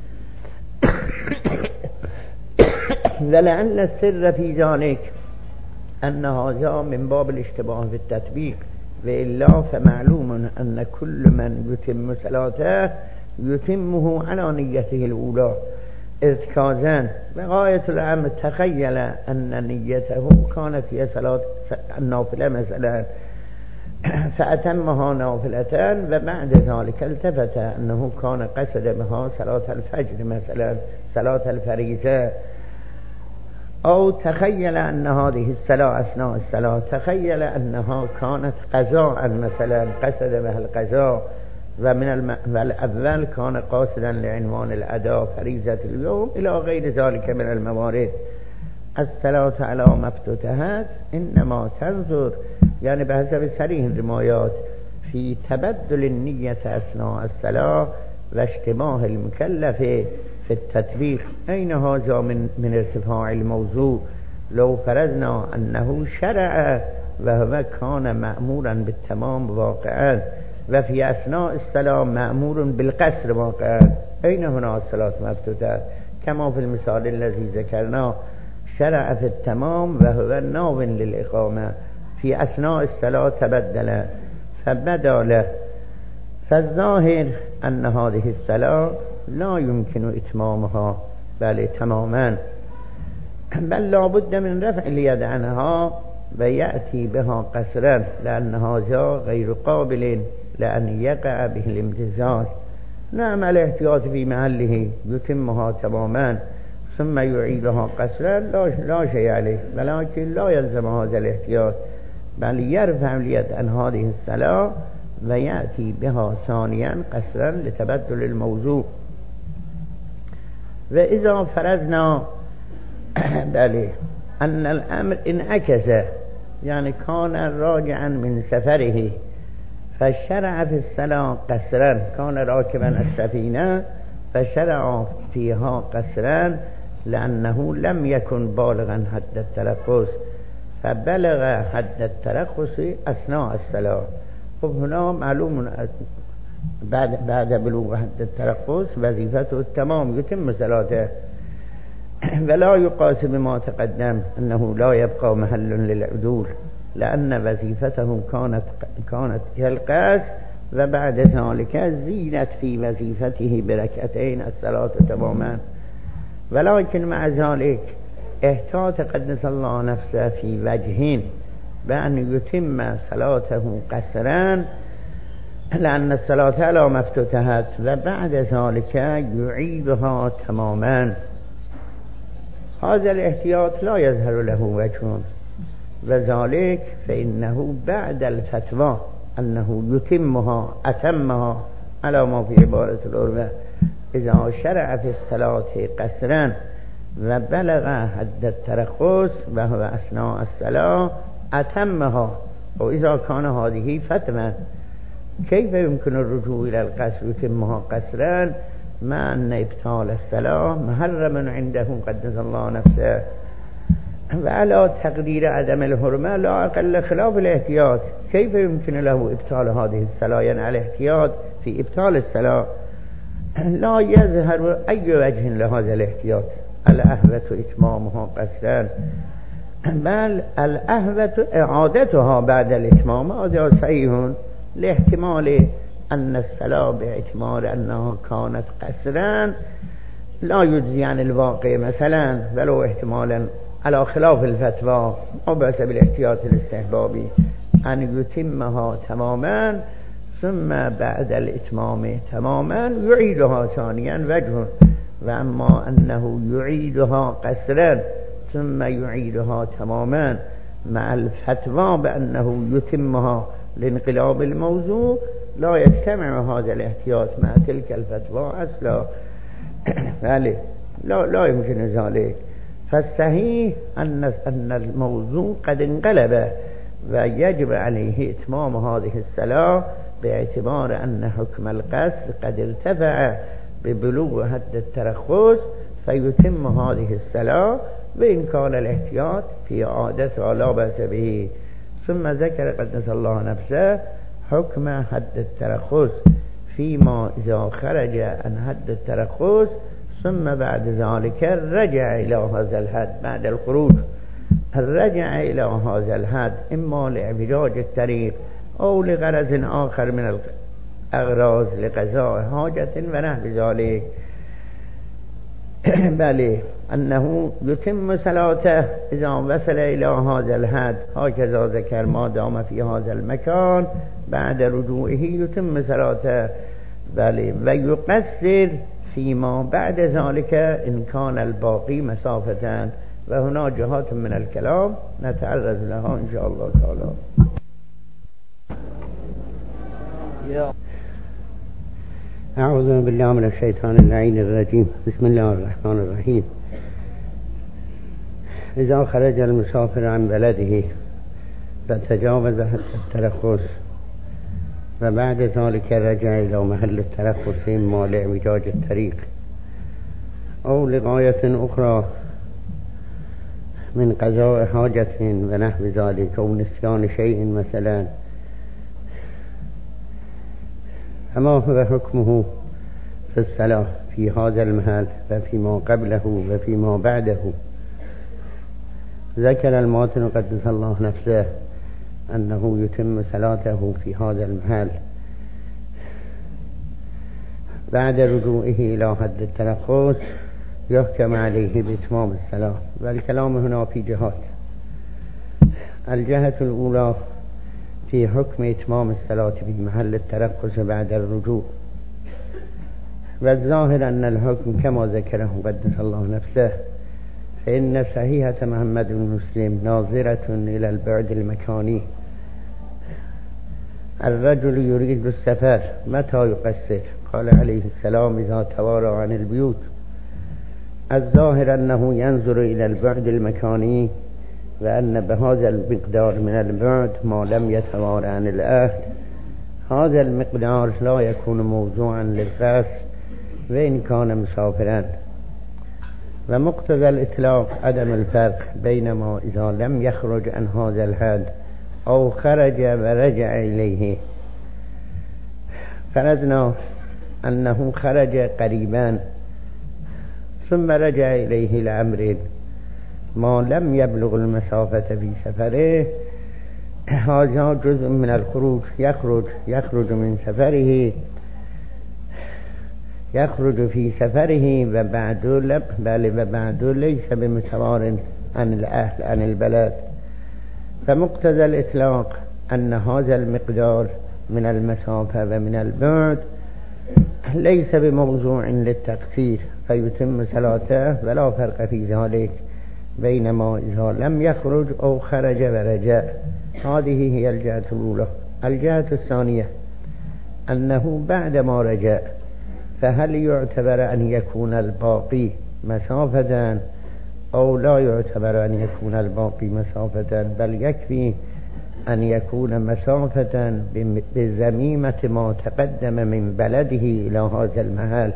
ولعل السر في ذلك أن هذا من باب الاشتباه في التطبيق وإلا فمعلوم أن كل من يتم صلاته يتمه على نيته الأولى ارتكازا وغاية الأمر تخيل أن نيته كانت هي صلاة النافلة مثلا فأتمها نافلتان وبعد ذلك التفت أنه كان قصد بها صلاة الفجر مثلا صلاة الفريضة أو تخيل أن هذه الصلاة أثناء الصلاة تخيل أنها كانت قضاء مثلا قصد بها القضاء والأول كان قاصدا لعنوان الأداء فريضة اليوم إلى غير ذلك من الموارد الصلاة على ما افتتحت إنما تنظر يعني بحسب صريح الروايات في تبدل النية أثناء الصلاة واشتباه المكلف في التطبيق أين هذا من ارتفاع الموضوع لو فرضنا أنه شرع وهو كان مأمورا بالتمام واقعا وفي أثناء الصلاة مأمور بالقصر واقعا أين هنا الصلاة مفتوحة كما في المثال الذي ذكرناه شرع في التمام وهو ناو للإقامة في أثناء الصلاة تبدل فبدا له، فالظاهر أن هذه الصلاة لا يمكن إتمامها بل تماما، بل لا بد من رفع اليد عنها ويأتي بها قصرا، لأن هذا غير قابل لأن يقع به الامتثال. نعم الاحتياط في محله يتمها تماما ثم يعيدها قصرا لا شيء عليه، ولكن لا يلزم هذا الاحتياط، بل يرفع اليد عن هذه الصلاة ويأتي بها ثانيا قصرا لتبدل الموضوع. وإذا فرضنا بله أن الأمر انعكس، يعني كان راجعا من سفره فشرع في الصلاة قصرا، كان راكبا السفينة فشرع فيها قصرا لأنه لم يكن بالغا حد الترخص، فبلغ حد الترخص أثناء الصلاة. هنا معلوم بعد بلوغ حد الترخص وظيفته التمام يتم صلاته، ولا يقاس بما تقدم أنه لا يبقى محل للعدول، لأن وظيفته كانت القصر، وبعد ذلك زينت في وظيفته بركعتين الصلاة تماما. ولكن مع ذلك احتاط قدس الله نفسه في وجهين بأن يتم صلاته قصرا، لأن الصلاة على ما افتتحت، وبعد ذلك يعيدها تماما. هذا الاحتياط لا يظهر له وجه، وذلك فإنه بعد الفتوى أنه يتمها أتمها على ما في عبارة العربة، إذا شرع في الصلاة قصرا وبلغ حد الترخص وهو أثناء الصلاة أتمها. وإذا كان هذه فتوى كيف يمكن الرجوع إلى القصر يتمها قصرا مع أن إبطال الصلاة محرم عنده قدس الله نفسه؟ وعلى تقدير عدم الحرمة لا أقل خلاف الاحتياط، كيف يمكن له إبطال هذه الصلاة؟ يعني الاحتياط في إبطال الصلاة لا يظهر أي وجه لهذا الاحتياط. الأهوة إتمامها قصرا، بل الأهوة إعادتها بعد الإتمام، هذا صحيح لاحتمال أن الصلاة باعتبار أنها كانت قصرا لا يجزي عن الواقع مثلا، ولو احتمالا على خلاف الفتوى وبأس بالاحتياط الاستحبابي أن يتمها تماما ثم بعد الإتمام تماما يعيدها ثانيا وجه. وأما أنه يعيدها قصرا ثم يعيدها تماما مع الفتوى بأنه يتمها لانقلاب الموضوع لا يجتمع هذا الاحتياط مع تلك الفتوى أصلا. لا يمكن ذلك. فالصحيح أن الموضوع قد انقلب ويجب عليه إتمام هذه الصلاة باعتبار أن حكم القصر قد ارتفع ببلوغ حد الترخص، فيتم هذه الصلاة وإن كان الاحتياط في عادتها لا بأس به. ثم ذكر قدس الله نفسه حكم حد الترخص فيما إذا خرج عن حد الترخص ثم بعد ذلك رجع إلى هذا الحد. بعد الخروج رجع إلى هذا الحد إما لإعوجاج الطريق أو لغرض آخر من الأغراض لقضاء حاجة ونحو ذلك، بل أنه يتم صلاته إذا وصل إلى هذا الحد، هكذا ذكر ما دام في هذا المكان بعد رجوعه يتم صلاته، بل ويقصر فيما بعد ذلك إن كان الباقي مسافة. وهنا جهات من الكلام نتعرض لها إن شاء الله تعالى. أعوذ بالله من الشيطان اللعين الرجيم. بسم الله الرحمن الرحيم. إذا خرج المسافر عن بلده فتجاوز حد الترخص وبعد ذلك رجع إلى محل الترخص إما لإعوجاج الطريق أو لغاية أخرى من قضاء حاجة ونحو ذلك أو نسيان شيء مثلا، فما هو حكمه في الصلاة في هذا المحل وفيما قبله وفيما بعده؟ ذكر الماتن قدس الله نفسه أنه يتم صلاته في هذا المحل بعد رجوعه إلى حد الترخص، يحكم عليه بإتمام الصلاة. والكلام هنا في جهات. الجهة الأولى في حكم إتمام الصلاة في محل الترخص بعد الرجوع، والظاهر أن الحكم كما ذكره قدس الله نفسه، فإن صحيحة محمد بن مسلم ناظرة إلى البعد المكاني. الرجل يريد السفر متى يقصر؟ قال عليه السلام إذا توارى عن البيوت. الظاهر أنه ينظر إلى البعد المكاني، وأن بهذا المقدار من البعد ما لم يتوارى عن الأهل هذا المقدار لا يكون موضوعا للقصر وإن كان مسافرا. ومقتضى الإطلاق عدم الفرق بينما إذا لم يخرج عن هذا الحد أو خرج ورجع إليه. فرضنا أنه خرج قريبا ثم رجع إليه لأمر ما لم يبلغ المسافة في سفره، هذا جزء من الخروج. يخرج من سفره، يخرج في سفره وبعد ليس بمتوار عن الأهل عن البلد. فمقتضى الإطلاق أن هذا المقدار من المسافة ومن البعد ليس بموضوع للتقصير فيتم صلاته، ولا فرق في ذلك بينما إذا لم يخرج أو خرج ورجع. هذه هي الجهة الأولى. الجهة الثانية أنه بعدما رجع فهل يعتبر أن يكون الباقي مسافة أو لا يعتبر أن يكون الباقي مسافة، بل يكفي أن يكون مسافة بزميمة ما تقدم من بلده إلى هذا المحل.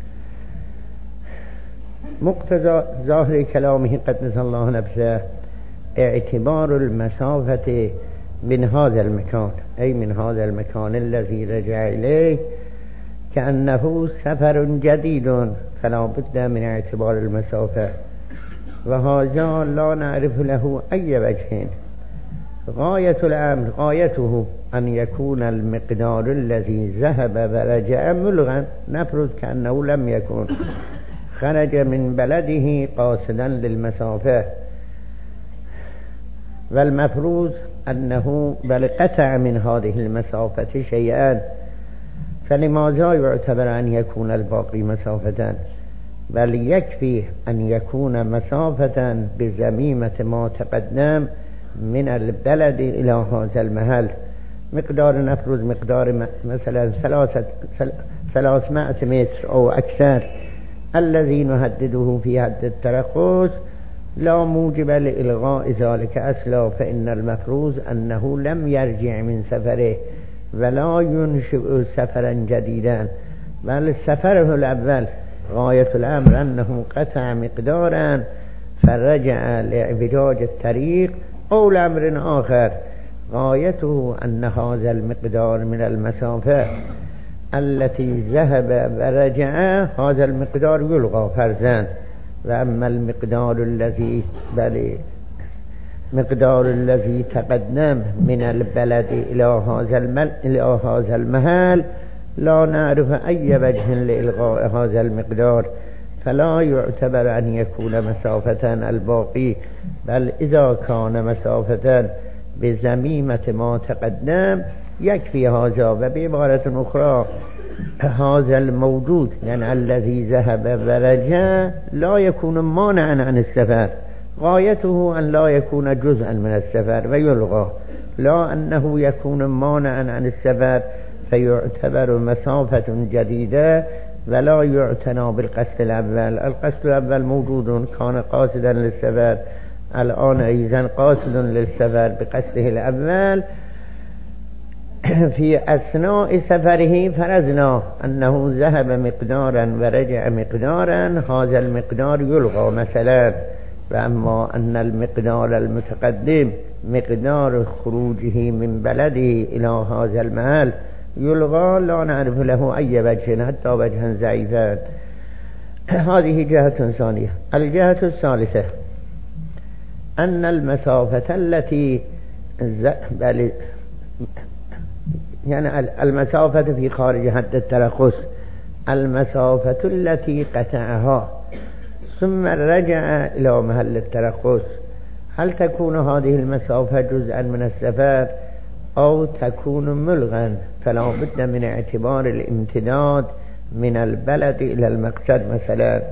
مقتضى ظاهر كلامه قدس الله نفسه اعتبار المسافة من هذا المكان، أي من هذا المكان الذي رجع إليه كأنه سفر جديد، فلا بد من اعتبار المسافة. وهذا لا نعرف له أي وجه. غاية الأمر غايته أن يكون المقدار الذي ذهب ورجع ملغا. نفرض كأنه لم يكن، خرج من بلده قاصدا للمسافة، والمفروض أنه بل قطع من هذه المسافة شيئا، فلماذا يعتبر أن يكون الباقي مسافة؟ بل يكفي أن يكون مسافة بزميمة ما تقدم من البلد إلى هذا المحل. مقدار نفرض مقدار مثلا 300 متر أو أكثر الذي نهدده في حد الترخص لا موجب لإلغاء ذلك أصلا، فإن المفروض أنه لم يرجع من سفره ولا ينشئ سفرا جديدا، بل سفره الأول غاية الأمر أنه قطع مقدارا فرجع لاعوجاج الطريق، أو لأمر آخر غايته أن هذا المقدار من المسافة التي ذهب ورجع هذا المقدار يلغى فرضا. وأما مقدار الذي تقدم من البلد إلى هذا المحل لا نعرف أي وجه لإلغاء هذا المقدار، فلا يعتبر أن يكون مسافة الباقي، بل إذا كان مسافة بزميمة ما تقدم يكفي هذا. وبعبارة أخرى هذا الموجود يعني الذي ذهب ورجع لا يكون مانعا عن السفر، غايته أن لا يكون جزءا من السفر ويلغى، لا أنه يكون مانعا عن السفر فيعتبر مسافة جديدة ولا يعتنى بالقصد الأول. القصد الأول موجود، كان قاصدا للسفر، الآن أيضا قاصد للسفر بقصده الأول. في أثناء سفره فرضنا أنه ذهب مقدارا ورجع مقدارا، هذا المقدار يلغى مثلا. وأما أن المقدار المتقدم مقدار خروجه من بلده إلى هذا المحل يلغى، لا نعرف له أي وجه حتى وجها ضعيفا. هذه جهة ثانية. الجهة الثالثة أن المسافة التي بله، يعني المسافة في خارج حد الترخص، المسافة التي قطعها ثم رجع إلى محل الترخص، هل تكون هذه المسافة جزءا من السفر أو تكون ملغا؟ فلا بد من اعتبار الامتداد من البلد إلى المقصد مثلا،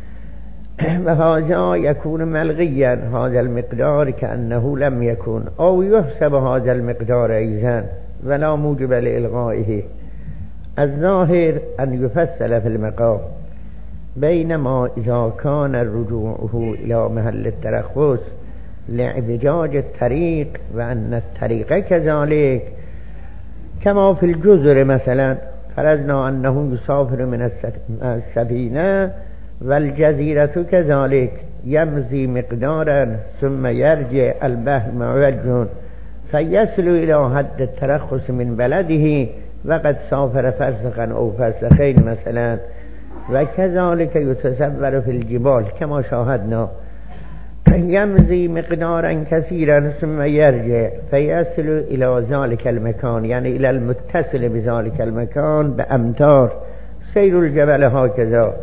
وهذا يكون ملغيا، هذا المقدار كأنه لم يكن، أو يحسب هذا المقدار أيضا ولا موجب لإلغائه. الظاهر أن يفصل في المقام، بينما إذا كان رجوعه إلى محل الترخص لاعوجاج الطريق وأن الطريق كذلك كما في الجزر مثلا، فرضنا أنه يسافر من السفينة والجزيرة كذلك، يمضي مقدارا ثم يرجع، البحر معوج فيصل إلى حد الترخص من بلده وقد سافر فرسخا أو فرسخين مثلا. وكذلك يتصور في الجبال كما شاهدنا، يمضي مقدارا كثيرا ثم يرجع فيصل إلى ذلك المكان، يعني إلى المتصل بذلك المكان بأمتار، سير الجبل هكذا.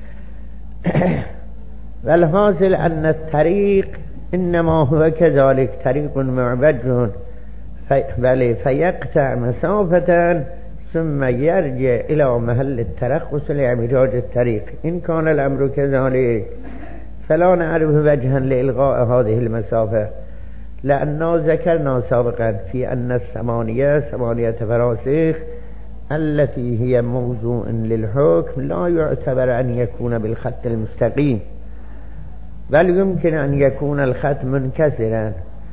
والحاصل أن الطريق إنما هو كذلك طريق معوج، فيقطع مسافة ثم يرجع إلى محل الترخص لاعوجاج الطريق. إن كان الأمر كذلك فلا نعرف وجها لإلغاء هذه المسافة، لأننا ذكرنا سابقا في أن ثمانية فراسخ التي هي موضوع للحكم لا يعتبر أن يكون بالخط المستقيم، بل يمكن أن يكون الخط منكسرا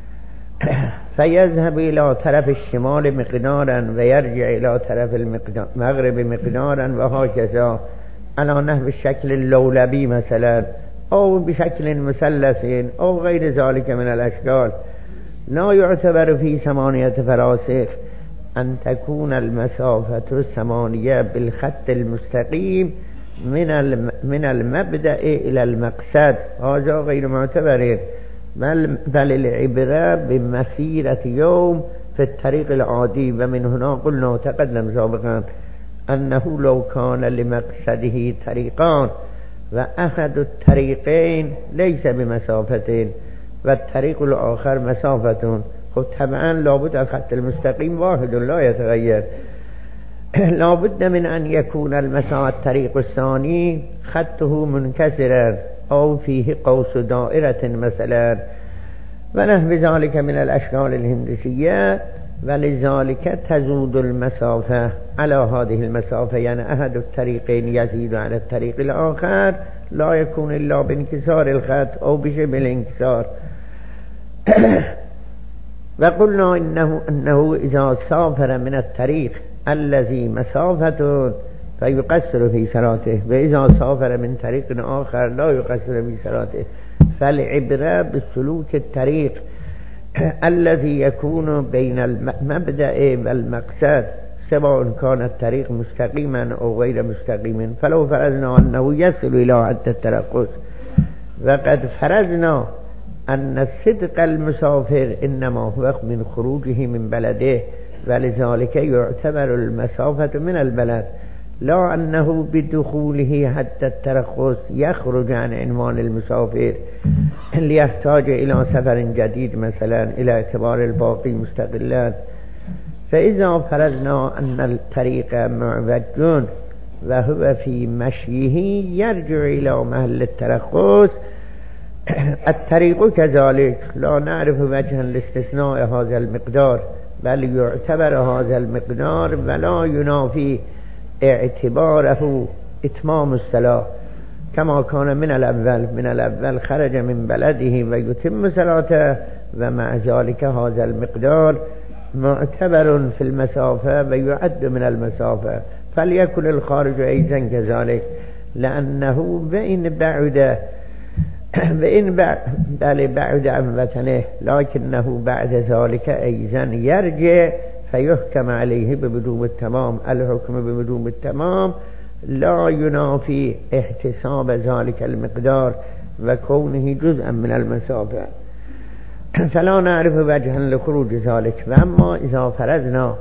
فيذهب إلى طرف الشمال مقدارا ويرجع إلى طرف المغرب مقدارا، وهكذا على نحو الشكل اللولبي مثلا، أو بشكل مثلث أو غير ذلك من الأشكال. لا يعتبر في 8 فراسخ أن تكون المسافة 8 بالخط المستقيم من المبدأ إلى المقصد، هذا غير معتبر، بل العبرة بمسيرة يوم في الطريق العادي. ومن هنا قلنا تقدم سابقا أنه لو كان لمقصده طريقان وأحد الطريقين ليس بمسافتين والطريق الآخر مسافة، طبعا لابد الخط المستقيم واحد لا يتغير، لابد من أن يكون الطريق الثاني خطه منكسرا أو فيه قوس دائرة مثلا ونحو ذلك من الأشكال الهندسية، ولذلك تزود المسافة على هذه المسافة، يعني أحد الطريقين يزيد على الطريق الآخر، لا يكون إلا بانكسار الخط أو بشبه الانكسار. وقلنا إنه إذا سافر من الطريق الذي مسافة فيقصر في صلاته، وإذا سافر من طريق آخر لا يقصر في صلاته. فالعبرة بسلوك الطريق الذي يكون بين المبدأ والمقصد، سواء كان الطريق مستقيما أو غير مستقيم. فلو فرضنا أنه يصل إلى حد الترخص، وقد فرضنا أن صدق المسافر إنما هو من خروجه من بلده، ولذلك يعتبر المسافة من البلد، لا أنه بدخوله حتى الترخص يخرج عن عنوان المسافر ليحتاج إلى سفر جديد مثلا إلى اعتبار الباقي مستقلا. فإذا فرضنا أن الطريق معوج وهو في مشيه يرجع إلى محل الترخص، الطريق كذلك لا نعرف وجها لاستثناء هذا المقدار، بل يعتبر هذا المقدار ولا ينافي اعتباره إتمام الصلاة كما كان من الأول خرج من بلده ويتم صلاته، ومع ذلك هذا المقدار معتبر في المسافة ويعد من المسافة، فليكن الخارج أيضا كذلك، لأنه بعد عن وطنه، لكنه بعد ذلك أيضا يرجع فيحكم عليه بوجوب التمام. الحكم بوجوب التمام لا ينافي احتساب ذلك المقدار وكونه جزءا من المسافة. فلا نعرف وجها لخروج ذلك. و اما اذا فرضنا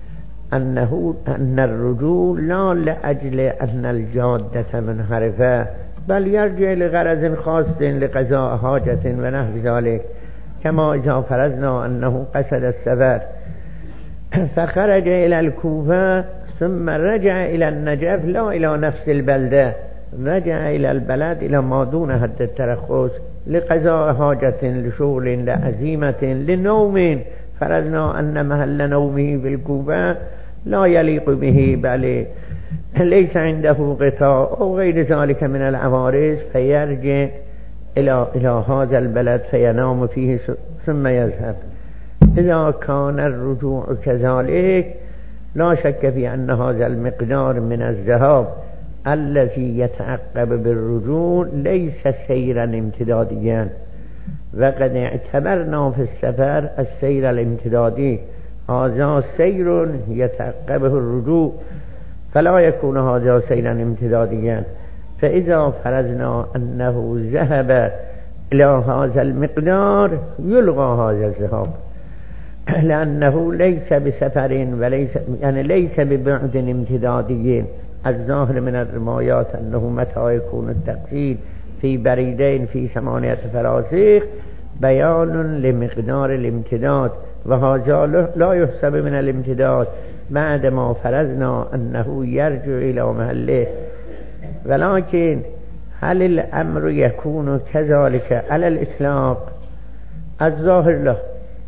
ان الرجوع لا لاجل ان الجادة منحرفه بل يرجع لغرض خاص لقضاء حاجة و نحو ذلك، كما اذا فرضنا انه قصد السفر فخرج الى الكوفه ثم رجع الى النجف لا الى نفس البلده، رجع الى البلد الى ما دون حد الترخص لقضاء حاجة لشغل لعزيمة لنوم، فرضنا ان محل نومه بالكوفه لا يليق به بل ليس عنده غطاء او غير ذلك من العوارض، فيرجع الى هذا البلد فينام فيه ثم يذهب. اذا كان الرجوع كذلك لا شك في ان هذا المقدار من الذهاب الذي يتعقب بالرجوع ليس سيرا امتداديا، وقد اعتبرنا في السفر السير الامتدادي، هذا سير يتعقبه الرجوع فلا يكون هذا سيرا امتداديا. فإذا فرضنا أنه ذهب إلى هذا المقدار يلغى هذا الذهاب، لأنه ليس بسفر وليس يعني ليس ببعد امتدادي. الظاهر من الرمايات أنه متى يكون التقصير في بريدين في 8 فراسخ بيان لمقدار الامتداد، وهذا لا يحسب من الامتداد بعد ما فرضنا أنه يرجع إلى محله. ولكن هل الأمر يكون كذلك على الإطلاق؟ الظاهر له،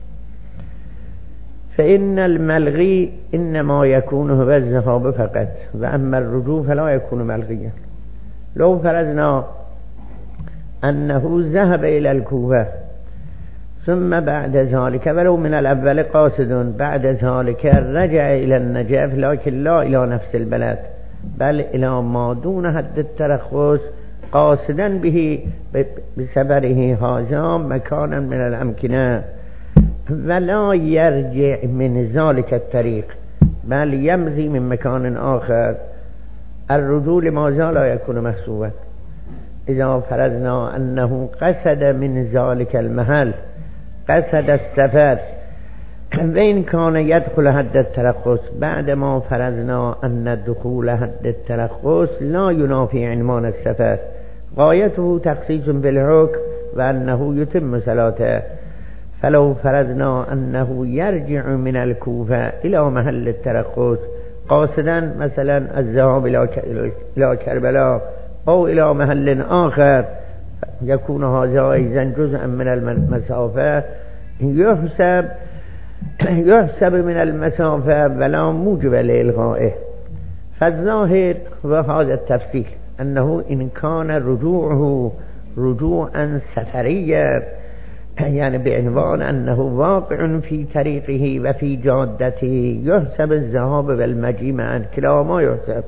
فإن الملغي إنما يكون هو الذهاب فقط، وأما الرجوع فلا يكون ملغيا. لو فرضنا أنه ذهب إلى الكوفة ثم بعد ذلك ولو من الأول قاصد بعد ذلك رجع إلى النجف لكن لا إلى نفس البلد بل إلى ما دون حد الترخص قاصدا به بسفره هذا مكانا من الأمكنة، ولا يرجع من ذلك الطريق بل يمضي من مكان آخر، الرجوع لماذا لا يكون محسوبا؟ إذا فرضنا أنه قصد من ذلك المحل قصد السفر وإن كان يدخل حد الترخص بعدما فرضنا أن دخول حد الترخص لا ينافي عنوان السفر، غايته تخصيص بالحكم وأنه يتم صلاته. فلو فرضنا أنه يرجع من الكوفة إلى محل الترخص قاصدا مثلا الذهاب إلى كربلاء أو إلى محل آخر يكون هذا أيضا جزءا من المسافة يحسب من المسافة ولا موجب لإلغائه. فالظاهر وهذا التفصيل أنه إن كان رجوعه رجوعا سفريا يعني بعنوان أنه واقع في طريقه وفي جادته يحسب الذهاب والمجيء معا كلاهما يحسب.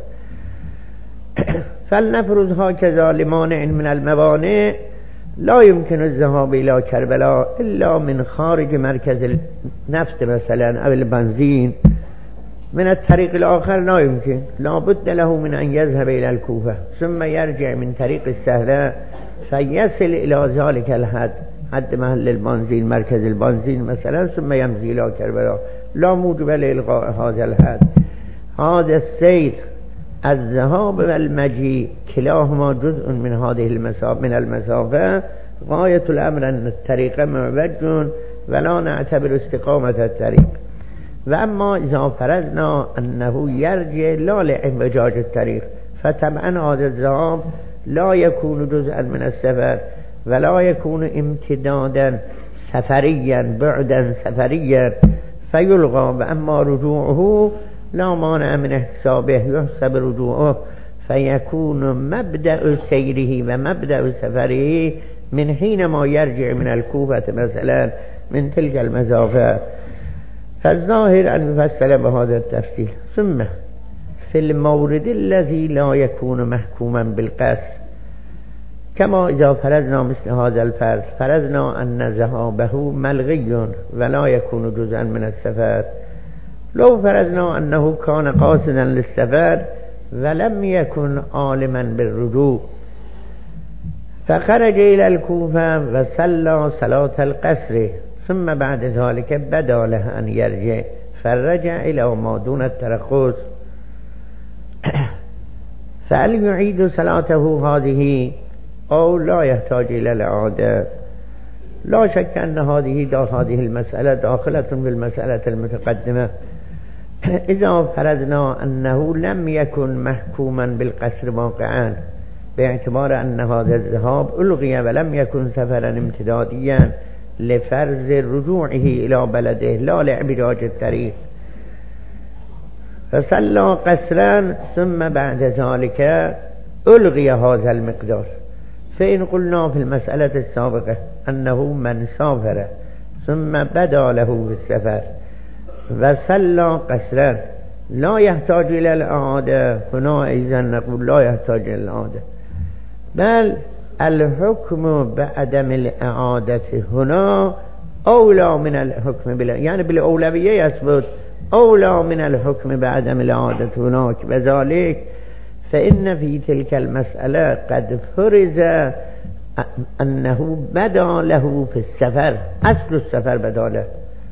فلنفرض هكذا لمانع من الموانع لا يمكن الذهاب إلى كربلاء إلا من خارج مركز النفط مثلا أو البنزين، من الطريق الآخر لا يمكن، لا بد له من أن يذهب إلى الكوفة ثم يرجع من طريق السهلة فيصل إلى ذلك الحد حد محل البنزين مركز البنزين مثلا ثم يمضي إلى كربلاء، لا موجب لإلغاء هذا الحد. هذا السير الذهاب والمجيء كلاهما جزء من هذه المسافة، غاية الأمر أن الطريق معوج ولا نعتبر استقامة الطريق. وأما إذا فرضنا أنه يرجع لا لإعوجاج الطريق فطبعا هذا الذهاب لا يكون جزءا من السفر ولا يكون امتدادا سفريا بعدا سفريا فيلغى. وأما رجوعه لا مانع من احتسابه يحسب رجوعه فيكون مبدأ سيره ومبدأ سفره من حينما يرجع من الكوفة مثلا من تلك المسافة. فالظاهر أن يفصل بهذا التفصيل. ثم في المورد الذي لا يكون محكوما بالقصد كما إذا فرضنا مثل هذا الفرض فرضنا أن ذهابه ملغي ولا يكون جزءا من السفر. لو فرضنا أنه كان قاصدا للسفر ولم يكن عالما بالرجوع فخرج إلى الكوفة وصلى صلاة القصر ثم بعد ذلك بدا له أن يرجع فرجع إلى ما دون الترخص فهل يعيد صلاته هذه أو لا يحتاج إلى الإعادة؟ لا شك أن هذه المسألة داخلة بالمسألة المتقدمة. إذا فرضنا أنه لم يكن محكوما بالقصر واقعا باعتبار أن هذا الذهاب ألغي ولم يكن سفرا امتداديا لفرض رجوعه إلى بلده لا لإعوجاج الطريق، فصلى قصرا ثم بعد ذلك ألغي هذا المقدار. فإن قلنا في المسألة السابقة أنه من سافر ثم بدا له بالسفر وصلى قصرا لا يحتاج إلى الإعادة، هنا أيضا نقول لا يحتاج إلى الإعادة، بل الحكم بعدم الإعادة هنا أولى من الحكم يعني بالأولوية يثبت أولى من الحكم بعدم الإعادة هناك. وذلك فإن في تلك المسألة قد فرض أنه بدا له في السفر، أصل السفر بدا له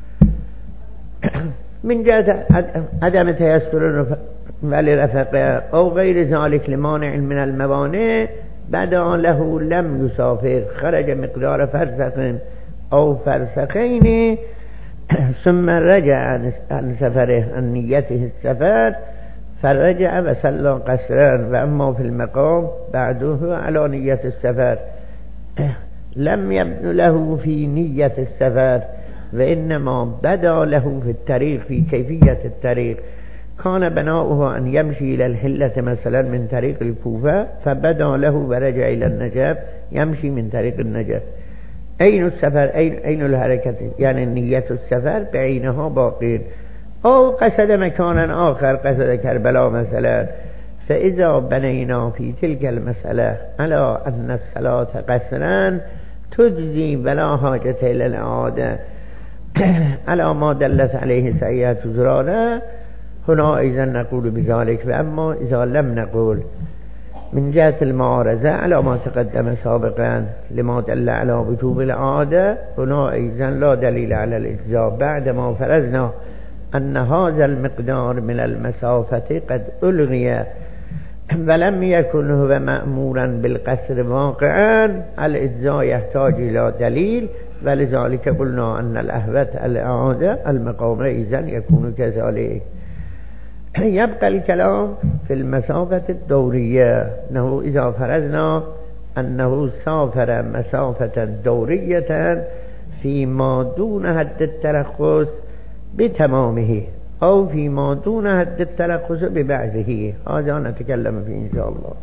من جهة عدم تيسر ولرفقه أو غير ذلك لمانع من الموانع بدا له لم يسافر، خرج مقدار فرسخ أو فرسخين ثم رجع عن سفره عن نيته السفر فرجع وصلى قصرا. وأما في المقام بعده على نية السفر لم يبن له في نية السفر وإنما بدا له في الطريق في كيفية الطريق. كان بناؤه أن يمشي إلى الحلة مثلا من طريق الكوفة فبدا له ورجع إلى النجف يمشي من طريق النجف. أين السفر أين الحركة يعني نية السفر بعينها باقين، أو قصد مكانا آخر قصد كربلاء مثلا. فإذا بنينا في تلك المسألة على أن الصلاة قصرا تجزي ولا حاجة إلى الإعادة على ما دلت عليه سيئات زرارة هنا إذا نقول بذلك. وأما إذا لم نقول من جهة المعارضة على ما تقدم سابقا لما دل على وجوب الإعادة هنا إذا لا دليل على الإجزاء بعدما فرضنا أن هذا المقدار من المسافة قد ألغي ولم يكن هو مأمورا بالقصر واقعا. الإجزاء يحتاج إلى دليل، ولذلك قلنا أن الأهوت الإعادة المقام إذن يكون كذلك. يبقى الكلام في المسافة الدورية، أنه إذا فرضنا أنه سافر مسافة دورية فيما دون حد الترخص بتمامه أو فيما دون حد الترخص ببعضه، هذا نتكلم فيه إن شاء الله.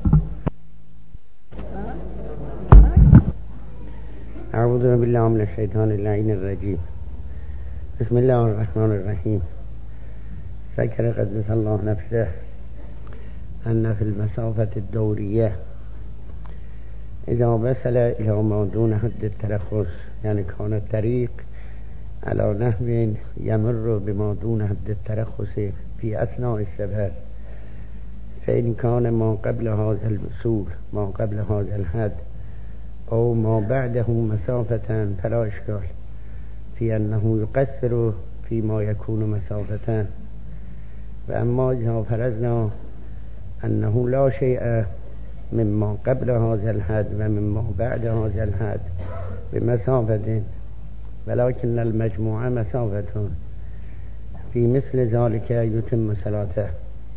أعوذ بالله من الشيطان اللعين الرجيم. بسم الله الرحمن الرحيم. ذكر قدس الله نفسه أن في المسافة الدورية إذا وصل إلى ما دون حد الترخص يعني كان الطريق على نحو يمر بما دون حد الترخص في أثناء السفر، فإن كان ما قبل هذا الوصول ما قبل هذا الحد أو ما بعده مسافة فلا إشكال في أنه يقصر فيما يكون مسافتان. وأما إذا فرضنا أنه لا شيء مما قبل هذا الحد ومما بعد هذا الحد بمسافة ولكن المجموعة مسافة، في مثل ذلك يتم صلاته.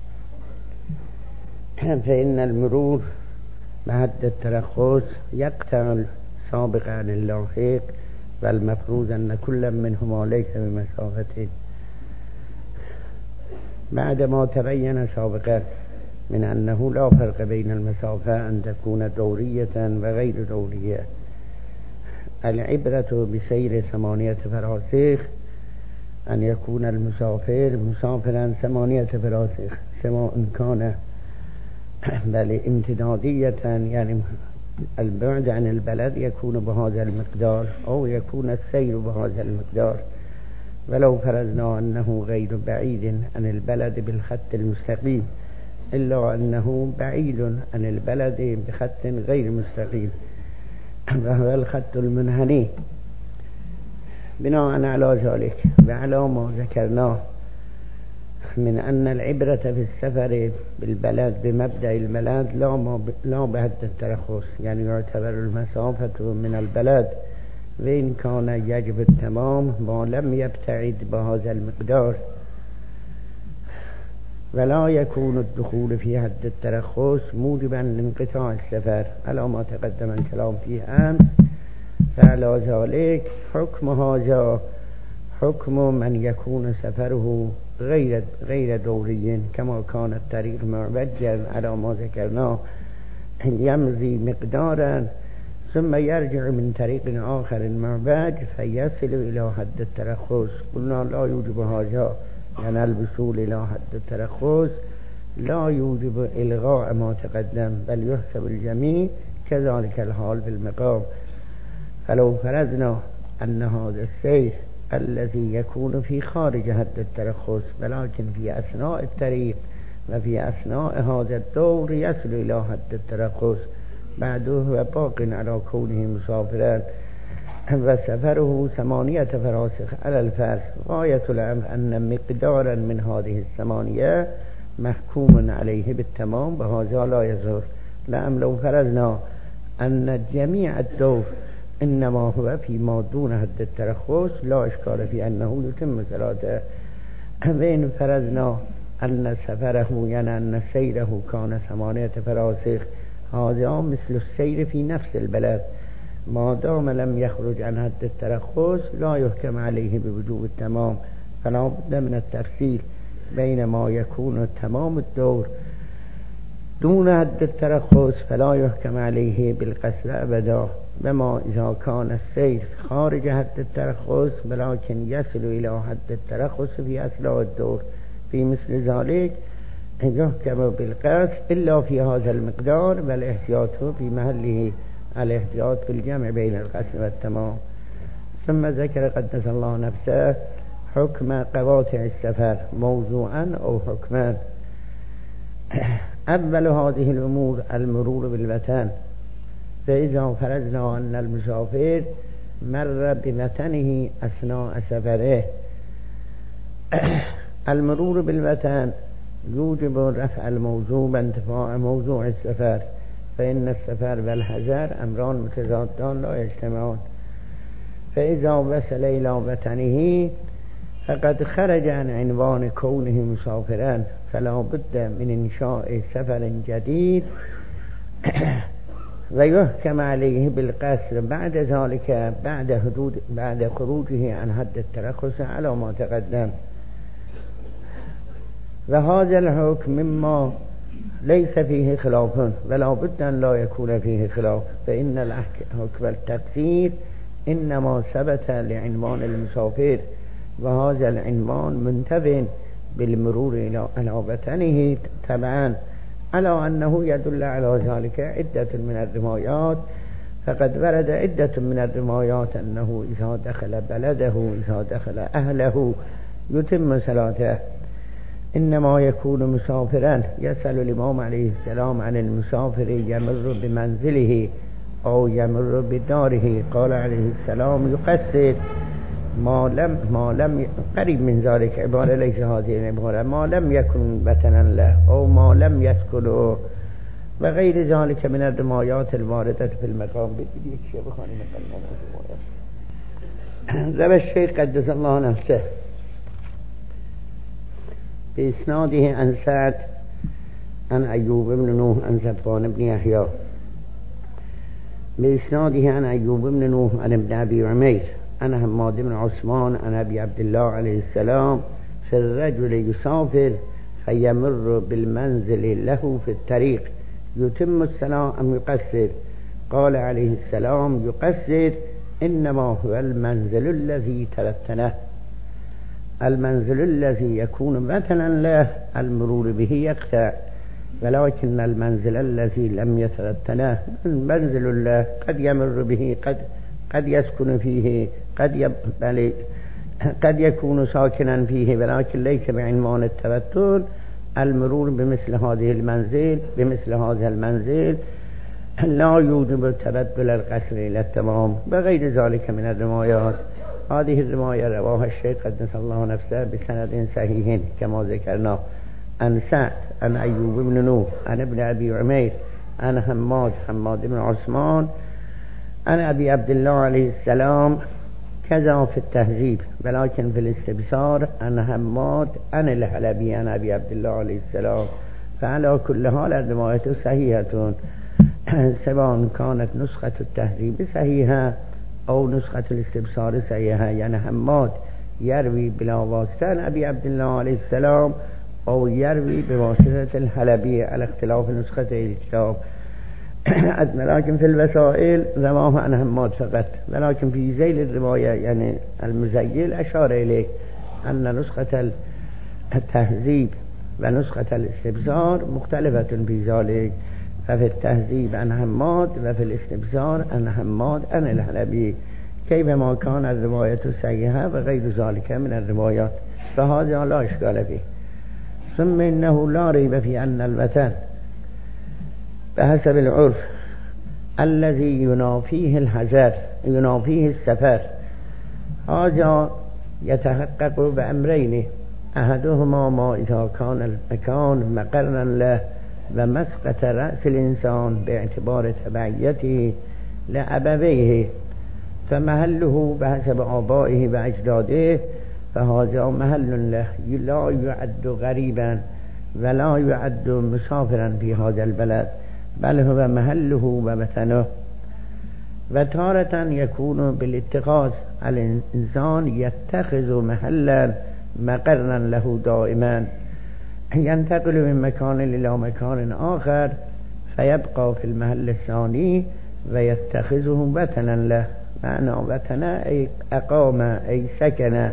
فإن المرور بحد الترخص يقطع السابق عن اللاحق، والمفروض أن كل منهما ليس بمسافة. بعدما تبين سابقا من أنه لا فرق بين المسافة أن تكون دورية وغير دورية، العبرة بسير 8 فراسخ أن يكون المسافر مسافرا 8 فراسخ سواء كان بل امتدادية يعني البعد عن البلد يكون بهذا المقدار أو يكون السير بهذا المقدار، ولو فرضنا أنه غير بعيد عن البلد بالخط المستقيم إلا أنه بعيد عن البلد بخط غير مستقيم وهو الخط المنحني. بناء على ذلك وعلى ما ذكرناه من أن العبرة في السفر بالبلد بمبدأ البلد لا بحد الترخص، يعني يعتبر المسافة من البلد وإن كان يجب التمام ما لم يبتعد بهذا المقدار، ولا يكون الدخول في حد الترخص موجبا لانقطاع السفر على ما تقدم الكلام فيه أمس. فعلى ذلك حكم هذا حكم من يكون سفره غير دوري، كما كان الطريق معوجا على ما ذكرناه يمضي مقدارا ثم يرجع من طريق آخر معوج فيصل إلى حد الترخص. قلنا لا يوجب هذا، يعني الوصول إلى حد الترخص لا يوجب إلغاء ما تقدم، بل يحسب الجميع كذلك الحال في المقام. فلو فرضنا أن هذا السير الذي يكون في خارج حد الترخص ولكن في أثناء الطريق وفي أثناء هذا الدور يصل إلى حد الترخص، بعده هو باق على كونه مسافرا وسفره 8 فراسخ على الفرض، غاية الأمر أن مقدارا من هذه 8 محكوم عليه بالتمام، بهذا لا يظهر. لأن لو فرضنا أن جميع الدور إنما هو فيما دون حد الترخص لا إشكال في أنه يتم صلاته. وإن فرضنا أن سفره يعني أن سيره كان 8 فراسخ، هذا مثل السير في نفس البلد ما دام لم يخرج عن حد الترخص لا يحكم عليه بوجوب التمام. فلا بد من التفصيل بين ما يكون تمام الدور دون حد الترخص فلا يحكم عليه بالقصر أبدا، وما إذا كان السير خارج حد الترخص ولكن يصل إلى حد الترخص في أثناء الدور، في مثل ذلك يحكم بالقصر إلا في هذا المقدار، والاحتياط في محله الاحتياط في الجمع بين القصر والتمام. ثم ذكر قدس الله نفسه حكم قواطع السفر موضوعا أو حكما. أول هذه الأمور المرور بالوطن، فإذا فرضنا أن المسافر مر بوطنه أثناء سفره المرور بالوطن يوجب رفع الموضوع بانتفاع موضوع السفر، فإن السفر والحضر أمران متضادان لا يجتمعان. فإذا وصل إلى وطنه فقد خرج عن عنوان كونه مسافرا، فلا بد من إنشاء سفر جديد ويحكم عليه بالقصر بعد ذلك بعد خروجه عن حد الترخص على ما تقدم. وهذا الحكم مما ليس فيه خلاف ولا بد أن لا يكون فيه خلاف، فإن الحكم التقصير إنما ثبت لعنوان المسافر، وهذا العنوان منتبه بالمرور على وطنه تبعا، على أنه يدل على ذلك عدة من الروايات. فقد ورد عدة من الروايات أنه إذا دخل بلده إذا دخل أهله يتم صلاته، إنما يكون مسافرا. يسأل الإمام عليه السلام عن المسافر يمر بمنزله أو يمر بداره، قال عليه السلام يقصر ما لم قريب من ذلك عبارة، ليس هذه العبارة، ما لم يكن وطنا له أو ما لم يسكنه وغير ذلك من الروايات الواردة في المقام. بدي شيء بخاني مقام روى الشيخ قدس الله نفسه بإسناده عن سعد عن أيوب بن نوح عن زبان بن يحيى بإسناده عن أيوب بن نوح عن ابن أبي عمير عن حماد بن عثمان عن أبي عبد الله عليه السلام في الرجل يسافر فيمر بالمنزل له في الطريق يتم الصلاة أم يقصر؟ قال عليه السلام يقصر، إنما هو المنزل الذي ترتنه. المنزل الذي يكون وطنا له المرور به يقطع، ولكن المنزل الذي لم يترتنه المنزل له قد يمر به قد يسكن فيه قد يكون ساكنا فيه، ولكن ليس بعنوان التبتل. المرور بمثل هذا المنزل لا يوجب تبدل القصر إلى التمام، بغير ذلك من الروايات. هذه الرواية رواها الشيخ قدس الله نفسه بسند صحيح كما ذكرنا عن سعد عن أيوب بن نوح عن ابن أبي عمير عن حماد بن عثمان عن أبي عبد الله عليه السلام كذا في التهذيب، ولكن في الاستبصار عن حماد عن الحلبي عن أبي عبد الله عليه السلام. فعلى كل حال الرواية صحيحة سواء كانت نسخة التهذيب صحيحة أو نسخة الاستبصار صحيحة، يعني حماد يروي بلا واسطة عن أبي عبد الله عليه السلام أو يروي بواسطة الحلبي على اختلاف نسختي الكتاب. لكن في الوسائل رواه عن حماد فقط، ولكن في ذيل الرواية يعني المزيل أشار إليه أن نسخة التهذيب ونسخة الاستبصار مختلفة في ذلك، ففي التهذيب عن حماد وفي الاستبصار عن حماد عن الحلبي كيفما كان الرواية صحيحة وغير ذلك من الروايات، فهذا لا إشكال فيه. ثم إنه لا ريب في أن الوطن بحسب العرف الذي ينافيه الحذر ينافيه السفر، هذا يتحقق بأمرين: أحدهما ما إذا كان المكان مقرا له ومسقط رأس الإنسان باعتبار تبعيته لأبويه فمحله بحسب آبائه وأجداده، فهذا محل له لا يعد غريبا ولا يعد مسافرا في هذا البلد، بل هو محله ووطنه. وتارة يكون بالاتخاذ الإنسان يتخذ محلا مقرا له دائما، ينتقل من مكان إلى مكان آخر فيبقى في المحل الثاني ويتخذه وطنا له، معنى وطنا أي أقام أي سكن،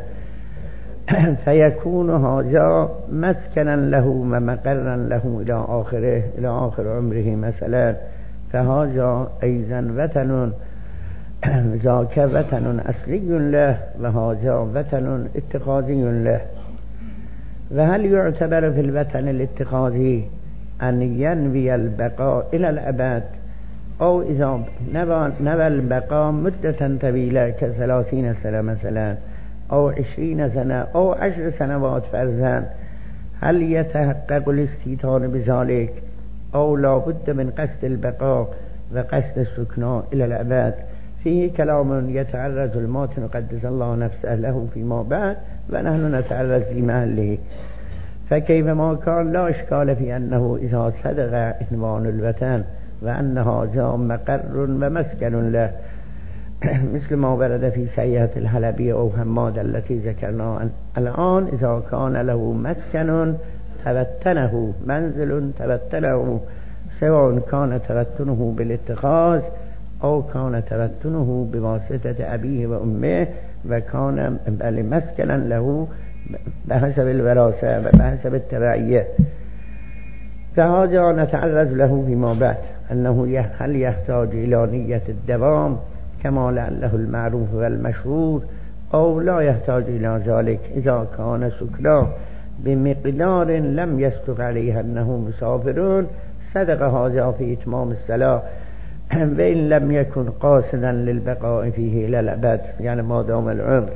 فيكون هذا مسكنا له ومقرا له إلى آخر عمره مثلا، فهذا أيضا وطن، ذاك وطن أصلي له وهذا وطن اتخاذي له. وهل يعتبر في الوطن الاتخاذي أن ينوي البقاء إلى الأبد، أو إذا نوى البقاء مدة طويلة ك30 سنة مثلا أو 20 سنة أو 10 سنوات فرضاً، هل يتحقق الاستيطان بذلك أو لا بد من قصد البقاء وقصد السكنى إلى الأبد؟ فيه كلام يتعرض الماتن قدس الله نفسه له فيما بعد، ونحن نتعرض لمحله. فكيفما كان لا إشكال في أنه إذا صدق عنوان الوطن وأن هذا مقر ومسكن له، مثل ما ورد في سيئة الحلبي أو حماد التي ذكرنا الآن، إذا كان له مسكن تبتنه، منزل تبتنه، سواء كان تبتنه بالاتخاذ أو كان تبتنه بواسطة أبيه وأمه، وكان مسكنا له بحسب الوراثة وبحسب التبعية، فهذا نتعرض له فيما بعد أنه هل يحتاج إلى نية الدوام كما لعله المعروف والمشهور أو لا يحتاج إلى ذلك. إذا كان سكناه بمقدار لم يصدق عليه أنه مسافر صدق هذا في إتمام الصلاة، وإن لم يكن قاصدا للبقاء فيه إلى الأبد، يعني ما دام العمر.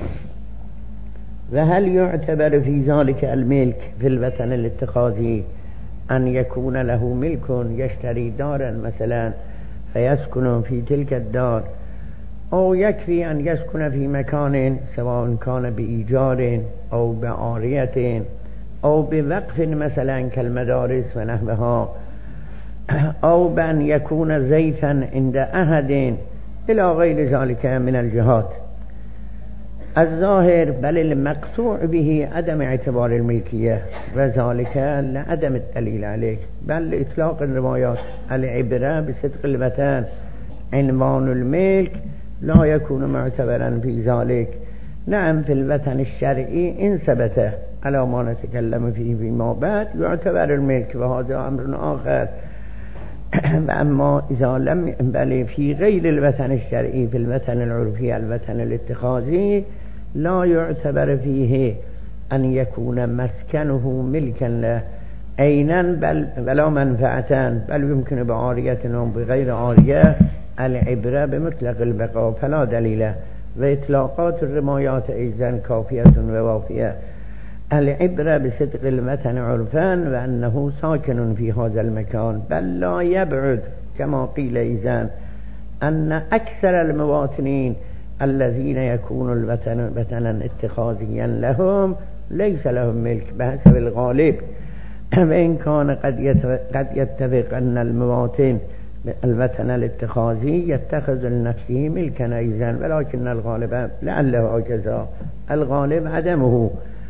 وهل يعتبر في ذلك الملك في الوطن الاتخاذي أن يكون له ملك يشتري دارا مثلا فيسكن في تلك الدار، أو يكفي أن يسكن في مكان سواء كان بإيجار أو بعارية أو بوقف مثلا كالمدارس ونحوها، أو بأن يكون زيتا عند أحد إلى غير ذلك من الجهات؟ الظاهر بل المقطوع به عدم اعتبار الملكية، وذلك لعدم الدليل عليه، بل لإطلاق الروايات. العبرة بصدق الوطن، عنوان الملك لا يكون معتبرا في ذلك. نعم في الوطن الشرعي إن ثبت على ما نتكلم فيه فيما بعد يعتبر الملك، وهذا أمر آخر. أما إذا لم بل في غير الوطن الشرعي، في الوطن العرفي الوطن الاتخاذي، لا يعتبر فيه أن يكون مسكنه ملكا له عينا بل ولا منفعة، بل يمكن بعارية أو بغير عارية. العبرة بمطلق البقاء فلا دليل و اطلاقات الرمایات ایزن کافیه و وافیه. العبره بصدق الوطن عرفا و انه ساکن فی هذا المکان بل لا یبعد كما قیل ایزن ان اکثر المواطنین الذين يكون الوطن وطنا اتخاذيا لهم ليس لهم ملك بحسب الغالب وإن كان قد يتفق أن المواطن الوطن الاتخاذي يتخذ لنفسه ملكا أيضا ولكن الغالب لعله هكذا الغالب عدمه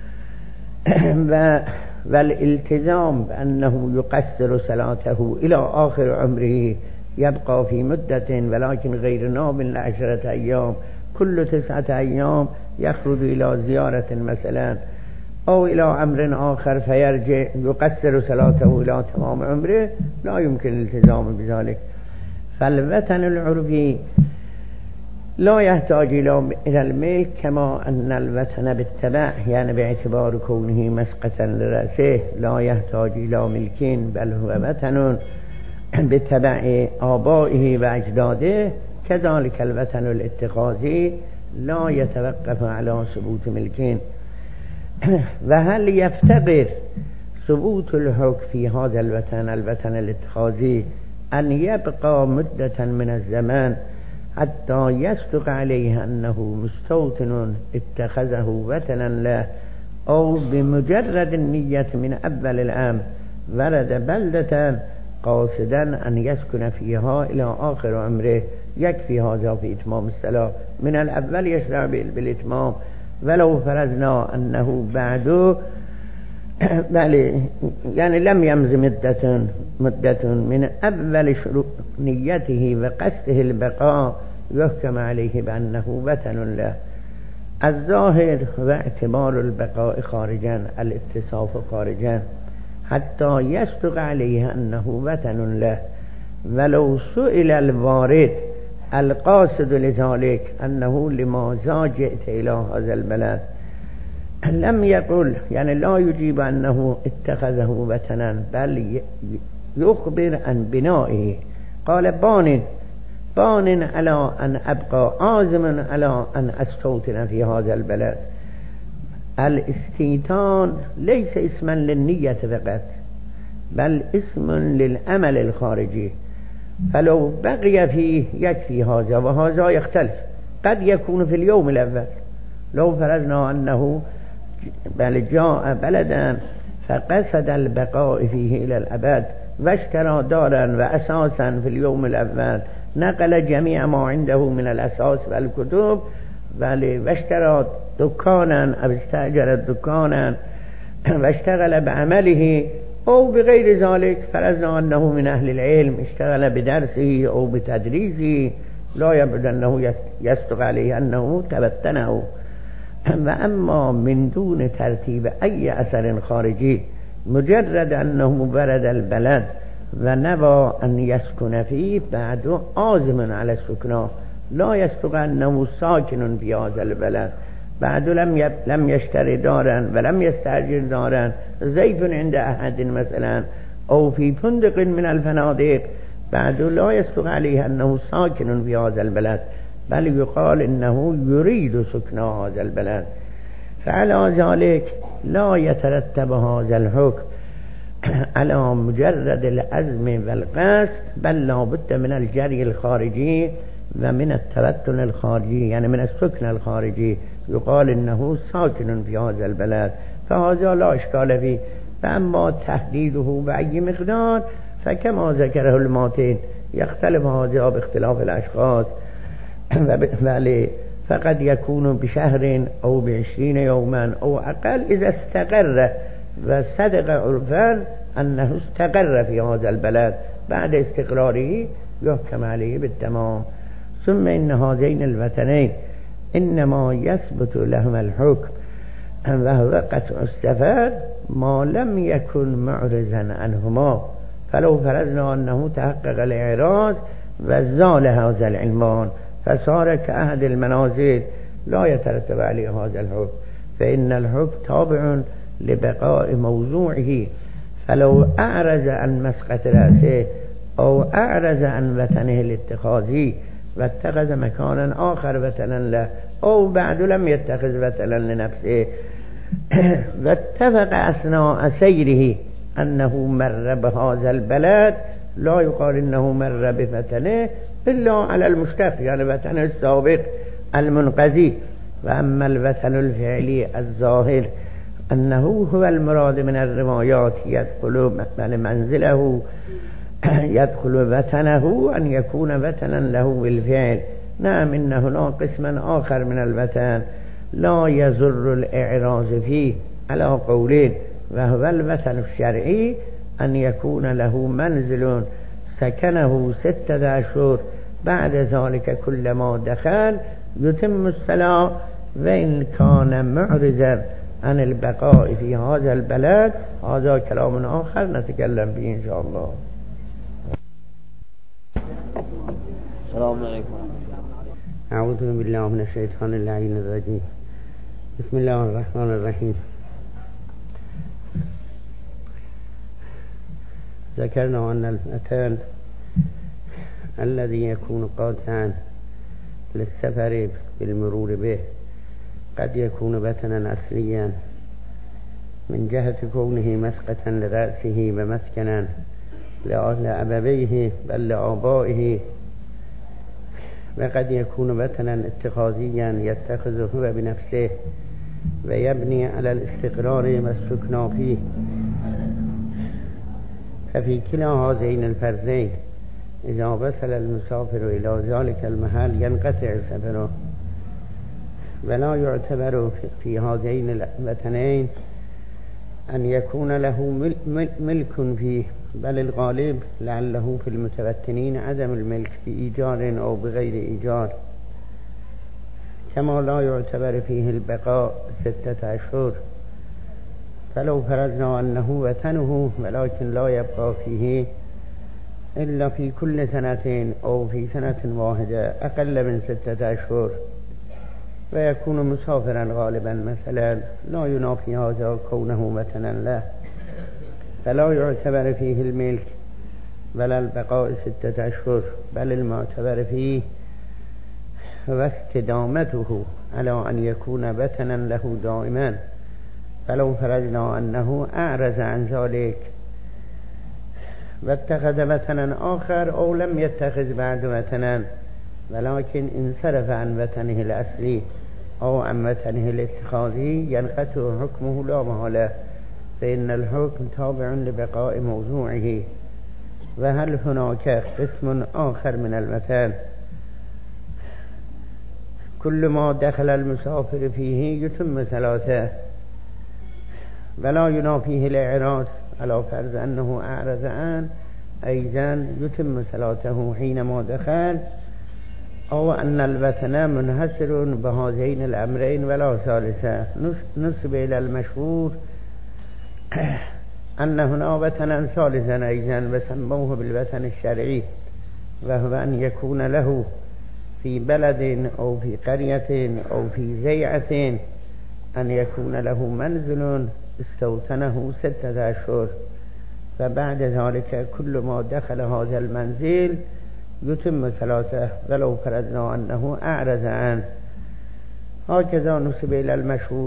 والالتزام بأنه يقصر صلاته إلى آخر عمره يبقى في مدة ولكن غير نام ل10 أيام كل 9 أيام يخرج إلى زيارة مثلا أو إلى أمر آخر فيرجع يقصر صلاته إلى تمام عمره لا يمكن الالتزام بذلك. فالوطن العرفي لا يحتاج إلى الملك كما أن الوطن بالتبع يعني باعتبار كونه مسقطا لرأسه لا يحتاج إلى ملك بل هو وطن بتبع آبائه وأجداده. كذلك الوطن الاتخاذي لا يتوقف على ثبوت ملكين. وهل يفتقر ثبوت الحكم في هذا الوطن الاتخاذي أن يبقى مدة من الزمان حتى يصدق عليه أنه مستوطن اتخذه وطنا له أو بمجرد النية من أول العام ورد بلدة قاصدا أن يسكن فيها إلى آخر عمره يكفي هذا في إتمام الصلاة من الأول يشرع بالإتمام ولو فرضنا أنه بعده يعني لم يمض مدة من أول نيته وقصده البقاء يحكم عليه بأنه وطن له. الظاهر واعتبار البقاء خارجا الاتصاف خارجا حتى يصدق عليه أنه وطن له. ولو سئل الوارد القاصد لذلك أنه لماذا جئت إلى هذا البلد لم يقل يعني لا يجيب أنه اتخذه وطنا بل يخبر عن بنائه. قال بان على أن أبقى عازما على أن أستوطن في هذا البلد. الاستيطان ليس اسما للنية فقط بل اسم للعمل الخارجي فلو بقي فيه يكفي هذا وهذا يختلف. قد يكون في اليوم الأول لو فرضنا أنه بل جاء بلدا فقصد البقاء فيه إلى الأبد واشترى دارا وأساسا في اليوم الأول نقل جميع ما عنده من الأساس والكتب واشترى دكانا أو استأجر دكانا واشتغل بعمله أو بغير ذلك فرضنا أنه من أهل العلم اشتغل بدرسه أو بتدريسه لا يبعد أنه يصدق عليه أنه تبتنه. وأما من دون ترتيب أي أثر خارجي مجرد أنه برد البلد ونوى أن يسكن فيه بعد عازم على السكنة لا يصدق أنه ساكن في هذا البلد بعد لم يشتري دارا ولم يستأجر دارا زيت عند أحد مثلا أو في فندق من الفنادق بعد لا يصدق عليه أنه ساكن في هذا البلد بل يقال إنه يريد سكن هذا البلد. فعلى ذلك لا يترتب هذا الحكم على مجرد العزم والقصد بل لا بد من الجري الخارجي ومن التبتن الخارجي يعني من السكن الخارجي. يقال إنه ساكن في هذا البلد فهذا لا إشكال فيه. فأما تحديده بأي مقدار فكما ذكره الماتين يختلف هذا باختلاف الأشخاص فقد يكون بشهر أو ب20 يوما أو أقل إذا استقر وصدق عرفا أنه استقر في هذا البلد بعد استقراره يحكم عليه بالتمام. ثم إن هذين الوطنين إنما يثبت لهم الحكم وهو قطع السفر ما لم يكن معرضا عنهما. فلو فرضنا أنه تحقق الإعراض وزال هذا العنوان فصار كأحد المنازل لا يترتب عليه هذا الحكم فإن الحكم تابع لبقاء موضوعه. فلو أعرض عن مسقط رأسه أو أعرض عن وطنه الاتخاذي واتخذ مكانا آخر وطنا له أو بعد لم يتخذ وطنا لنفسه واتفق أثناء سيره أنه مر بهذا البلد لا يقال إنه مر بوطنه إلا على المشتق، يعني وطن السابق المنقضي. وأما الوطن الفعلي الظاهر أنه هو المراد من الروايات يدخل منزله يدخل وطنه أن يكون وطنا له بالفعل. نعم، إن هناك قسما آخر من الوطن لا يضر الإعراض فيه على قولين، وهو الوطن الشرعي أن يكون له منزل سكنه 6 أشهر، بعد ذلك كلما دخل يتم الصلاة، وإن كان معرضا عن البقاء في هذا البلد هذا كلام آخر نتكلم به إن شاء الله. السلام عليكم. أعوذ بالله من الشيطان اللعين الرجيم. بسم الله الرحمن الرحيم. ذكرنا أن الوطن الذي يكون قاطعا للسفر بالمرور به قد يكون وطنا أصليا من جهة كونه مسقطا لرأسه ومسكنا لأبويه بل لآبائه، وقد يكون وطنا اتخاذيا يتخذه هو بنفسه ويبني على الاستقرار والسكنى فيه. ففي كلا هذين الفرضين إذا وصل المسافر إلى ذلك المحل ينقطع سفره، ولا يعتبر في هذين الوطنين أن يكون له ملك فيه، بل الغالب لعله في المتوطنين عدم الملك بإيجار أو بغير إيجار، كما لا يعتبر فيه البقاء 6 أشهر. فلو فرضنا أنه وطنه ولكن لا يبقى فيه إلا في كل سنة أو في سنة واحدة أقل من 6 أشهر، ويكون مسافرا غالبا مثلا، لا ينافي هذا كونه وطنا له، فلا يعتبر فيه الملك ولا البقاء 6 أشهر، بل المعتبر فيه واستدامته على أن يكون وطنا له دائما. فلو فرضنا أنه أعرض عن ذلك واتخذ وطنا آخر أو لم يتخذ بعد وطنا ولكن انصرف عن وطنه الأصلي أو عن وطنه الاتخاذي ينقطع حكمه لا محالة، فإن الحكم تابع لبقاء موضوعه. وهل هناك قسم آخر من الوطن كل ما دخل المسافر فيه يتم صلاته ولا ينافيه الإعراض، على فرض أنه أعرض عنه أيضا يتم صلاته حينما دخل، أو أن الوطن منحصر بهذين الأمرين ولا ثالثة. نسب إلى المشهور أن هنا وطنا ثالثا أيضا وسموه بالوطن الشرعي، وهو أن يكون له في بلد أو في قرية أو في زيعة أن يكون له منزل استوطنه 6 أشهر، فبعد ذلك كل ما دخل هذا المنزل يتم صلاته ولو فرضنا أنه أعرض عنه. هكذا نسب إلى المشهور.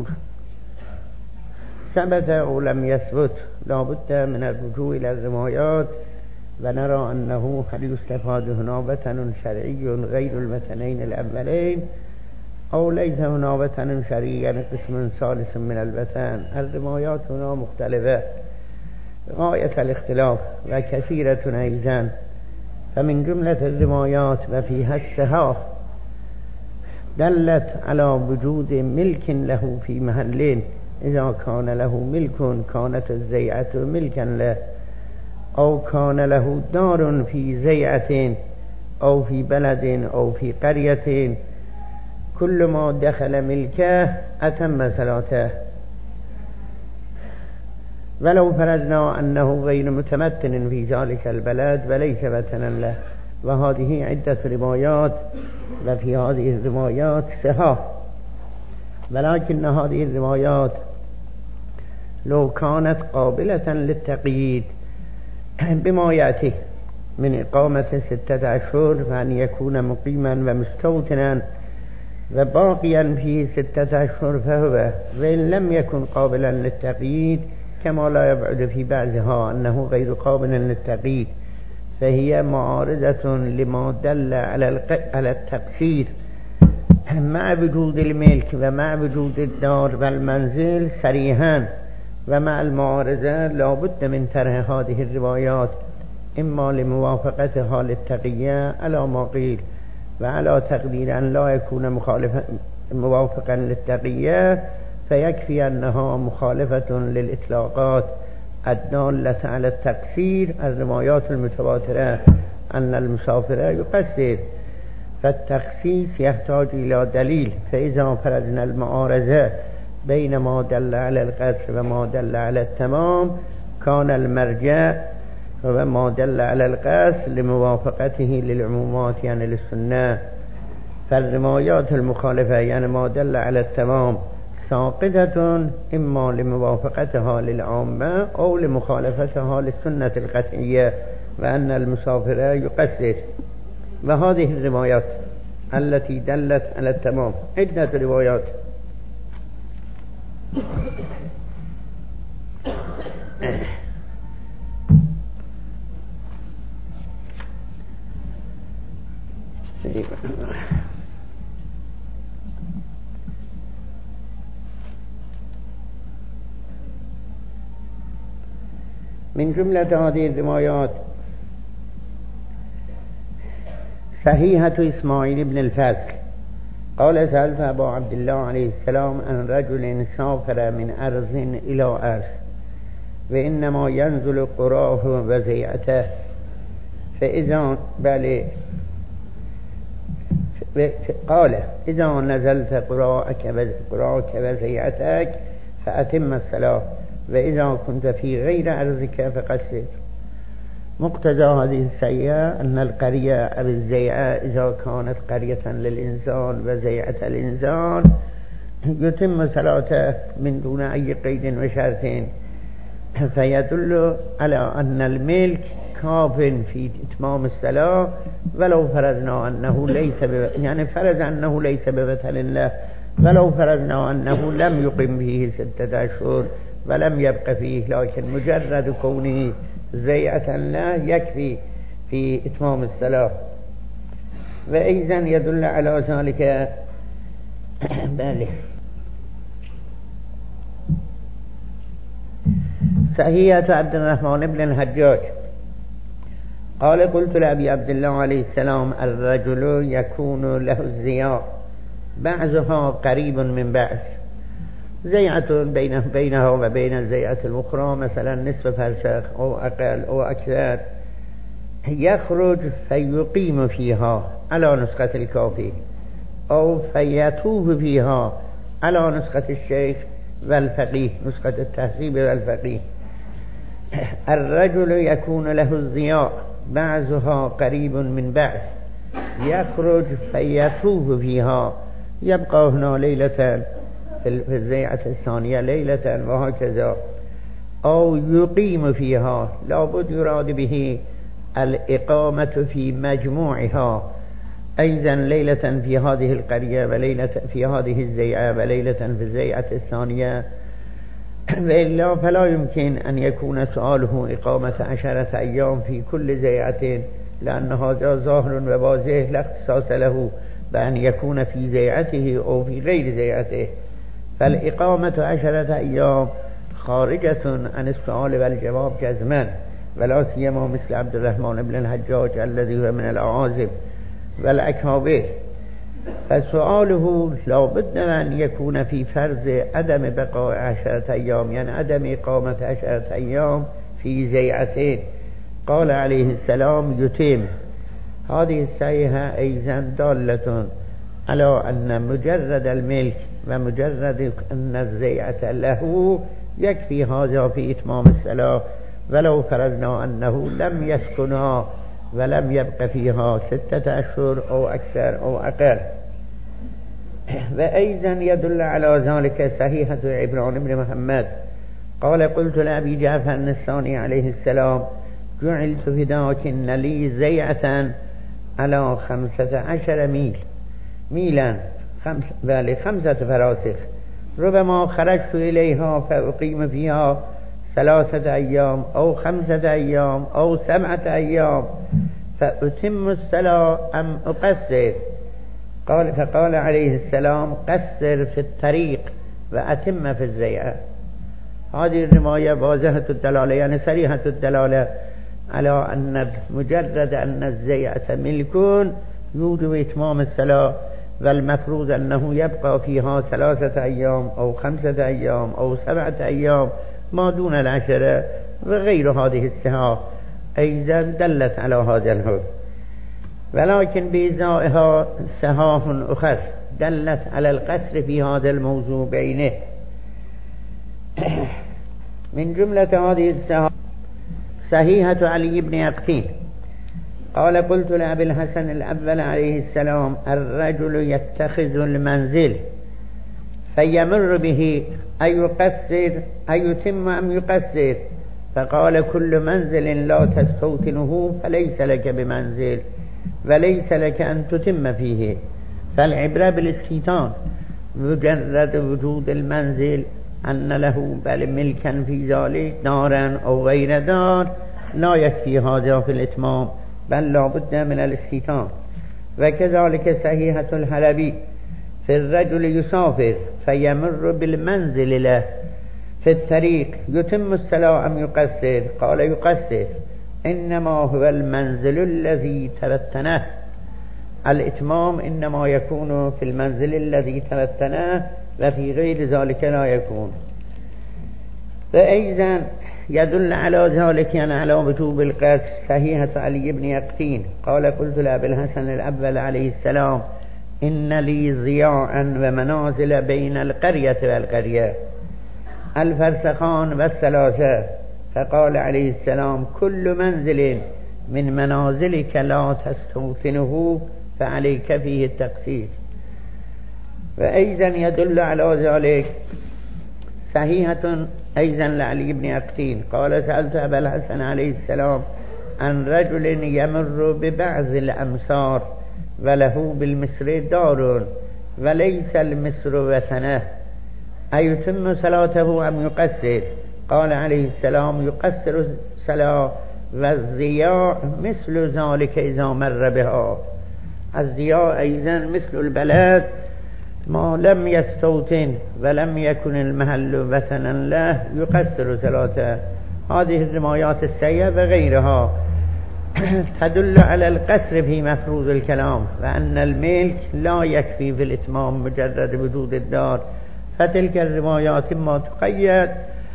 ثبت أو لم يثبت لا بد من الرجوع إلى الروايات، ونرى أنه هل يستفاد هنا وطن شرعي غير الوطنين الأولين أو ليس هنا وطن شرعي، يعني قسم ثالث من الوطن. الروايات هنا مختلفة غاية الاختلاف وكثيرة أيضا، فمن جملة الروايات وفيها الصحاح دلت على وجود ملك له في محلين. إذا كان له ملك كانت الزيعة ملكا له، أو كان له دار في زيعة أو في بلد أو في قرية، كل ما دخل ملكه أتم صلاته. ولو فرضنا أنه غير متمتن في ذلك البلد وليس وطنا له، وهذه عدة روايات وفي هذه الروايات صحاح، ولكن هذه الروايات لو كانت قابلة للتقييد بما يأتي من إقامة 6 أشهر، فأن يكون مقيما ومستوطنا وباقيا فيه 6 أشهر فهو وإن لم يكن قابلا للتقييد كما لا يبعد في بعضها أنه غير قابل للتقييد، فهي معارضة لما دل على التقصير مع وجود الملك ومع وجود الدار والمنزل صريحا، ومع المعارضة لا بد من طرح هذه الروايات إما لموافقتها للتقية على ما قيل، وعلى تقدير أن لا يكون موافقا للتقية فيكفي أنها مخالفة للإطلاقات الدالة على التقصير الروايات المتواترة أن المسافر يقصر، فالتخصيص يحتاج إلى دليل. فإذا فرضنا المعارضة بين ما دل على القصر وما دل على التمام كان المرجع وما دل على القصر لموافقته للعمومات يعني للسنة، فالروايات المخالفة يعني ما دل على التمام ساقطة إما لموافقتها للعامة أو لمخالفتها للسنة القطعية وأن المسافر يقصر. وهذه الروايات التي دلت على التمام عدة روايات. من جملة هذه الروايات صحيحة إسماعيل بن الفضل قال سألت أبا عبد الله عليه السلام عن رجل سافر من أرض إلى أرض وإنما ينزل قراه وزيعته، فإذا قال إذا نزلت قراءك وزيعتك فأتم الصلاة، وإذا كنت في غير أرضك فقصر. مقتضى هذه السيئة أن القرية أو الزيعة إذا كانت قرية للإنسان وزيعة الإنسان يتم صلاته من دون أي قيد وشرط، فيدل على أن الملك كاف في إتمام الصلاة ولو فرضنا أنه فرض أنه ليس ببطل له، ولو فرضنا أنه لم يقم فيه 6 أشهر ولم يبق فيه، لكن مجرد كونه زيعة له يكفي في إتمام الصلاة. وأيضا يدل على ذلك صحيحة عبد الرحمن بن الحجاج قال قلت لأبي عبد الله عليه السلام الرجل يكون له الزياء بعضها قريب من بعض، زيعة بينها وبين الزيعة الأخرى مثلا نصف فرسخ أو أقل أو أكثر، يخرج فيقيم فيها على نسخة الكافي أو فيتوب فيها على نسخة الشيخ والفقيه نسخة التهذيب والفقيه. الرجل يكون له الضياء بعضها قريب من بعض يخرج فيتوب فيها، يبقى هنا ليلة في الزيعة الثانية ليلة وهكذا، أو يقيم فيها لابد يراد به الإقامة في مجموعها، أيضا ليلة في هذه القرية وليلة في هذه الزيعة وليلة في الزيعة الثانية، وإلا فلا يمكن أن يكون سؤاله إقامة 10 أيام في كل زيعة، لأن هذا ظاهر وواضح لا اختصاص له بأن يكون في زيعته أو في غير زيعته، فالإقامة 10 أيام خارجة عن السؤال والجواب جزما، ولا سيما مثل عبد الرحمن بن الحجاج الذي هو من الأعازب والأكابر، فسؤاله لا بد أن يكون في فرض عدم بقاء 10 أيام، يعني عدم إقامة 10 أيام في زيعتين. قال عليه السلام يتم. هذه الصحيحة أيضا دالة على أن مجرد الملك ومجرد أن الزيعة له يكفي هذا في إتمام الصلاة، ولو فرضنا أنه لم يسكنها ولم يبق فيها 6 أشهر أو أكثر أو أقل. وأيضا يدل على ذلك صحيحة عمران بن محمد قال قلت لأبي جعفر الثاني عليه السلام جعلت فداك إن لي زيعة على 15 ميلا خمسة فراسخ ربما خرجت إليها فأقيم فيها 3 أيام أو 5 أيام أو 7 أيام فأتم الصلاة أم أقصر؟ فقال عليه السلام قصر في الطريق وأتم في الزيعة. هذه الرواية واضحة الدلالة يعني صريحة الدلالة على أن مجرد أن الزيعة ملك يوجب إتمام الصلاة، والمفروض أنه يبقى فيها 3 أيام أو 5 أيام أو 7 أيام ما دون 10 وغير هذه الصحاح أيضا دلت على هذا الحكم، ولكن بإزائها صحاح أخرى دلت على القصر في هذا الموضوع بعينه. من جملة هذه الصحاح صحيحة علي بن يقطين قال قلت لأبي الحسن الأول عليه السلام الرجل يتخذ المنزل فيمر به أيقصر أيتم أم يقصر؟ فقال كل منزل لا تستوطنه فليس لك بمنزل وليس لك أن تتم فيه، فالعبرة بالاستيطان، مجرد وجود المنزل أن له بل ملكا في ذلك دارا أو غير دار لا يكفي هذا في الإتمام بل لا بد من الاستيطان. وكذلك صحيحة الحلبي في الرجل يسافر فيمر بالمنزل له في الطريق يتم الصلاة أم يقصر؟ قال يقصر، إنما هو المنزل الذي تبتنه، الإتمام إنما يكون في المنزل الذي تبتنه وفي غير ذلك لا يكون. فأيضا يدل على ذلك يعني على وجوب القصر صحيحة علي بن يقطين قال قلت لأبي الحسن الأول عليه السلام إن لي ضياعا ومنازل بين القرية والقرية الفرسخان والثلاثة، فقال عليه السلام كل منزل من منازلك لا تستوطنه فعليك فيه التقصير. وأيضا يدل على ذلك صحيحة أيضا لعلي بن يقطين قال سألت أبا الحسن عليه السلام عن رجل يمر ببعض الأمصار وله بالمصر دار وليس المصر وثنه أيتم صلاته أم يقصر؟ قال عليه السلام يقصر الصلاة والضياع مثل ذلك إذا مر بها. الضياع أيضا مثل البلد ما لم يستوطن ولم يكن المحل وثنا له يقصر صلاته. هذه الروايات السيئة وغيرها تدل على القصر في مفروض الكلام وأن الملك لا يكفي في الإتمام مجرد وجود الدار، فتلك الروايات ما تقيد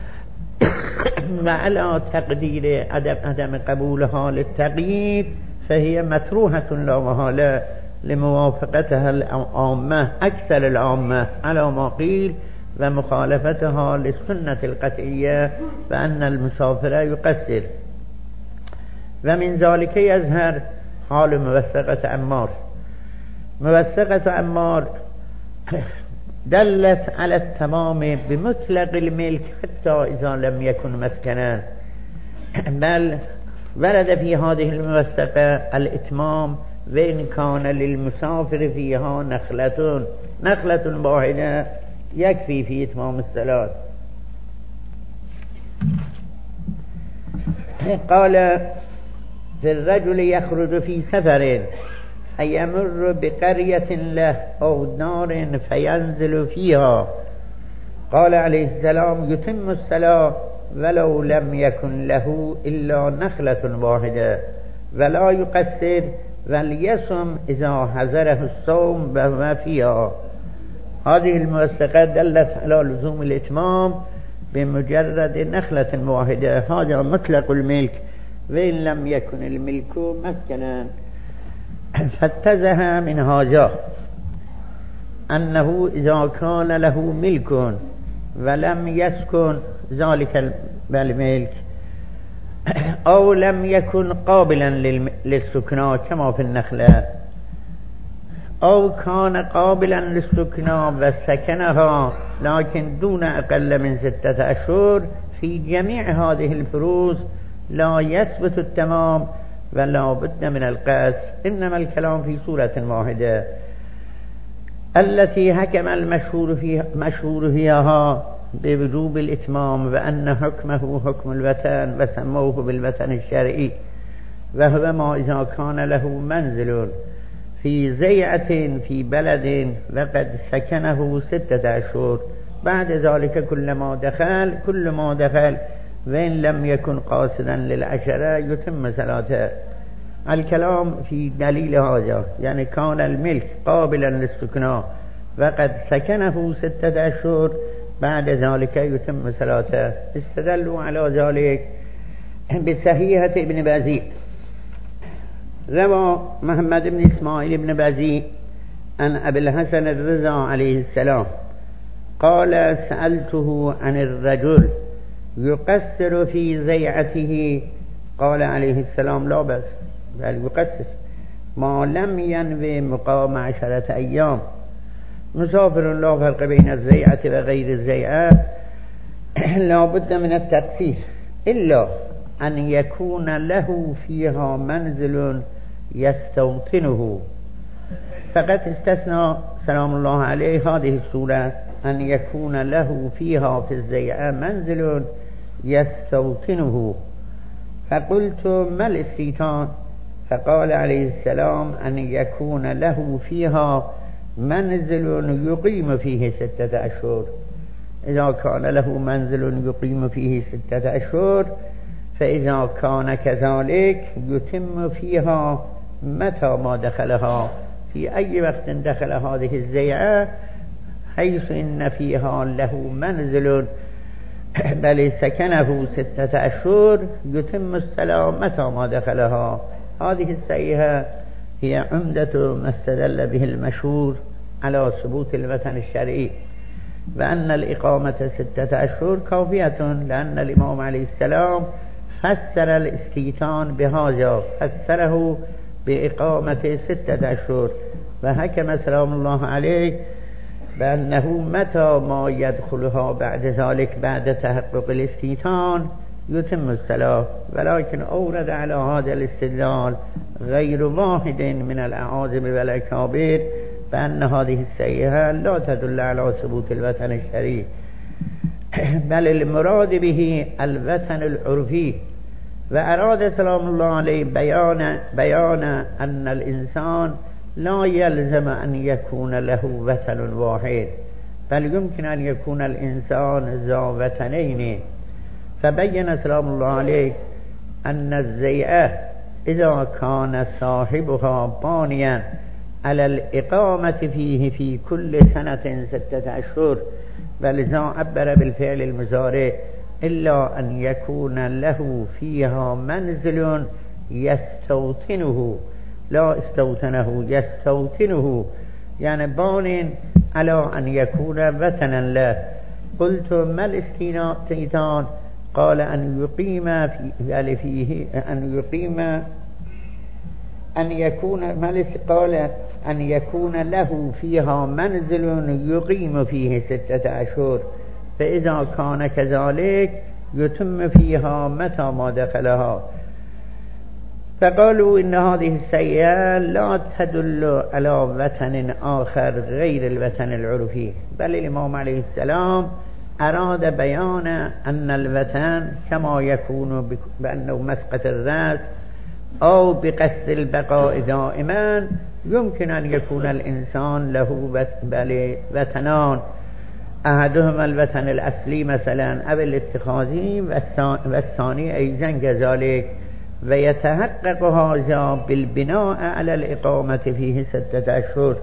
وعلى تقدير عدم قبولها للتقييد فهي مطروحة لا محالة لموافقتها العامة أكثر العامة على ما قيل ومخالفتها للسنة القطعية بأن المسافر يقصر. ومن ذلك يظهر حال موثقة عمار. موثقة عمار دلت على التمام بمطلق الملك حتى إذا لم يكن مسكنا، بل ورد في هذه الموثقة الإتمام وإن كان للمسافر فيها نخلة واحدة يكفي في إتمام الصلاة. قال في الرجل يخرج في سفر أيمر بقرية له أو دار فينزل فيها، قال عليه السلام يتم الصلاة ولو لم يكن له إلا نخلة واحدة ولا يقصر وليصم إذا حضره الصوم وما فيها. هذه الموثقة دلت على لزوم الإتمام بمجرد نخلة واحدة، هذا مطلق الملك وإن لم يكن الملك مسكنا. فاتزه من هذا أنه إذا كان له ملك ولم يسكن ذلك الملك أو لم يكن قابلا للسكنى كما في النخلة أو كان قابلا للسكنى وسكنها لكن دون أقل من 6 أشهر، في جميع هذه الفروض لا يثبت التمام ولا بد من القصر، إنما الكلام في سورة واحدة. التي حكم المشهور فيها بوجوب الإتمام وأن حكمه حكم الوطن وسموه بالوطن الشرعي، وهو ما إذا كان له منزل في زيعة في بلد وقد سكنه 6 أشهر، بعد ذلك كل ما دخل وإن لم يكن قاصدا للعشرة يتم صلاته. الكلام في دليل هذا، يعني كان الملك قابلا للسكنى وقد سكنه 6 أشهر، بعد ذلك يتم صلاته. استدلوا على ذلك بصحيحة ابن بزي. روى محمد بن إسماعيل بن بزي عن أبي الحسن الرضا عليه السلام قال: سألته عن الرجل يقصر في زيعته، قال عليه السلام: لا بأس، بل يقصر ما لم ينوي مقام 10 أيام. مسافر لا فرق بين الزيعة وغير الزيعة، لا بد من التقصير إلا أن يكون له فيها منزل يستوطنه. فقد استثنى سلام الله عليه هذه السورة أن يكون له فيها في الزيعة منزل يستوطنه. فقلت: ما الاستيطان؟ فقال عليه السلام: أن يكون له فيها منزل يقيم فيه 6 أشهر. إذا كان له منزل يقيم فيه 6 أشهر، فإذا كان كذلك يتم فيها متى ما دخلها، في أي وقت دخل هذه الزيعة، حيث إن فيها له منزل بل سكنه 6 أشهر، يتم الصلاة متى ما دخلها. هذه الصحيحة هي عمدة ما استدل به المشهور على ثبوت الوطن الشرعي، وأن الإقامة 6 أشهر كافية، لأن الإمام عليه السلام فسر الاستيطان بهذا، فسره بإقامة 6 أشهر، وحكم سلام الله عليه بأنه متى ما يدخلها بعد ذلك بعد تحقق الاستيطان يتم الصلاة. ولكن أورد على هذا الاستدلال غير واحد من الأعاظم والأكابر بأن هذه الصحيحة لا تدل على ثبوت الوطن الشرعي، بل المراد به الوطن العرفي. وأراد سلام الله عليه بيان أن الإنسان لا يلزم أن يكون له وطن واحد، بل يمكن أن يكون الإنسان ذا وطنين. فبين سلام الله عليه أن الزيعة إذا كان صاحبها بانيا على الإقامة فيه في كل سنة 6 أشهر، ولذا عبر بالفعل المضارع إلا أن يكون له فيها منزل يستوطنه، لا استوطنه، يستوطنه، يعني بان على أن يكون وطنا له. قلت: ما الاستيطان؟ قال: أن يقيم فيه أن يكون له فيها منزل يقيم فيه 6 أشهر، فإذا كان كذلك يتم فيها متى ما دخلها. فقالوا إن هذه السيئة لا تدل على وطن آخر غير الوطن العرفي، بل الإمام عليه السلام أراد بيان أن الوطن كما يكون بأنه مسقط الرأس أو بقصد البقاء دائما، يمكن أن يكون الإنسان له وطنان، أحدهما الوطن الأصلي مثلا أو الاتخاذي، والثاني أيضا كذلك، ويتحقق هذا بالبناء على الإقامة فيه 6 أشهر.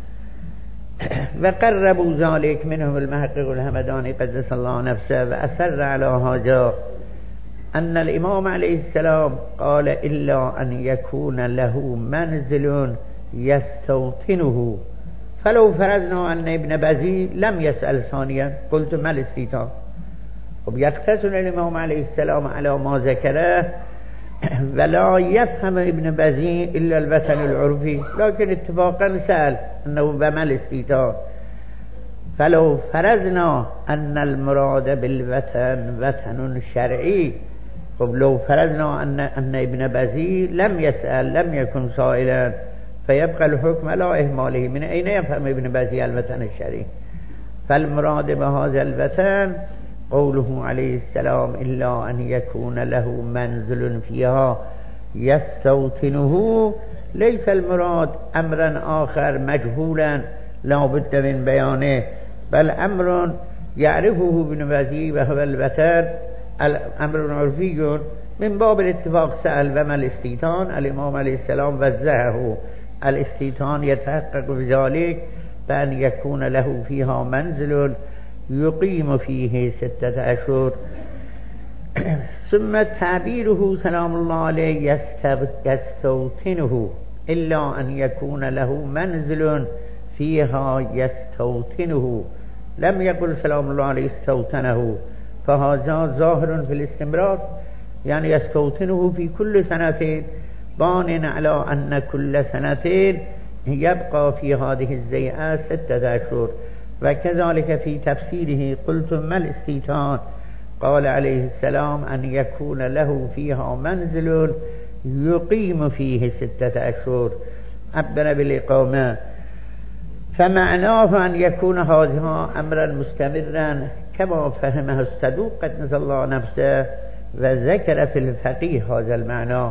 وقربوا ذلك منهم المحقق الهمداني قدس الله نفسه، وأصر على هذا أن الإمام عليه السلام قال: إلا أن يكون له منزل يستوطنه. فلو فرضنا أن ابن بزي لم يسأل ثانيا، قلت: ما الاستيطان؟ وبيقتصر الإمام عليه السلام على ما ذكره، ولا يفهم ابن بزي إلا الوطن العرفي، لكن اتفاقا سأل أنه بما الاستيطان. فلو فرضنا أن المراد بالوطن وطن شرعي، لو فرضنا أن ابن بزي لم يسأل، لم يكن سائلا، فيبقى الحكم على إهماله. من أين يفهم ابن بزي الوطن الشريف؟ فالمراد بهذا الوطن قوله عليه السلام إلا أن يكون له منزل فيها يستوطنه، ليس المراد أمرا آخر مجهولا لا بد من بيانه، بل أمر يعرفه ابن بزي وهو الوطن الأمر عرفي من باب الاتفاق. سأل وما الاستيطان؟ الإمام عليه السلام وزعه. الاستيطان يتحقق بذلك بأن يكون له فيها منزل يقيم فيه 6 أشهر. ثم تعبيره سلام الله عليه يستوطنه، إلا أن يكون له منزل فيها يستوطنه، لم يقل سلام الله عليه استوطنه، فهذا ظاهر في الاستمرار، يعني يستوطنه في كل سنتين، بان على أن كل سنتين يبقى في هذه الزيئة 6 أشهر. وكذلك في تفسيره قلت ما الاستيطان؟ قال عليه السلام أن يكون له فيها منزل يقيم فيه 6 أشهر، عبر بالإقامة. فمعناه أن يكون هذا أمرا مستمرا كما فهمه الصدوق قدس الله نفسه، وذكر في الفقيه هذا المعنى،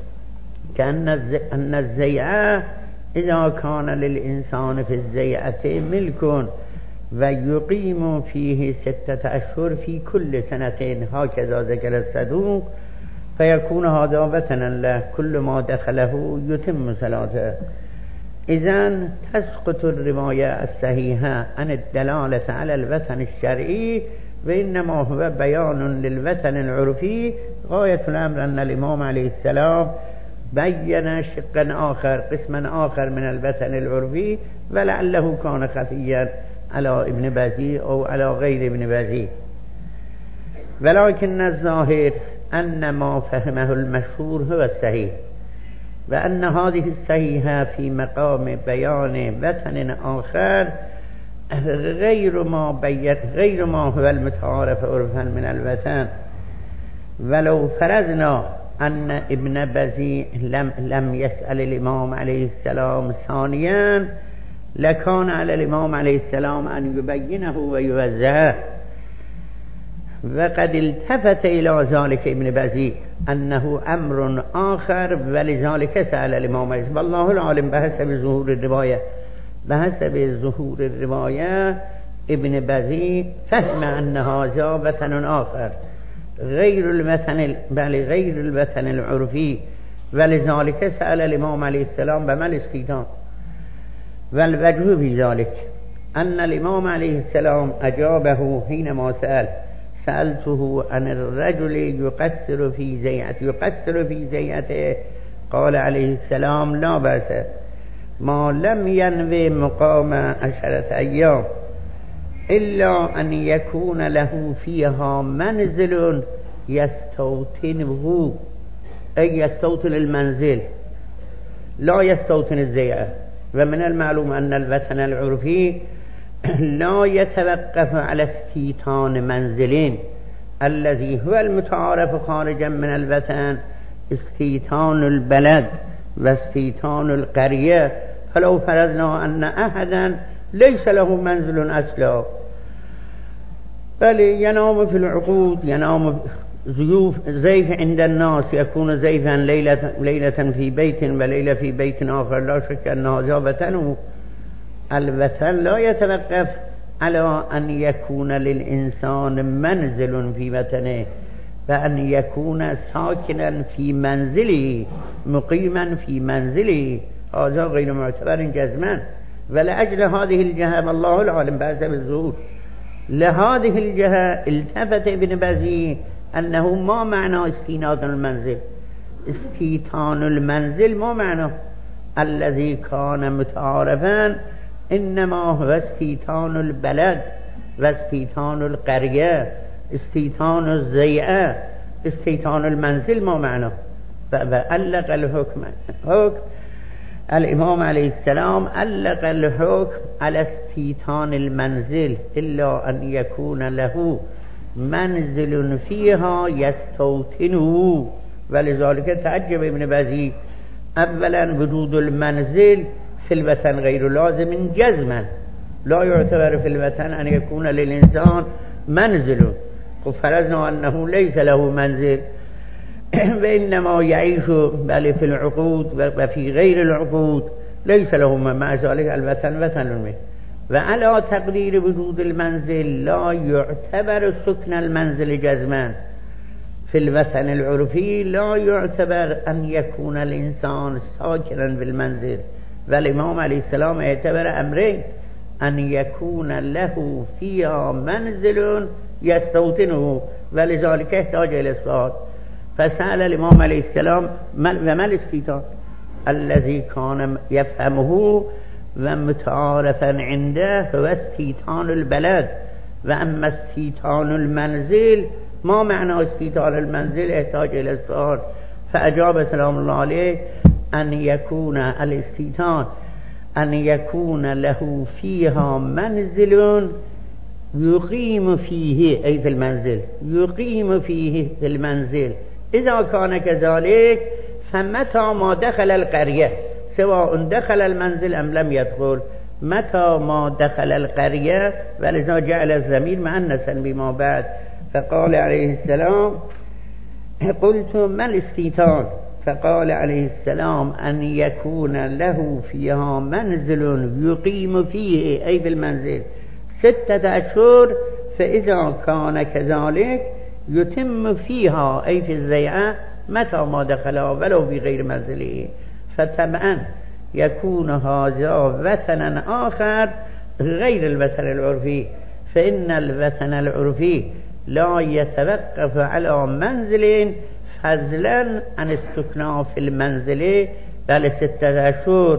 كأن الزيعة إذا كان للإنسان في الزيعة ملك ويقيم فيه 6 أشهر في كل سنتين، هكذا ذكر الصدوق، فيكون هذا وطنا له، كل ما دخله يتم صلاته. إذن تسقط الرواية الصحيحة عن الدلالة على الوطن الشرعي، وإنما هو بيان للوطن العرفي. غاية الأمر أن الإمام عليه السلام بين شقا آخر، قسما آخر من الوطن العرفي، ولعله كان خفيا على ابن بزي أو على غير ابن بزي، ولكن الظاهر أن ما فهمه المشهور هو الصحيح، وأن هذه الصحيحة في مقام بيان وطن آخر غير ما هو المتعارف عرفا من الوطن. ولو فرضنا أن ابن بزي لم يسأل الإمام عليه السلام ثانيا، لكان على الإمام عليه السلام أن يبينه ويوزعه، وقد التفت إلى ذلك ابن بزي أنه أمر آخر، ولذلك سأل الإمام عليه السلام. والله العالم بحسب ظهور الرواية ابن بزي فهم أن هذا وطن آخر غير الوطن العرفي، ولذلك سأل الإمام عليه السلام بما الاستيطان. والوجه في ذلك أن الإمام عليه السلام أجابه حينما سألته عن الرجل يقصر في زيعته، قال عليه السلام لا بأس ما لم ينوي مقام 10 أيام، إلا أن يكون له فيها منزل يستوطنه، أي يستوطن المنزل لا يستوطن الزيعة. ومن المعلوم أن الوطن العرفي لا يتوقف على استيطان منزلين، الذي هو المتعارف خارجا من الوطن استيطان البلد واستيطان القرية. فلو فرضنا أن أحدا ليس له منزل أصلا، بل ينام في العقود، ينام زيف عند الناس، يكون زيفا ليلة في بيت وليلة في بيت آخر، لا شك أن هذا وطنه. الوطن لا يتوقف على أن يكون للإنسان منزل في وطنه، بأن يكون ساكنا في منزله، مقيما في منزله، هذا غير معتبر جزما. ولأجل هذه الجهة والله العالم بحسب الظهور، لهذه الجهة التفت ابن بزي أنه ما معنى استيطان المنزل. استيطان المنزل ما معنى الذي كان متعارفا، إنما هو استيطان البلد واستيطان القرية، استيطان الزيئة. استيطان المنزل ما معنى؟ فألق الحكم الإمام عليه السلام ألق الحكم على استيطان المنزل، إلا أن يكون له منزل فيها يستوطنه. ولذلك تعجب ابن بزي اولا وجود المنزل في الوطن غير لازم جزما، لا يعتبر في الوطن أن يكون للإنسان منزل، وفرضنا أنه ليس له منزل وإنما يعيش بل في العقود وفي غير العقود ليس له، مع ذلك الوطن وطن منه. وعلى تقدير وجود المنزل لا يعتبر سكن المنزل جزما. في الوطن العرفي لا يعتبر أن يكون الإنسان ساكنا بالمنزل، والإمام عليه السلام اعتبر أمرين: أن يكون له فيها منزل يستوطنه، ولذلك احتاج إلى إثبات. فسأل الإمام عليه السلام: وما الاستيطان؟ الذي كان يفهمه ومتعارفا عنده هو استيطان البلد، وأما استيطان المنزل ما معنى استيطان المنزل؟ احتاج إلى إثبات. فأجاب سلام الله عليه: أن يكون الاستيطان أن يكون له فيها منزل يقيم فيه، أي في المنزل يقيم فيه في المنزل. إذا كان كذلك فمتى ما دخل القرية، سواء دخل المنزل أم لم يدخل، متى ما دخل القرية، ولذا جعل الضمير مؤنثا بما بعد. فقال عليه السلام: قلت ما الاستيطان؟ فقال عليه السلام: أن يكون له فيها منزل يقيم فيه، أي في المنزل 6 أشهر. فإذا كان كذلك يتم فيها، أي في الزيعة، متى ما دخلها ولو بغير منزله. فطبعا يكون هذا وطنا آخر غير الوطن العرفي، فإن الوطن العرفي لا يتوقف على منزل فضلا عن السكنى في المنزل بل 6 أشهر.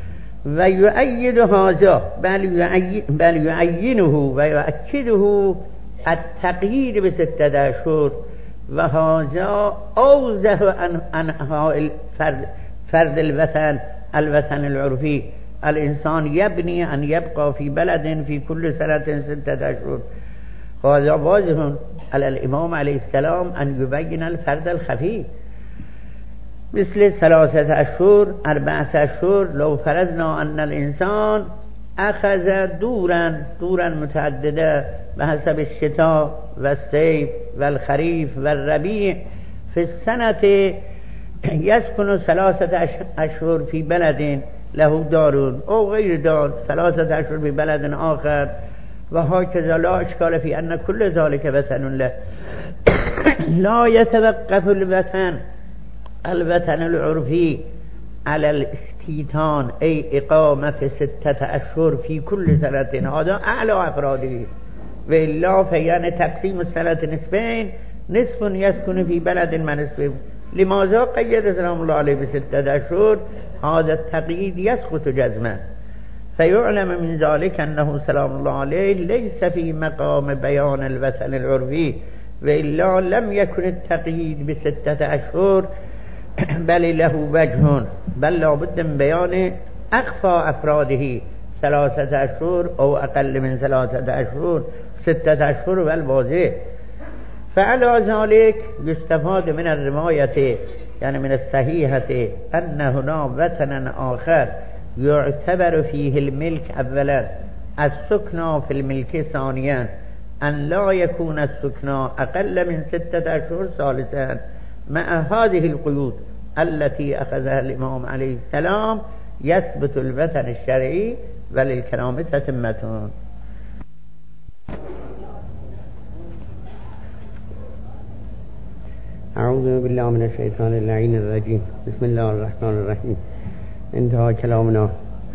ويؤيد هذا بل يعينه ويؤكده التقييد ب6 أشهر، وهذا أوضح عن فرد الوطن العرفي. الإنسان يبني أن يبقى في بلد في كل سنة 6 أشهر. هذا واضح على الإمام عليه السلام أن يبين الفرد الخفي، مثل 3 أشهر 4 أشهر. لو فرضنا أن الإنسان أخذ دورا متعددة بحسب الشتاء والصيف والخريف والربيع، في السنة يسكن 3 أشهر في بلد له دار أو غير دار، 3 أشهر في بلد آخر، وهكذا. لا إشكال في أن كل ذلك وطن له. لا يتوقف الوطن العرفي على الاستيطان، أي إقامة 6 أشهر في كل سنة، هذا أعلى أفراده. وإلا فيعني تقسيم السنة نصفين، نصف يسكن في بلد ونصف. لماذا قيد سلام الله عليه ب6 أشهر؟ هذا التقييد يسقط جزما. فيعلم من ذلك أنه سلام الله عليه ليس في مقام بيان الوطن العرفي، وإلا لم يكن التقييد ب6 أشهر بل له وجه، بل لا بد من بيان أخفى أفراده، 3 أشهر أو أقل من 3 أشهر، 6 أشهر والواضح. فعلى ذلك يستفاد من الرواية، يعني من الصحيحة، أن هنا وطنا آخر يعتبر فيه الملك أولا، السكنى في الملك ثانيا، أن لا يكون السكنى أقل من 6 أشهر ثالثا، مع هذه القيود التي أخذها الإمام عليه السلام يثبت الوطن الشرعي وللكلام تتمة. أعوذ بالله من الشيطان اللعين الرجيم. بسم الله الرحمن الرحيم. انتهى كلامنا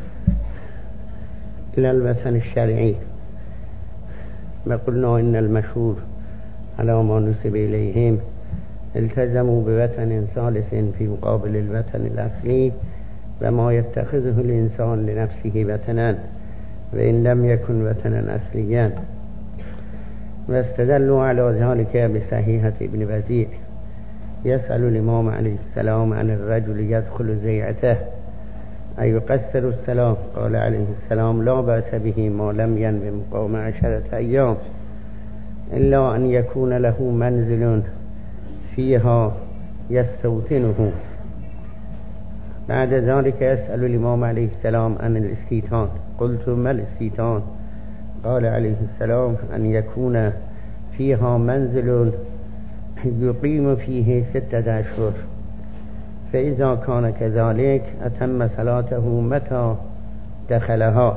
إلى الوطن الشرعي، وقلنا إن المشهور على ما نسب إليهم التزموا بوطن ثالث في مقابل الوطن الأصلي، وما يتخذه الإنسان لنفسه وطنا وإن لم يكن وطنا أصليا. واستدلوا على ذلك بصحيحة ابن وزيع يسأل الإمام عليه السلام عن الرجل يدخل زيعته أي يقصر الصلاة، قال عليه السلام: لا بأس به ما لم ينوي مقام 10 أيام، إلا أن يكون له منزل فيها يستوطنه. بعد ذلك يسأل الإمام عليه السلام عن الاستيطان. قلت ما الاستيطان؟ قال عليه السلام أن يكون فيها منزل يقيم فيه 6 أشهر، فإذا كان كذلك أتم صلاته متى دخلها.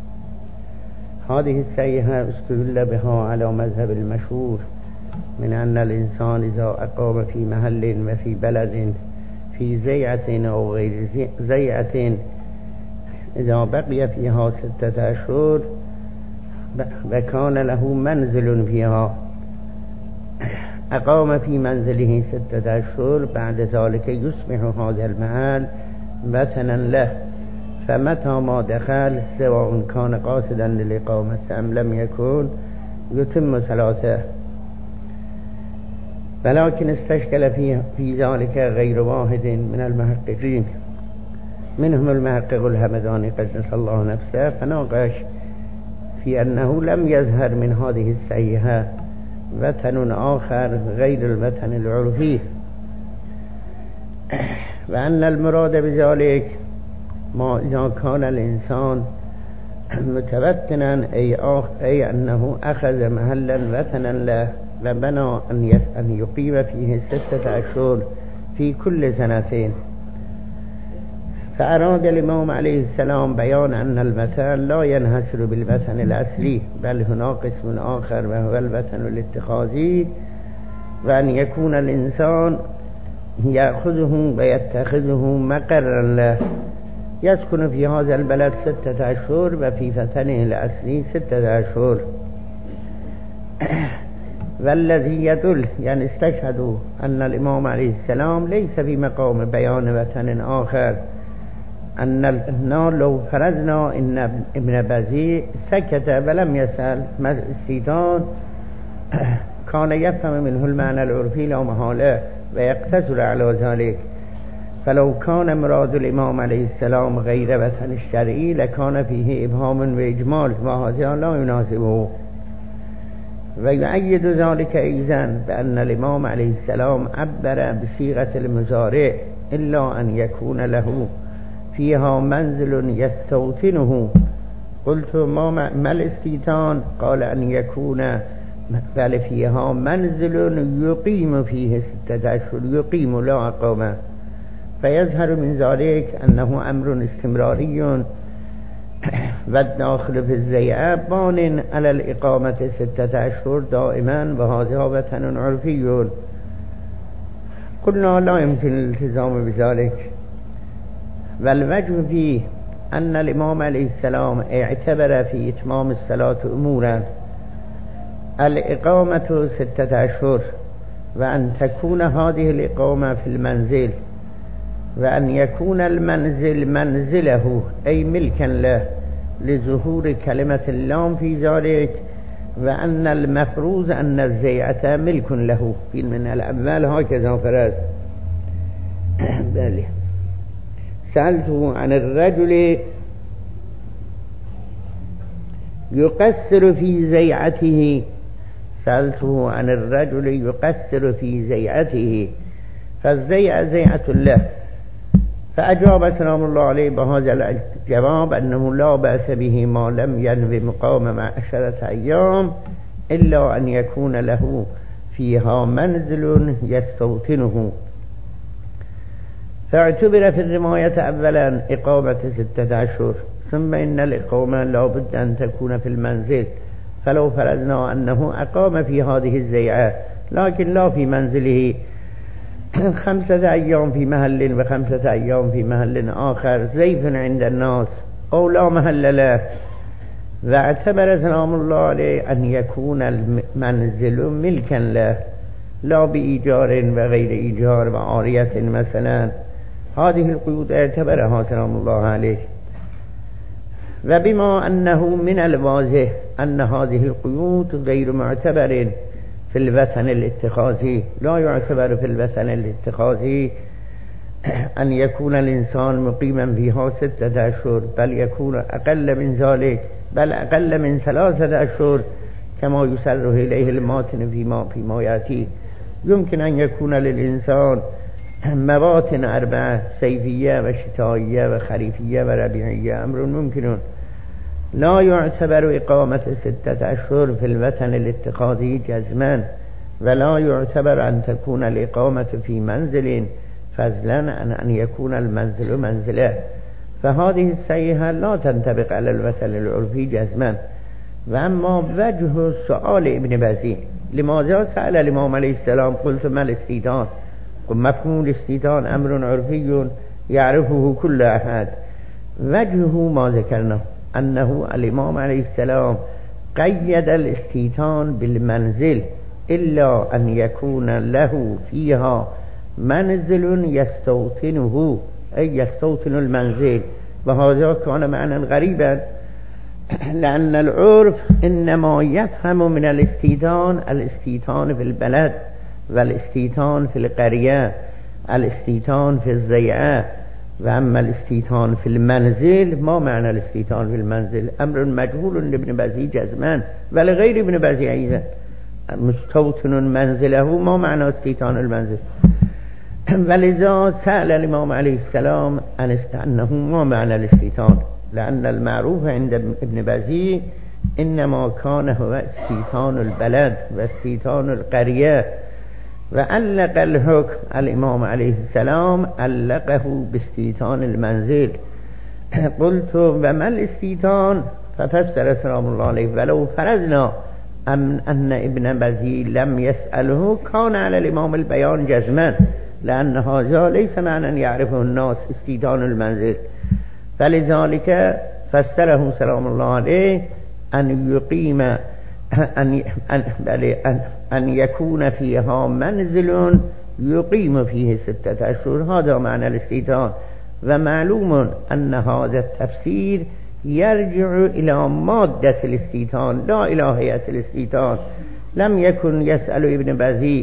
هذه السيئة استدل بها على مذهب المشهور من أن الإنسان إذا أقام في محل وفي بلد في زيعة أو غير زيعة إذا بقي فيها 6 أشهر وكان له منزل فيها أقام في منزله 6 أشهر، بعد ذلك يصبح هذا المحل وطنا له، فمتى ما دخل سواء كان قاصدا للإقامة أم لم يكن يتم صلاته. ولكن استشكل في ذلك غير واحد من المحققين، منهم المحقق الهمداني قدس الله نفسه، فناقش في أنه لم يظهر من هذه السيئة وطن آخر غير الوطن العرفي، وأن المراد بذلك ما إذا كان الإنسان متوطنا أي أنه أخذ محلا وطنا له وبنى أن يقيم فيه 6 أشهر في كل سنتين. فأراد الإمام عليه السلام بيان أن الوطن لا ينحصر بالوطن الأصلي، بل هناك قسم آخر وهو الوطن الاتخاذي، وأن يكون الإنسان يأخذه ويتخذه مقرا له، يسكن في هذا البلد 6 أشهر وفي وطنه الأصلي 6 أشهر. والذي يدل يعني استشهدوا أن الإمام عليه السلام ليس في مقام بيان وطن آخر، أننا لو فرضنا إن ابن بزيع سكت ولم يسأل ما الاستيطان كان يفهم منه المعنى العرفي لا محالة ويقتصر على ذلك. فلو كان مراد الإمام عليه السلام غير وطن الشرعي لكان فيه إبهام وإجمال وهذا لا يناسبه. ويؤيد ذلك أيضا بأن الإمام عليه السلام عبر بصيغة المضارع إلا أن يكون له فيها منزل يستوطنه. قلت ما الاستيطان؟ قال أن يكون بل فيها منزل يقيم فيه 6 أشهر، يقيم لا أقامة، فيظهر من ذلك أنه أمر استمراري والداخل في الزيعة بان على الإقامة 6 أشهر دائما، وهذا وطن عرفي. قلنا لا يمكن الالتزام بذلك، والوجه فيه أن الإمام عليه السلام اعتبر في إتمام الصلاة أمورا: الإقامة 6 أشهر، وأن تكون هذه الإقامة في المنزل، وأن يكون المنزل منزله أي ملكا له لظهور كلمة اللام في ذلك، وأن المفروض أن الزيعة ملك له في من الأول هكذا فرض. بله. سألته عن الرجل يقصر في زيعته، سألته عن الرجل يقصر في زيعته، فالزيعة زيعة له، فأجاب سلام الله عليه بهذا الجواب أنه لا بأس به ما لم ينوي مقام 10 أيام إلا أن يكون له فيها منزل يستوطنه. فاعتبر في الرماية أولا إقامة 6 أشهر، ثم إن الإقامة لا بد أن تكون في المنزل، فلو فرضنا أنه أقام في هذه الزيعة لكن لا في منزله 5 أيام في محل و5 أيام في محل آخر زيف عند الناس أو لا محل له، واعتبر سلام الله عليه أن يكون المنزل ملكا له لا بإيجار وغير إيجار وعارية مثلا، هذه القيود اعتبرها سلام الله عليه. وبما أنه من الواضح أن هذه القيود غير معتبر في الوطن الاتخاذي، لا يعتبر في الوطن الاتخاذي أن يكون الإنسان مقيما فيها 6 أشهر، بل يكون أقل من ذلك، بل أقل من 3 أشهر كما يسره إليه الماتن فيما يأتي. يمكن أن يكون للإنسان مواطن اربعه صيفية و شتائية و خريفية و ربيعية امر ممكن لا يعتبر إقامة 6 أشهر في الوطن الاتخاذي جزما ولا يعتبر أن تكون الإقامة في منزل فضلا عن أن يكون المنزل منزله، فهذه الصيحة لا تنطبق على الوطن العرفي جزما. وأما وجه سؤال ابن بزيع لماذا سأل الإمام عليه السلام قلت ما الاستيطان، ومفهوم الاستيطان أمر عرفي يعرفه كل أحد. وجهه ما ذكرنا أنه الإمام عليه السلام قيد الاستيطان بالمنزل إلا أن يكون له فيها منزل يستوطنه أي يستوطن المنزل، وهذا كان معنى غريبا لأن العرف إنما يفهم من الاستيطان في البلد والاستيطان في القرية، الاستيطان في الزيعة. وأما الاستيطان في المنزل ما معنى الاستيطان في المنزل؟ أمر مجهول لابن بزيع جزمان ولغير ابن بزيع أيضا. مستوطن منزله ما معنى استيطان المنزل؟ ولذا سأل الإمام عليه السلام أنه ما معنى الاستيطان، لأن المعروف عند ابن بزيع إنما كان هو استيطان البلد واستيطان القرية، وعلق الحكم الإمام عليه السلام علقه باستيطان المنزل. قلت وما الاستيطان؟ ففسر سلام الله عليه ولو فرضنا أن ابن بزيع لم يسأله كان على الإمام البيان جزما، لأن هذا ليس معنى يعرفه الناس استيطان المنزل، فلذلك فسره سلام الله عليه أن يقيم أن يكون فيها منزل يقيم فيه 6 أشهر، هذا معنى الاستيطان. ومعلوم أن هذا التفسير يرجع إلى مادة الاستيطان لا إلى هيئة الاستيطان. لم يكن يسأل ابن بزيع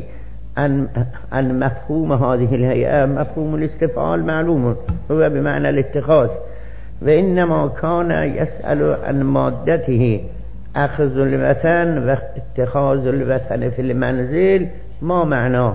عن مفهوم هذه الهيئة، مفهوم الاستفعال معلوم هو بمعنى الاتخاذ، وإنما كان يسأل عن مادته أخذ الوطن واتخاذ الوطن في المنزل ما معناه.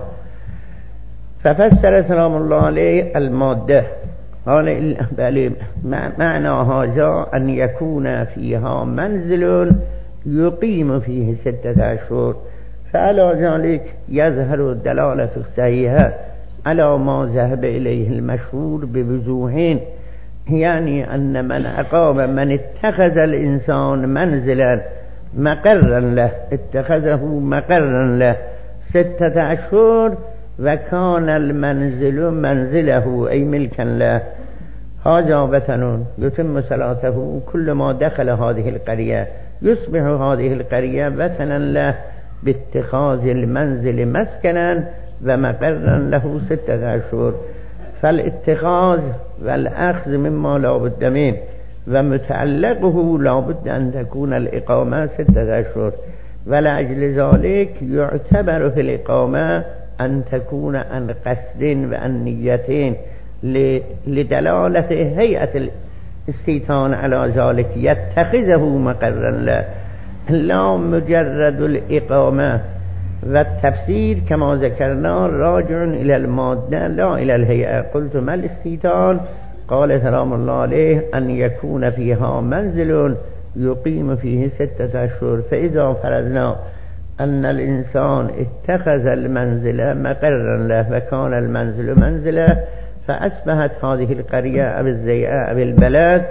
ففسر سلام الله عليه المادة قال معنى هذا أن يكون فيها منزل يقيم فيه 6 أشهر. فعلى ذلك يظهر الدلالة الصحيحة على ما ذهب إليه المشهور بوضوح، يعني أن من اتخذ الإنسان منزلا مقرا له، اتخذه مقرا له 6 أشهر وكان المنزل منزله أي ملكا له، هذا وطن يتم صلاته كل ما دخل هذه القرية، يصبح هذه القرية وطنا له باتخاذ المنزل مسكنا ومقرا له 6 أشهر. فالاتخاذ والأخذ مما لا بد منه، ومتعلقه لا بد أن تكون الإقامة 6 أشهر، ولأجل ذلك يعتبر في الإقامة أن تكون عن قصد وعن نيتين لدلالة هيئة الاستيطان على ذلك يتخذه مقرا له، لا مجرد الإقامة. والتفسير كما ذكرنا راجع إلى المادة لا إلى الهيئة. قلت ما الاستيطان؟ قال سلام الله عليه أن يكون فيها منزل يقيم فيه 6 أشهر. فإذا فرضنا أن الإنسان اتخذ المنزل مقرا له وكان المنزل منزله، فأصبحت هذه القرية أو الزيئة أو البلد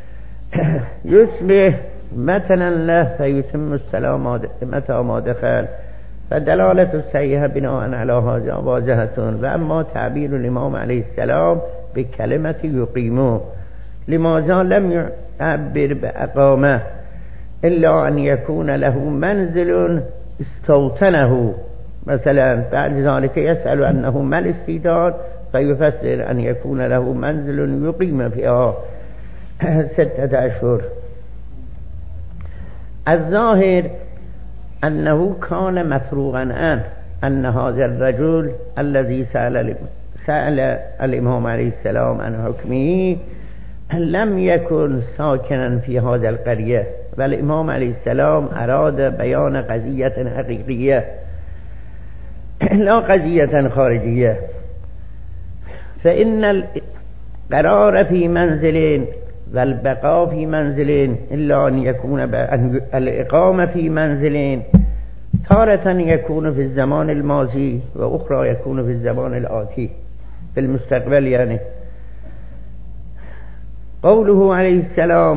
يصبح مثلا له فيتم السلام متى ما دخل. فدلالة الصحيحة بناء على هذا واضحة. وأما تعبير الإمام عليه السلام بكلمة يقيمه، لماذا لم يعبر بأقامة إلا أن يكون له منزل استوطنه مثلا؟ بعد ذلك يسأل أنه ما الاستيطان، فيفسر أن يكون له منزل يقيم فيها 6 أشهر. الظاهر أنه كان مفروغا عنه أن هذا الرجل الذي سأل الإمام عليه السلام عن حكمه لم يكن ساكنا في هذا القرية، والإمام عليه السلام أراد بيان قضية حقيقية لا قضية خارجية. فإن القرار في منزل والبقاء في منزل إلا أن يكون الإقامة في منزل تارة يكون في الزمان الماضي وأخرى يكون في الزمان الآتي في المستقبل. يعني قوله عليه السلام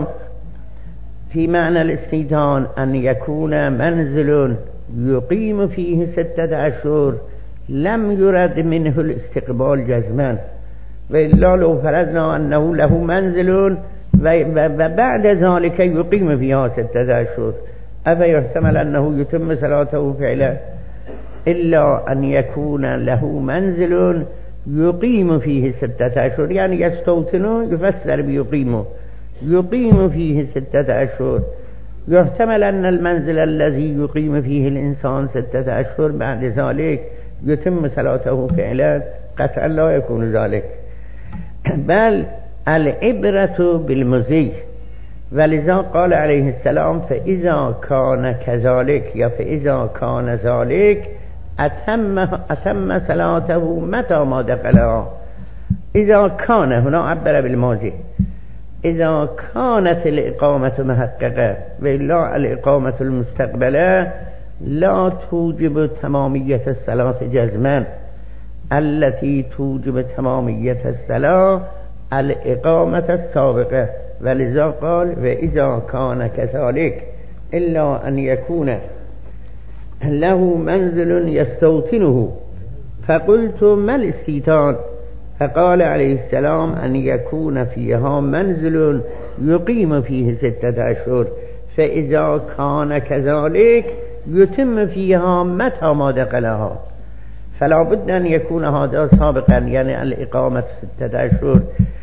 في معنى الاستيطان أن يكون منزل يقيم فيه 6 أشهر لم يرد منه الاستقبال جزما، وإلا لو فرضنا أنه له منزل وبعد ذلك يقيم فيها 6 أشهر أفيحتمل أنه يتم صلاته فعلا؟ إلا أن يكون له منزل يقيم فيه 6 أشهر، يعني يستوطن يفسر بيقيم، يقيم فيه 6 أشهر. يحتمل أن المنزل الذي يقيم فيه الإنسان 6 أشهر بعد ذلك يتم صلاته فعلا، قطعا لا يكون ذلك، بل العبرة بالمزي. ولذا قال عليه السلام فإذا كان كذلك یا فإذا كان ذلك أتم صلاته متى ما دخلها. إذا كان هنا عبر بالماضي، إذا كانت الإقامة محققة وإلا الإقامة المستقبلة لا توجب تمامية الصلاة جزما، التي توجب تمامية الصلاة الإقامة السابقة. ولذا قال وإذا كان كذلك إلا أن يكون له منزل يستوطنه. فقلت ما الاستيطان؟ فقال عليه السلام أن يكون فيها منزل يقيم فيه 6 أشهر، فإذا كان كذلك يتم فيها متى ما دخلها. فلا بد أن يكون هذا سابقا، يعني الإقامة 6 أشهر،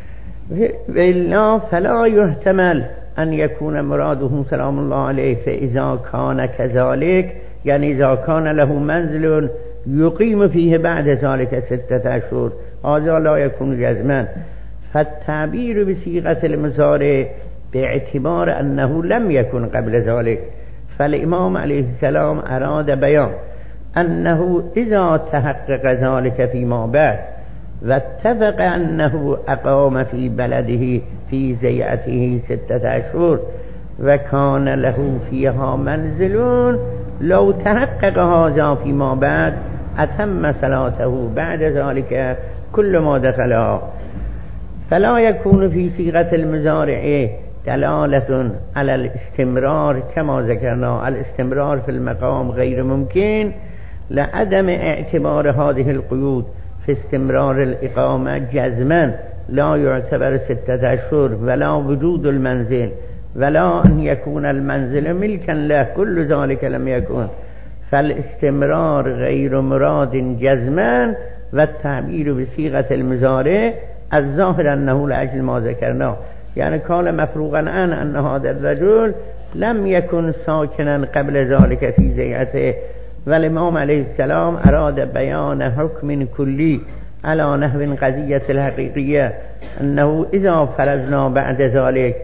وإلا فلا يحتمل أن يكون مراده سلام الله عليه فإذا كان كذلك، يعني إذا كان له منزل يقيم فيه بعد ذلك 6 أشهر، هذا لا يكون جزما. فالتعبير بصيغة المضارع باعتبار أنه لم يكن قبل ذلك. فالإمام عليه السلام أراد بيان أنه إذا تحقق ذلك فيما بعد واتفق أنه أقام في بلده في زيعته 6 أشهر وكان له فيها منزل، لو تحقق هذا فيما بعد أتم صلاته بعد ذلك كل ما دخلها. فلا يكون في صيغة المضارع دلالة على الاستمرار كما ذكرنا. الاستمرار في المقام غير ممكن لعدم اعتبار هذه القيود في استمرار الإقامة جزما. لا يعتبر 6 أشهر ولا وجود المنزل ولا أن يكون المنزل ملكا له، كل ذلك لم يكن. فالاستمرار غير مراد جزما، والتعبير بصيغة المضارع الظاهر أنه لأجل ما ذكرنا، يعني كان مفروغا عن أن هذا الرجل لم يكن ساكنا قبل ذلك في زيعته. والإمام عليه السلام أراد بيان حكم كلي على نحو قضية الحقيقية، أنه إذا فرضنا بعد ذلك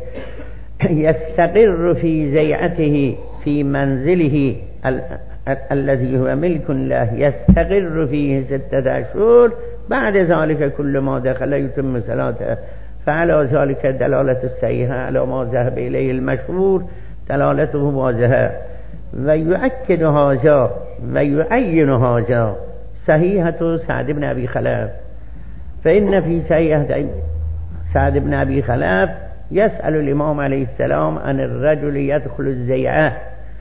يستقر في زيعته في منزله الذي هو ملك له، يستقر فيه 6 أشهر، بعد ذلك كل ما دخل يتم صلاته. فعلى ذلك دلالة الصحيحة على ما ذهب إليه المشهور دلالته واضحة. ويؤكد هذا ويعين هذا صحيحة سعد بن أبي خلف. فإن في صحيحة سعد بن أبي خلف يسأل الإمام عليه السلام عن الرجل يدخل الزيعة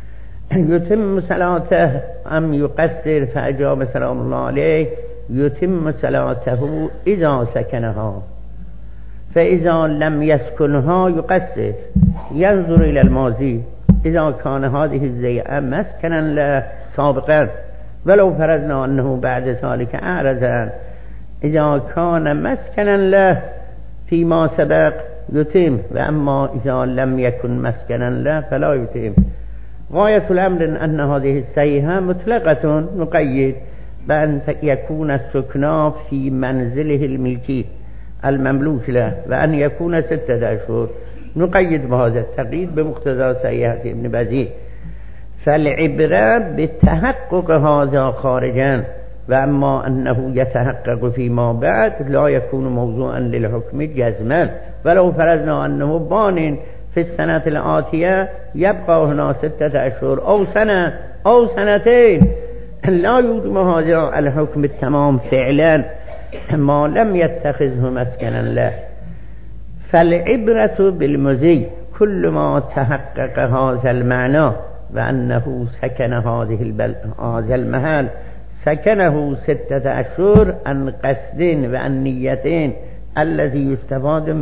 يتم صلاته أم يقصر، فأجاب سلام الله عليه يتم صلاته إذا سكنها، فإذا لم يسكنها يقصر. ينظر إلى الماضي، إذا كان هذه الزيعة مسكنا له سابقا ولو فرضنا أنه بعد ذلك أعرض، إذا كان مسكنا له فيما سبق يتم، وأما إذا لم يكن مسكنا له فلا يتم. غاية الأمر أن هذه الصيحة مطلقة، نقيد بأن يكون السكنى في منزله الملكي المملوك له، وأن يكون 6 أشهر، نقيد بهذا التقييد بمقتضى صحيحة ابن بزيع. فالعبرة بتحقق هذا خارجا وأما أنه يتحقق فيما بعد لا يكون موضوعا للحكم جزما، ولو فرضنا أنه بان في السنة الآتية يبقى هنا 6 أشهر أو سنة أو سنتين لا يوجد هذا الحكم التمام فعلا ما لم يتخذه مسكنا له. فالعبرة بالمزي كل ما تحقق هذا المعنى وأنه سكن هذا المحل سكنه 6 أشهر عن قصد وعن نيتين الذي يستفاد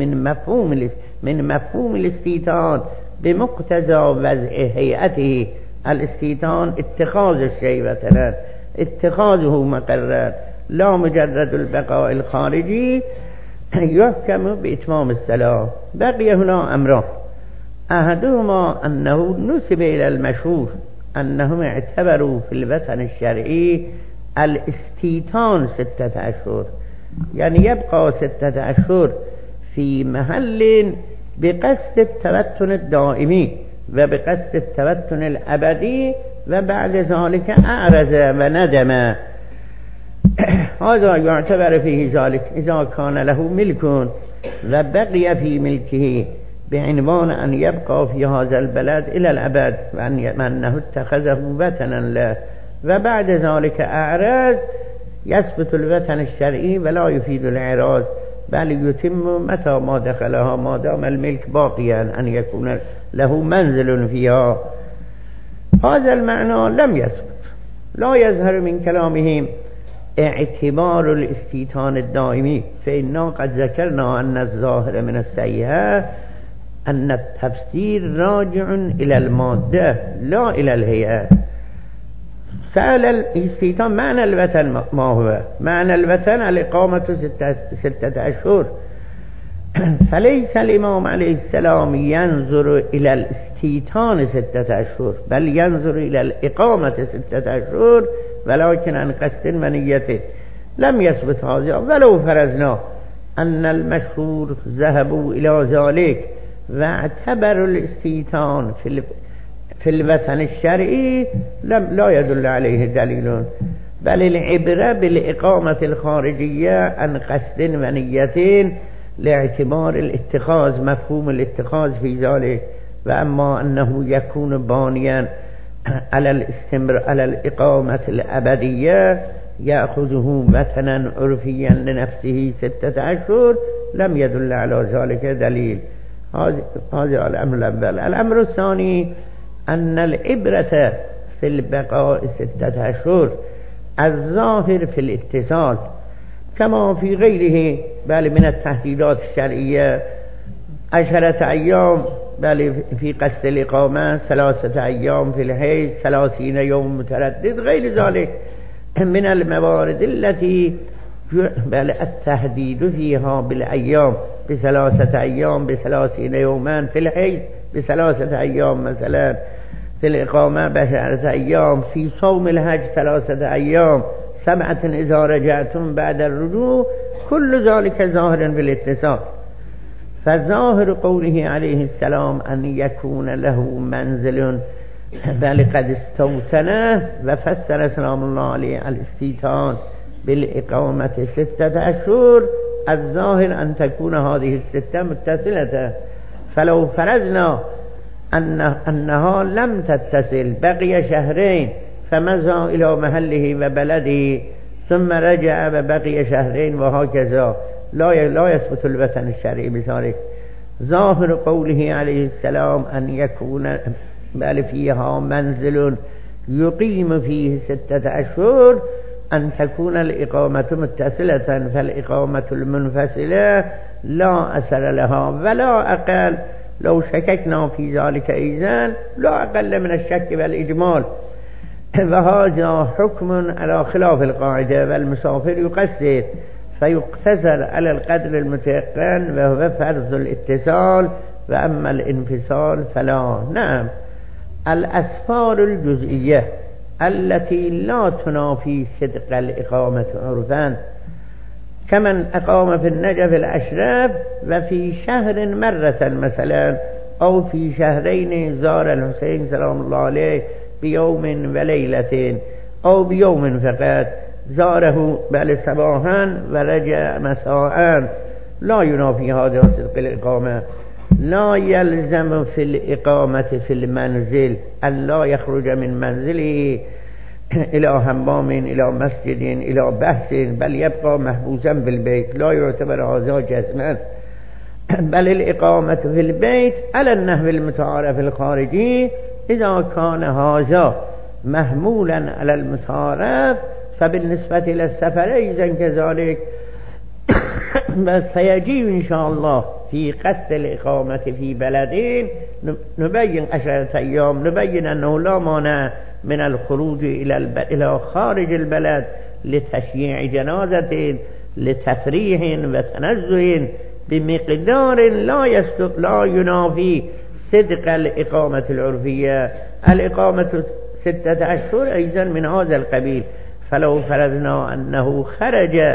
من مفهوم الاستيطان بمقتضى وضع هيئته. الاستيطان اتخاذ الشيء مثلا، اتخاذه مقرر، لا مجرد البقاء الخارجي. يحكم بإتمام الصلاة. بقي هنا أمران، أحدهما أنه نسب إلى المشهور أنهم اعتبروا في الوطن الشرعي الاستيطان 6 أشهر، يعني يبقى 6 أشهر في محل بقصد التوطن الدائمي وبقصد التوطن الأبدي، وبعد ذلك أعرض وندم. هذا يعتبر فيه ذلك إذا كان له ملك وبقي في ملكه بعنوان أن يبقى في هذا البلد إلى الأبد وأنه اتخذه وطنا له، وبعد ذلك أعرض يثبت الوطن الشرعي ولا يفيد الإعراض، بل يتم متى ما دخلها ما دام الملك باقيا أن يكون له منزل فيها. هذا المعنى لم يثبت، لا يظهر من كلامهم اعتبار الاستيطان الدائمي، فإننا قد ذكرنا أن الظاهر من الصحيحة أن التفسير راجع إلى المادة لا إلى الهيئة. سأل الاستيطان معنى الوطن ما هو؟ معنى الوطن الإقامة 6 أشهر. فليس الإمام عليه السلام ينظر إلى الاستيطان 6 أشهر، بل ينظر إلى الإقامة 6 أشهر، ولكن عن قصد ونيته. لم يثبت هذا، ولو فرضنا أن المشهور ذهبوا إلى ذلك واعتبروا الاستيطان في الوطن الشرعي لا يدل عليه دليل، بل العبرة بالإقامة الخارجية عن قصد ونية لاعتبار الاتخاذ، مفهوم الاتخاذ في ذلك. وأما أنه يكون بانيا على الإقامة الأبدية يأخذه وطنا عرفيا لنفسه 6 أشهر لم يدل على ذلك دليل. هذا الأمر الأول. الأمر الثاني أن العبرة في البقاء 6 أشهر الظاهر في الاتصال كما في غيره، بل من التهديدات الشرعية 10 أيام بل في قصد الإقامة، 3 أيام في الحيض، 30 يوم متردد، غير ذلك من الموارد التي بل التهديد فيها بالأيام، ب3 أيام، ب30 يوما في الحيض، ب3 أيام مثلا في الإقامة، ب10 أيام في صوم الحج، 3 أيام، 7 إذا رجعتم بعد الرجوع، كل ذلك ظاهر في الاتصال. فظاهر قوله عليه السلام أن يكون له منزل بل قد استوطنه، وفسر سلام الله عليه الاستيطان بالإقامة 6 أشهر، الظاهر أن تكون هذه 6 متصلة. فلو فرضنا أنها لم تتصل بقي 2 شهرين فمضى إلى محله وبلده ثم رجع وبقي 2 شهرين وهكذا، لا يثبت الوطن الشرعي بذلك. ظاهر قوله عليه السلام أن يكون بل فيها منزل يقيم فيه 6 أشهر أن تكون الإقامة متصلة، فالإقامة المنفصلة لا أثر لها ولا أقل. لو شككنا في ذلك إذن لا أقل من الشك والإجمال، وهذا حكم على خلاف القاعدة، والمسافر يقصر فيقتصر على القدر المتيقن وهو فرض الاتصال، وأما الانفصال فلا. نعم، الأسفار الجزئية التي لا تنافي صدق الإقامة عرفا، كمن أقام في النجف الأشرف وفي شهر مرة مثلا، أو في 2 شهرين زار الحسين سلام الله عليه بيوم وليلة، أو بيوم فقط، زاره بل صباحا و رجع مساء لا ينافي هذا صدق الإقامة. لا يلزم في الإقامة في المنزل ألا يخرج من منزله إلى حمام إلى مسجد إلى بحث، بل يبقى محبوسا بالبيت. لا يعتبر هذا جزما، بل الإقامة في البيت على النحو المتعارف الخارجي. إذا كان هذا محمولا على المتعارف فبالنسبة إلى السفر أيضا كذلك. بس سيجي إن شاء الله في قصد الإقامة في بلدين نبين 10 أيام، نبين أنه لا مانع من الخروج إلى خارج البلد لتشييع جنازة، لتفريح وتنزه بمقدار لا ينافي صدق الإقامة العرفية. الإقامة 6 أشهر أيضا من هذا القبيل. فلو فرضنا أنه خرج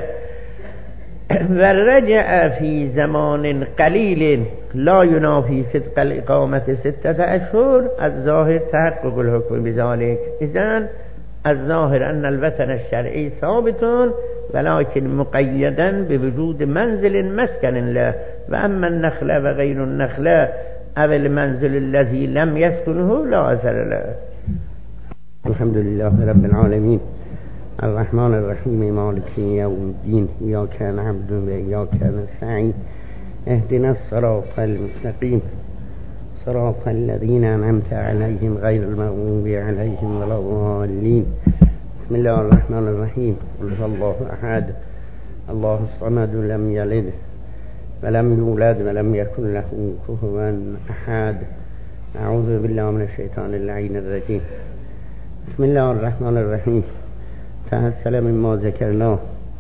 ورجع في زمان قليل لا ينافي صدق الإقامة 6 أشهر، الظاهر تحقق الحكم بذلك. إذن الظاهر أن الوطن الشرعي ثابت ولكن مقيدا بوجود منزل مسكن له. وأما النخلة وغير النخلة أو المنزل الذي لم يسكنه لا أثر له. الحمد لله رب العالمين الرحمن الرحيم مالك يوم الدين إياك نعبد وإياك نستعين اهدنا الصراط المستقيم صراط الذين أنعمت عليهم غير المغضوب عليهم ولا الضالين. بسم الله الرحمن الرحيم. قل هو الله أحد الله الصمد لم يلد ولم يولد ولم يكن له كفوا أحد. أعوذ بالله من الشيطان اللعين الرجيم. بسم الله الرحمن الرحيم. تحصل مما ذكرناه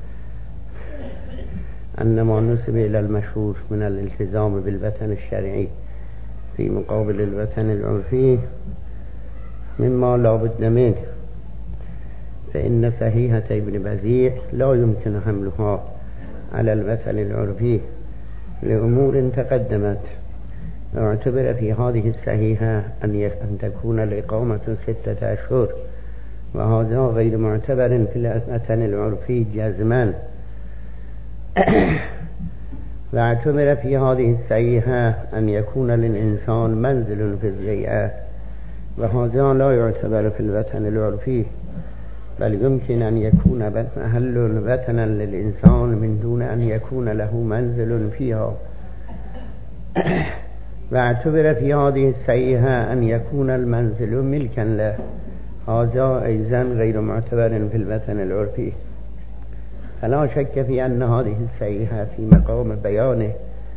أن ما نسب إلى المشهور من الالتزام بالوطن الشرعي في مقابل الوطن العرفي مما لا بد منه، فإن صحيحة ابن بزيع لا يمكن حملها على الوطن العرفي لأمور تقدمت. واعتبر في هذه الصحيحة أن تكون الإقامة 6 أشهر، وهذا غير معتبر في الوطن العرفي جزما. واعتبر في هذه الصحيحة أن يكون للإنسان منزل في الزيئة، وهذا لا يعتبر في الوطن العرفي، بل يمكن أن يكون محل وطنا للإنسان من دون أن يكون له منزل فيها. واعتبر في هذه الصحيحة أن يكون المنزل ملكا له، هذا أيضا غير معتبر في الوطن العرفي. فلا شك في أن هذه الصحيحة في مقام بيان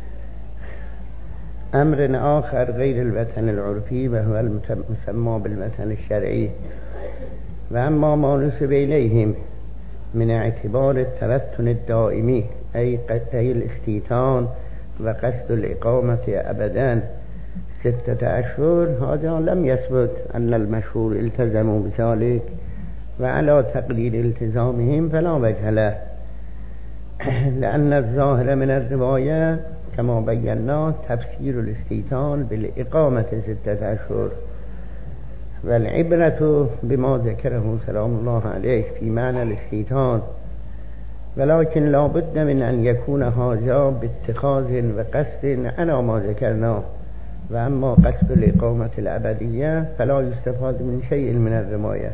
أمر آخر غير الوطن العرفي وهو المسمى بالوطن الشرعي. وأما ما نسب إليهم من اعتبار التوطن الدائمي أي الاستيطان وقصد الإقامة أبدا 6 أشهر، هذا لم يثبت أن المشهور التزموا بذلك، وعلى تقليد التزامهم فلا وجه له، لأن الظاهر من الرواية كما بينا تفسير الاستيطان بالإقامة 6 أشهر، والعبرة بما ذكره سلام الله عليه في معنى الاستيطان. ولكن لا بد من أن يكون هذا باتخاذ وقصد على ما ذكرناه. وأما قصد الإقامة الأبدية فلا يستفاد من شيء من الرواية،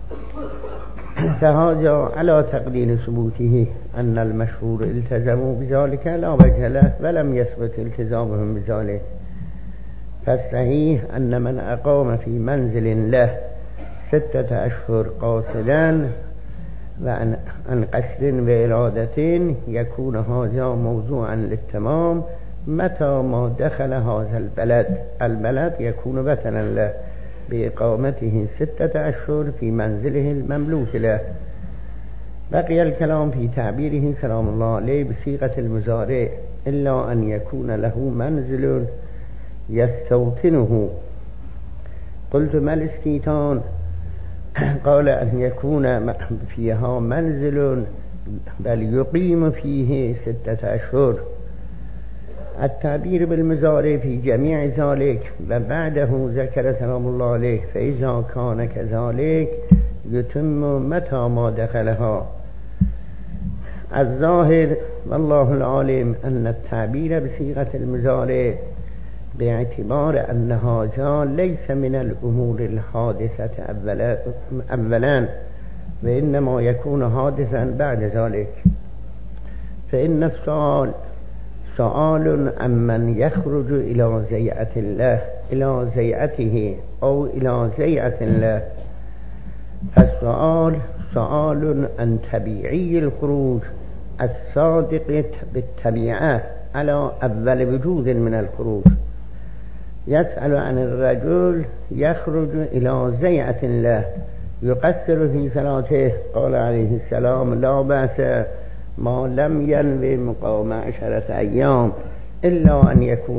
فهذا على تقدير ثبوته أن المشهور التزموا بذلك لا وجه له ولم يثبت التزامهم بذلك. فالصحيح أن من أقام في منزل له 6 أشهر قاصدا وعن قصد وإرادة يكون هذا موضوعا للتمام متى ما دخل هذا البلد يكون وطنا له بإقامته 6 أشهر في منزله المملوك له. بقي الكلام في تعبيره سلام الله عليه بصيغة المضارع إلا أن يكون له منزل يستوطنه. قلت ما الاستيطان؟ قال أن يكون فيها منزل بل يقيم فيه 6 أشهر. التعبير بالمضارع في جميع ذلك وبعده ذكر سلام الله عليه فإذا كان كذلك يتم متى ما دخلها الظاهر والله العالم أن التعبير بصيغة المضارع باعتبار أن هذا ليس من الأمور الحادثة أولا وإنما يكون حادثا بعد ذلك، فإن السؤال سؤال عمن يخرج إلى زيعة الله إلى زيعته أو إلى زيعة الله، فالسؤال سؤال عن طبيعي الخروج الصادق بالطبيعة على أول وجود من الخروج. يسأل عن الرجل يخرج إلى زيعة الله يقصر في صلاته، قال عليه السلام لا بأس ما لم ينوي مقام 10 أيام إلا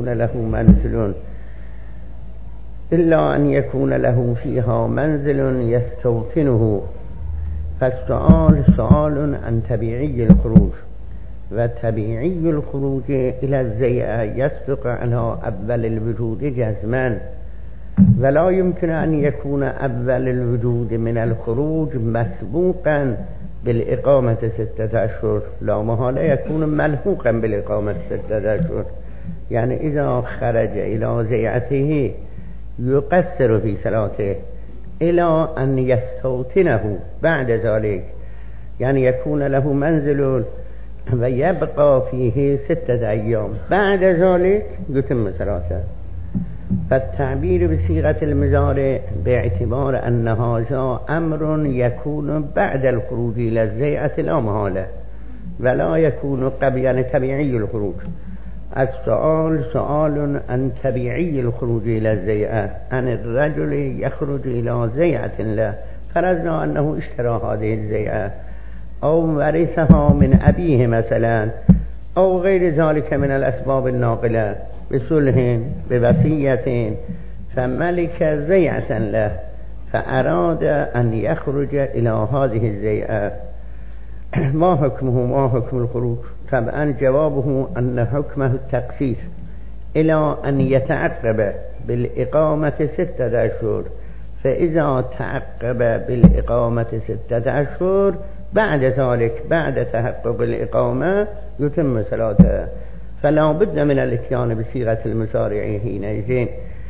أن يكون له فيها منزل يستوطنه. فالسؤال سؤال عن طبيعي الخروج، وطبيعي الخروج إلى الزيعة يسبق على أول الوجود جزما، ولا يمكن أن يكون أول الوجود من الخروج مسبوقا بالإقامة 6 أشهر، لا محالة يكون ملحوقا بالإقامة 6 أشهر. يعني إذا خرج إلى زيعته يقصر في صلاته إلى أن يستوطنه بعد ذلك، يعني يكون له منزل ويبقى فيه 6 أيام، بعد ذلك يتم صلاته. فالتعبير بصيغة المضارع باعتبار أن هذا أمر يكون بعد الخروج إلى الزيعة لا محالة، ولا يكون قبل طبيعي الخروج. السؤال سؤال عن طبيعي الخروج إلى الزيعة، عن الرجل يخرج إلى زيعة الله، فرضنا أنه اشترى هذه الزيعة أو ورثها من أبيه مثلا أو غير ذلك من الأسباب الناقلة بصلح بوصية، فملك زيعة له فأراد أن يخرج إلى هذه الزيعة، ما حكمه؟ ما حكم الخروج؟ طبعا جوابه أن حكمه التقصير إلى أن يتعقب بالإقامة 6 أشهر، فإذا تعقب بالإقامة 6 أشهر بعد ذلك بعد تحقق الإقامة يتم صلاته، فلا بد من الاتيان بصيغة المضارع حينئذ.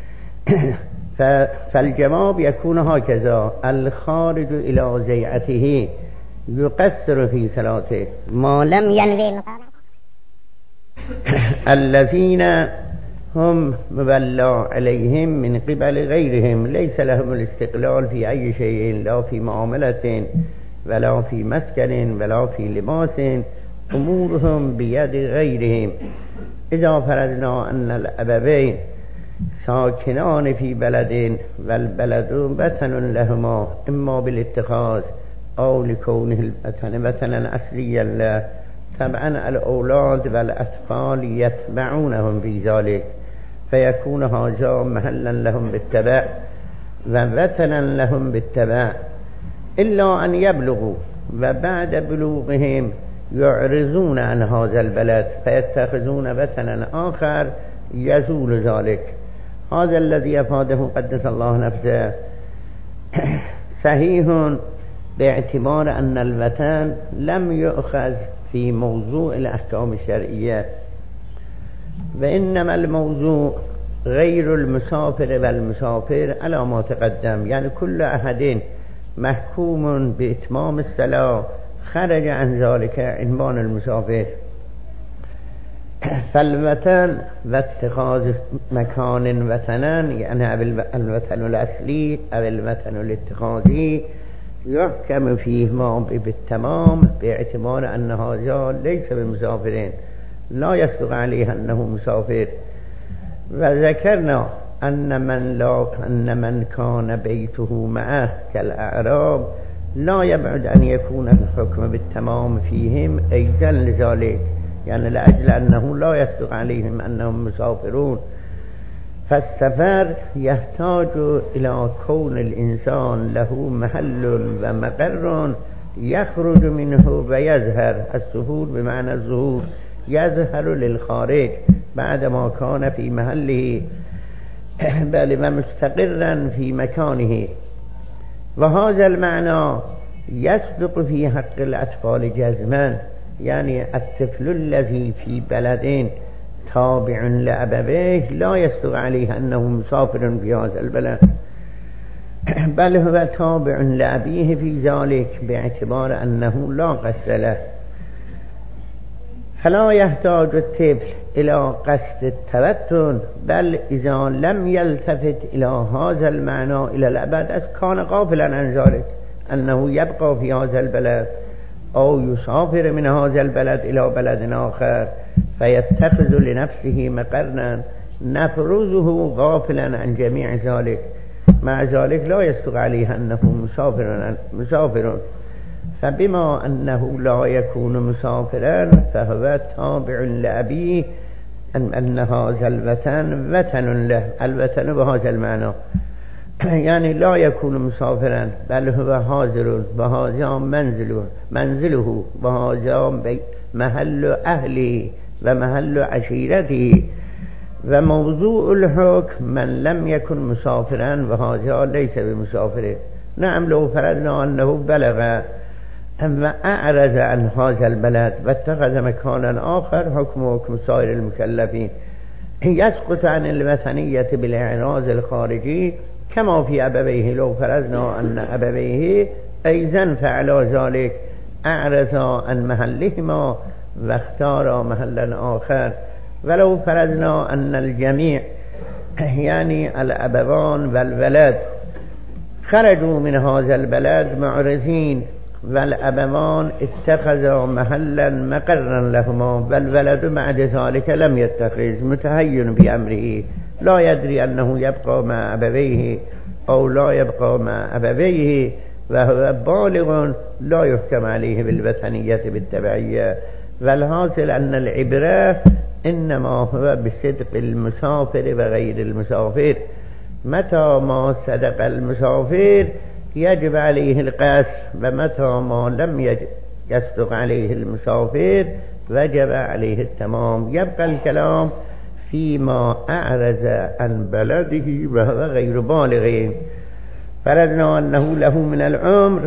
فالجواب يكون هكذا: الخارج إلى زيعته يقصر في صلاته ما لم ينوي مقام. الذين هم مولى عليهم من قبل غيرهم ليس لهم الاستقلال في أي شيء، لا في معاملة ولا في مسكن ولا في لباس، أمورهم بيد غيرهم. إذا فرضنا أن الأبوين ساكنان في بلد والبلد وطن لهما إما بالاتخاذ أو لكونه الوطن وطنا أصليا له، طبعا الأولاد والأطفال يتبعونهم في ذلك، فيكون هذا محلا لهم بالتبع ووطنا لهم بالتبع، إلا أن يبلغوا، وبعد بلوغهم يعرضون عن هذا البلد فيتخذون وطنا آخر يزول ذلك. هذا الذي أفاده قدس الله نفسه صحيح باعتبار أن الوطن لم يؤخذ في موضوع الأحكام الشرعية، وإنما الموضوع غير المسافر والمسافر على ما تقدم، يعني كل أحد محكوم بإتمام الصلاة خرج عن ذلك عنوان المسافر. فالوطن واتخاذ مكان وطنا، يعني الوطن الأصلي أو الوطن الاتخاذي، يحكم فيه ما بالتمام باعتبار أن هذا ليس بمسافرين، لا يصدق عليه أنه مسافر. وذكرنا أن من كان بيته معه كالأعراب لا يبعد أن يكون الحكم بالتمام فيهم أيضا لذلك، يعني لأجل أنه لا يصدق عليهم أنهم مسافرون. فالسفر يحتاج إلى كون الإنسان له محل ومقر يخرج منه ويظهر. السفور بمعنى الظهور، يظهر للخارج بعدما كان في محله بل مستقرا في مكانه. وهذا المعنى يصدق في حق الأطفال جزما، يعني الطفل الذي في بلد تابع لأبويه لا يصدق عليه أنه مسافر في هذا البلد، بل هو تابع لأبيه في ذلك باعتبار أنه لا قصد له، فلا يحتاج الطفل إلى قصد التبتن، بل إذا لم يلتفت إلى هذا المعنى إلى الأبد كان غافلا عن ذلك أنه يبقى في هذا البلد أو يسافر من هذا البلد إلى بلد آخر فيتخذ لنفسه مقرنا نفرزه غافلا عن جميع ذلك، مع ذلك لا يصدق عليه أنه مسافر، فبما أنه لا يكون مسافرا فهو تابع لأبيه أن هذا الوطن وطن له، الوطن بهذا المعنى يعني لا يكون مسافرا بل هو حاضر وهذا منزله وهذا محل أهله ومحل عشيرته، وموضوع الحكم من لم يكن مسافرا وهذا ليس بمسافر. نعم لو فرضنا أنه بلغ وأعرض عن هذا البلد واتخذ مكانا آخر حكم سائر المكلفين يسقط عن الوطنية بالإعراض الخارجي كما في أبويه. لو فرضنا أن أبويه أيضا فعل ذلك، أعرض عن محلهما واختار محلا آخر. ولو فرضنا أن الجميع يعني الأبوان والولد خرجوا من هذا البلد معرضين والأبوان اتخذوا محلا مقرا لهما والولد بعد ذلك لم يتخذ، متهين بأمره لا يدري أنه يبقى مع أبويه أو لا يبقى مع أبويه، وهو بالغ لا يحكم عليه بالوطنية بالتبعية. والحاصل أن العبرة إنما هو بصدق المسافر وغير المسافر. متى ما صدق المسافر يجب عليه القصر، ومتى ما لم يصدق عليه المسافر وجب عليه التمام. يبقى الكلام فيما أعرض عن بلده وهو غير بالغ. فرضنا أنه له من العمر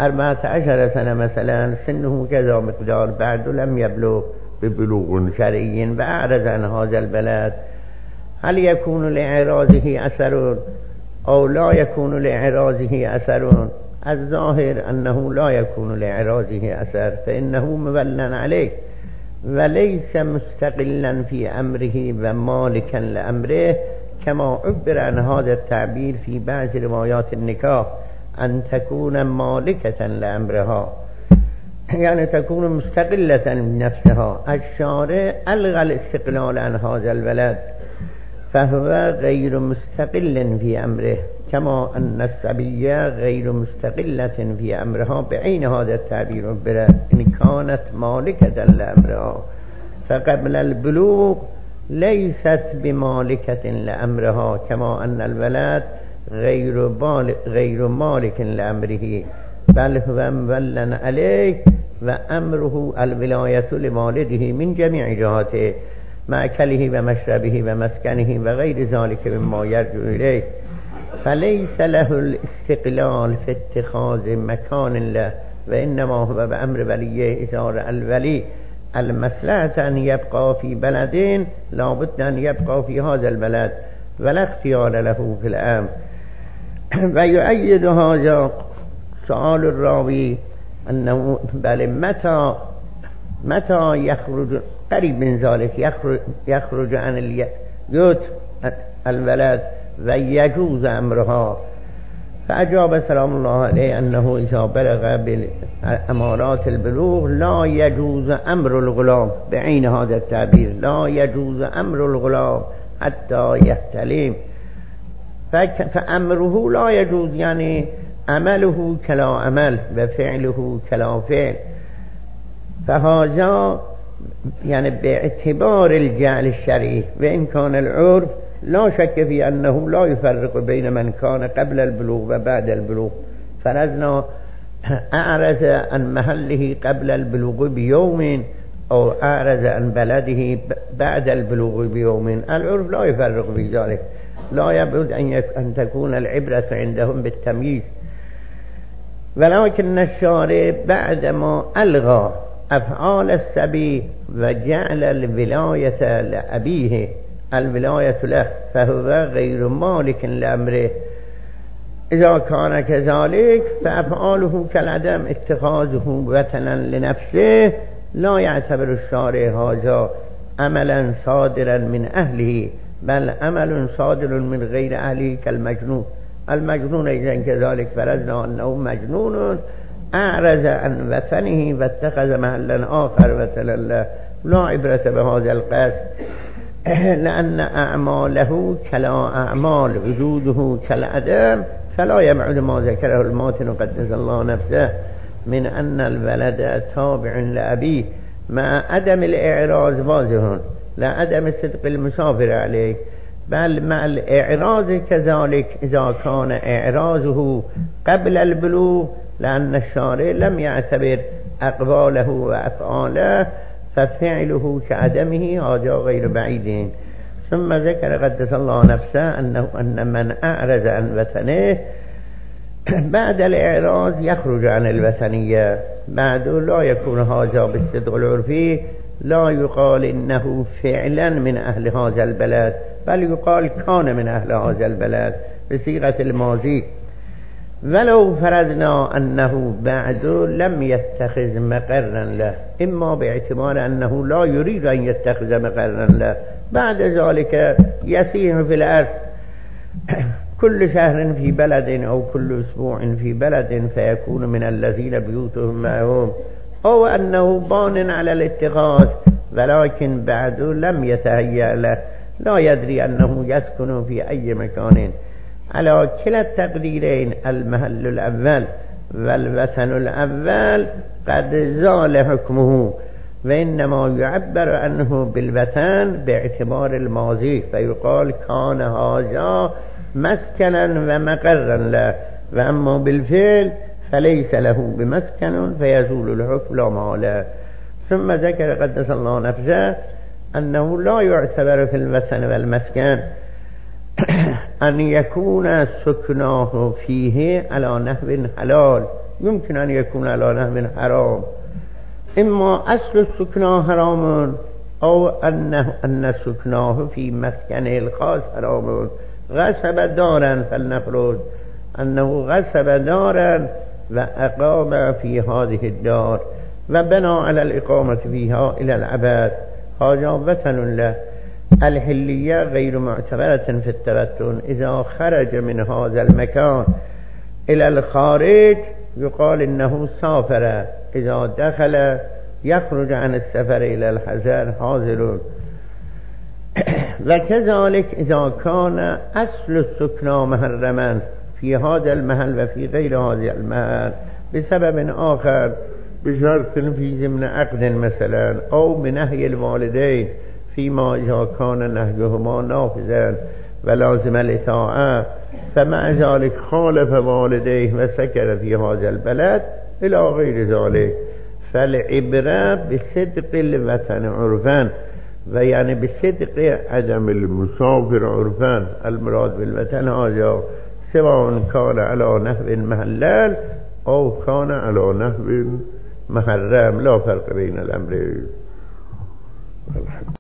14 سنة مثلا، سنه كذا مقدار، بعد لم يبلغ ببلوغ شرعي وأعرض عن هذا البلد، هل يكون لإعراضه أثر أو لا يكون لإعراضه أثر؟ الظاهر أنه لا يكون لإعراضه أثر، فإنه مولى عليه وليس مستقلا في أمره ومالكا لأمره، كما عبر عن هذا التعبير في بعض روايات النكاح أن تكون مالكة لأمرها، يعني تكون مستقلة من نفسها. الشارع ألغى الاستقلال عن هذا البلد فهو غير مستقل في أمره، كما أن الصبية غير مستقلة في أمرها بعين هذا التعبير عبر إن كانت مالكة لأمرها، فقبل البلوغ ليست بمالكة لأمرها، كما أن الولد غير مالك لأمره بل هو مولى عليه وأمره الولاية لوالده من جميع جهاته، مأكله ومشربه ومسكنه وغير ذلك مما يرجع إليه، فليس له الاستقلال في اتخاذ مكان له، وإنما هو بأمر وليه. إذا رأى الولي المصلحة أن يبقى في بلد لابد أن يبقى في هذا البلد ولا اختيار له في الأمر. ويؤيد هذا سؤال الراوي أنه بل متى يخرج قريب من ذلك يخرج عن اليوت الولد ويجوز أمرها، فأجاب سلام الله عليه أنه إذا بلغ بأمارات البلوغ لا يجوز أمر الغلام، بعين هذا التعبير لا يجوز أمر الغلام حتى يحتلم، فأمره لا يجوز يعني عمله كلا عمل وفعله كلا فعل، فهذا يعني باعتبار الجعل الشرعي. وإن كان العرف لا شك في أنه لا يفرق بين من كان قبل البلوغ وبعد البلوغ. فرضنا أعرض عن محله قبل البلوغ بيوم أو أعرض عن بلده بعد البلوغ بيوم، العرف لا يفرق في ذلك، لا يبعد أن تكون العبرة عندهم بالتمييز. ولكن الشارع بعدما أفعال السبي وجعل الولاية لأبيه الولاية له فهو غير مالك لأمره. إذا كان كذلك فأفعاله كالعدم اتخاذه وطنا لنفسه لا يعتبر الشارع هذا عملا صادرا من أهله بل عمل صادر من غير أهله كالمجنون. المجنون إذا كذلك فرضنا أنه مجنون أعرض عن وطنه واتخذ محلا آخر وطنا له لا عبرة بهذا القصد لأن أعماله كلا أعمال وجوده كالعدم فلا يبعد ما ذكره الماتن قدس الله نفسه من أن الولد تابع لأبيه مع عدم الإعراض واضح لا عدم صدق المسافر عليه بل مع الإعراض كذلك إذا كان إعراضه قبل البلوغ لأن الشارع لم يعتبر أقواله وأفعاله ففعله كعدمه هذا غير بعيد. ثم ذكر قدس الله نفسه أن من أعرض عن وطنه بعد الإعراض يخرج عن الوطنية بعد لا يكون هذا بالصدق العرفي لا يقال إنه فعلا من أهل هذا البلد بل يقال كان من أهل هذا البلد بصيغة الماضي. ولو فرضنا أنه بعد لم يتخذ مقرا له إما باعتبار أنه لا يريد أن يتخذ مقرا له بعد ذلك يسير في الأرض كل شهر في بلد أو كل أسبوع في بلد فيكون من الذين بيوتهم معهم أو أنه بان على الاتخاذ ولكن بعد لم يتهيأ له لا يدري أنه يسكن في أي مكان. على كلا التقديرين المحل الأول والوطن الأول قد زال حكمه وإنما يعبر عنه بالوطن باعتبار الماضي فيقال كان هذا مسكنا ومقرا له وأما بالفعل فليس له بمسكن فيزول الحكم لا محالة. ثم ذكر قدس الله نفسه أنه لا يعتبر في الوطن والمسكن أن يكون سكناه فيه على نحو حلال يمكن أن يكون على نحو حرام إما أصل السكناه حرام أو أن سكناه في مسكنه الخاص حرام. غصب دارا فلنفرض أنه غصب دارا وأقام في هذه الدار وبنى على الإقامة فيها إلى الأبد هذا وطن له. الحلية غير معتبرة في التبتن إذا خرج من هذا المكان إلى الخارج يقال إنه سافر إذا دخل يخرج عن السفر إلى الحضر حاضر. وكذلك إذا كان أصل السكنى محرما في هذا المحل وفي غير هذا المحل بسبب آخر بشرط في ضمن عقد مثلا أو بنهي الوالدين فيما إذا كان نهيهما نافذا ولازم الإطاعة فمع ذلك خالف والديه وسكن في هذا البلد إلى غير ذلك فالعبرة بصدق الوطن عرفا ويعني بصدق عدم المسافر عرفا. المراد بالوطن هذا سواء كان على نحو محلل أو كان على نحو محرم لا فرق بين الأمرين.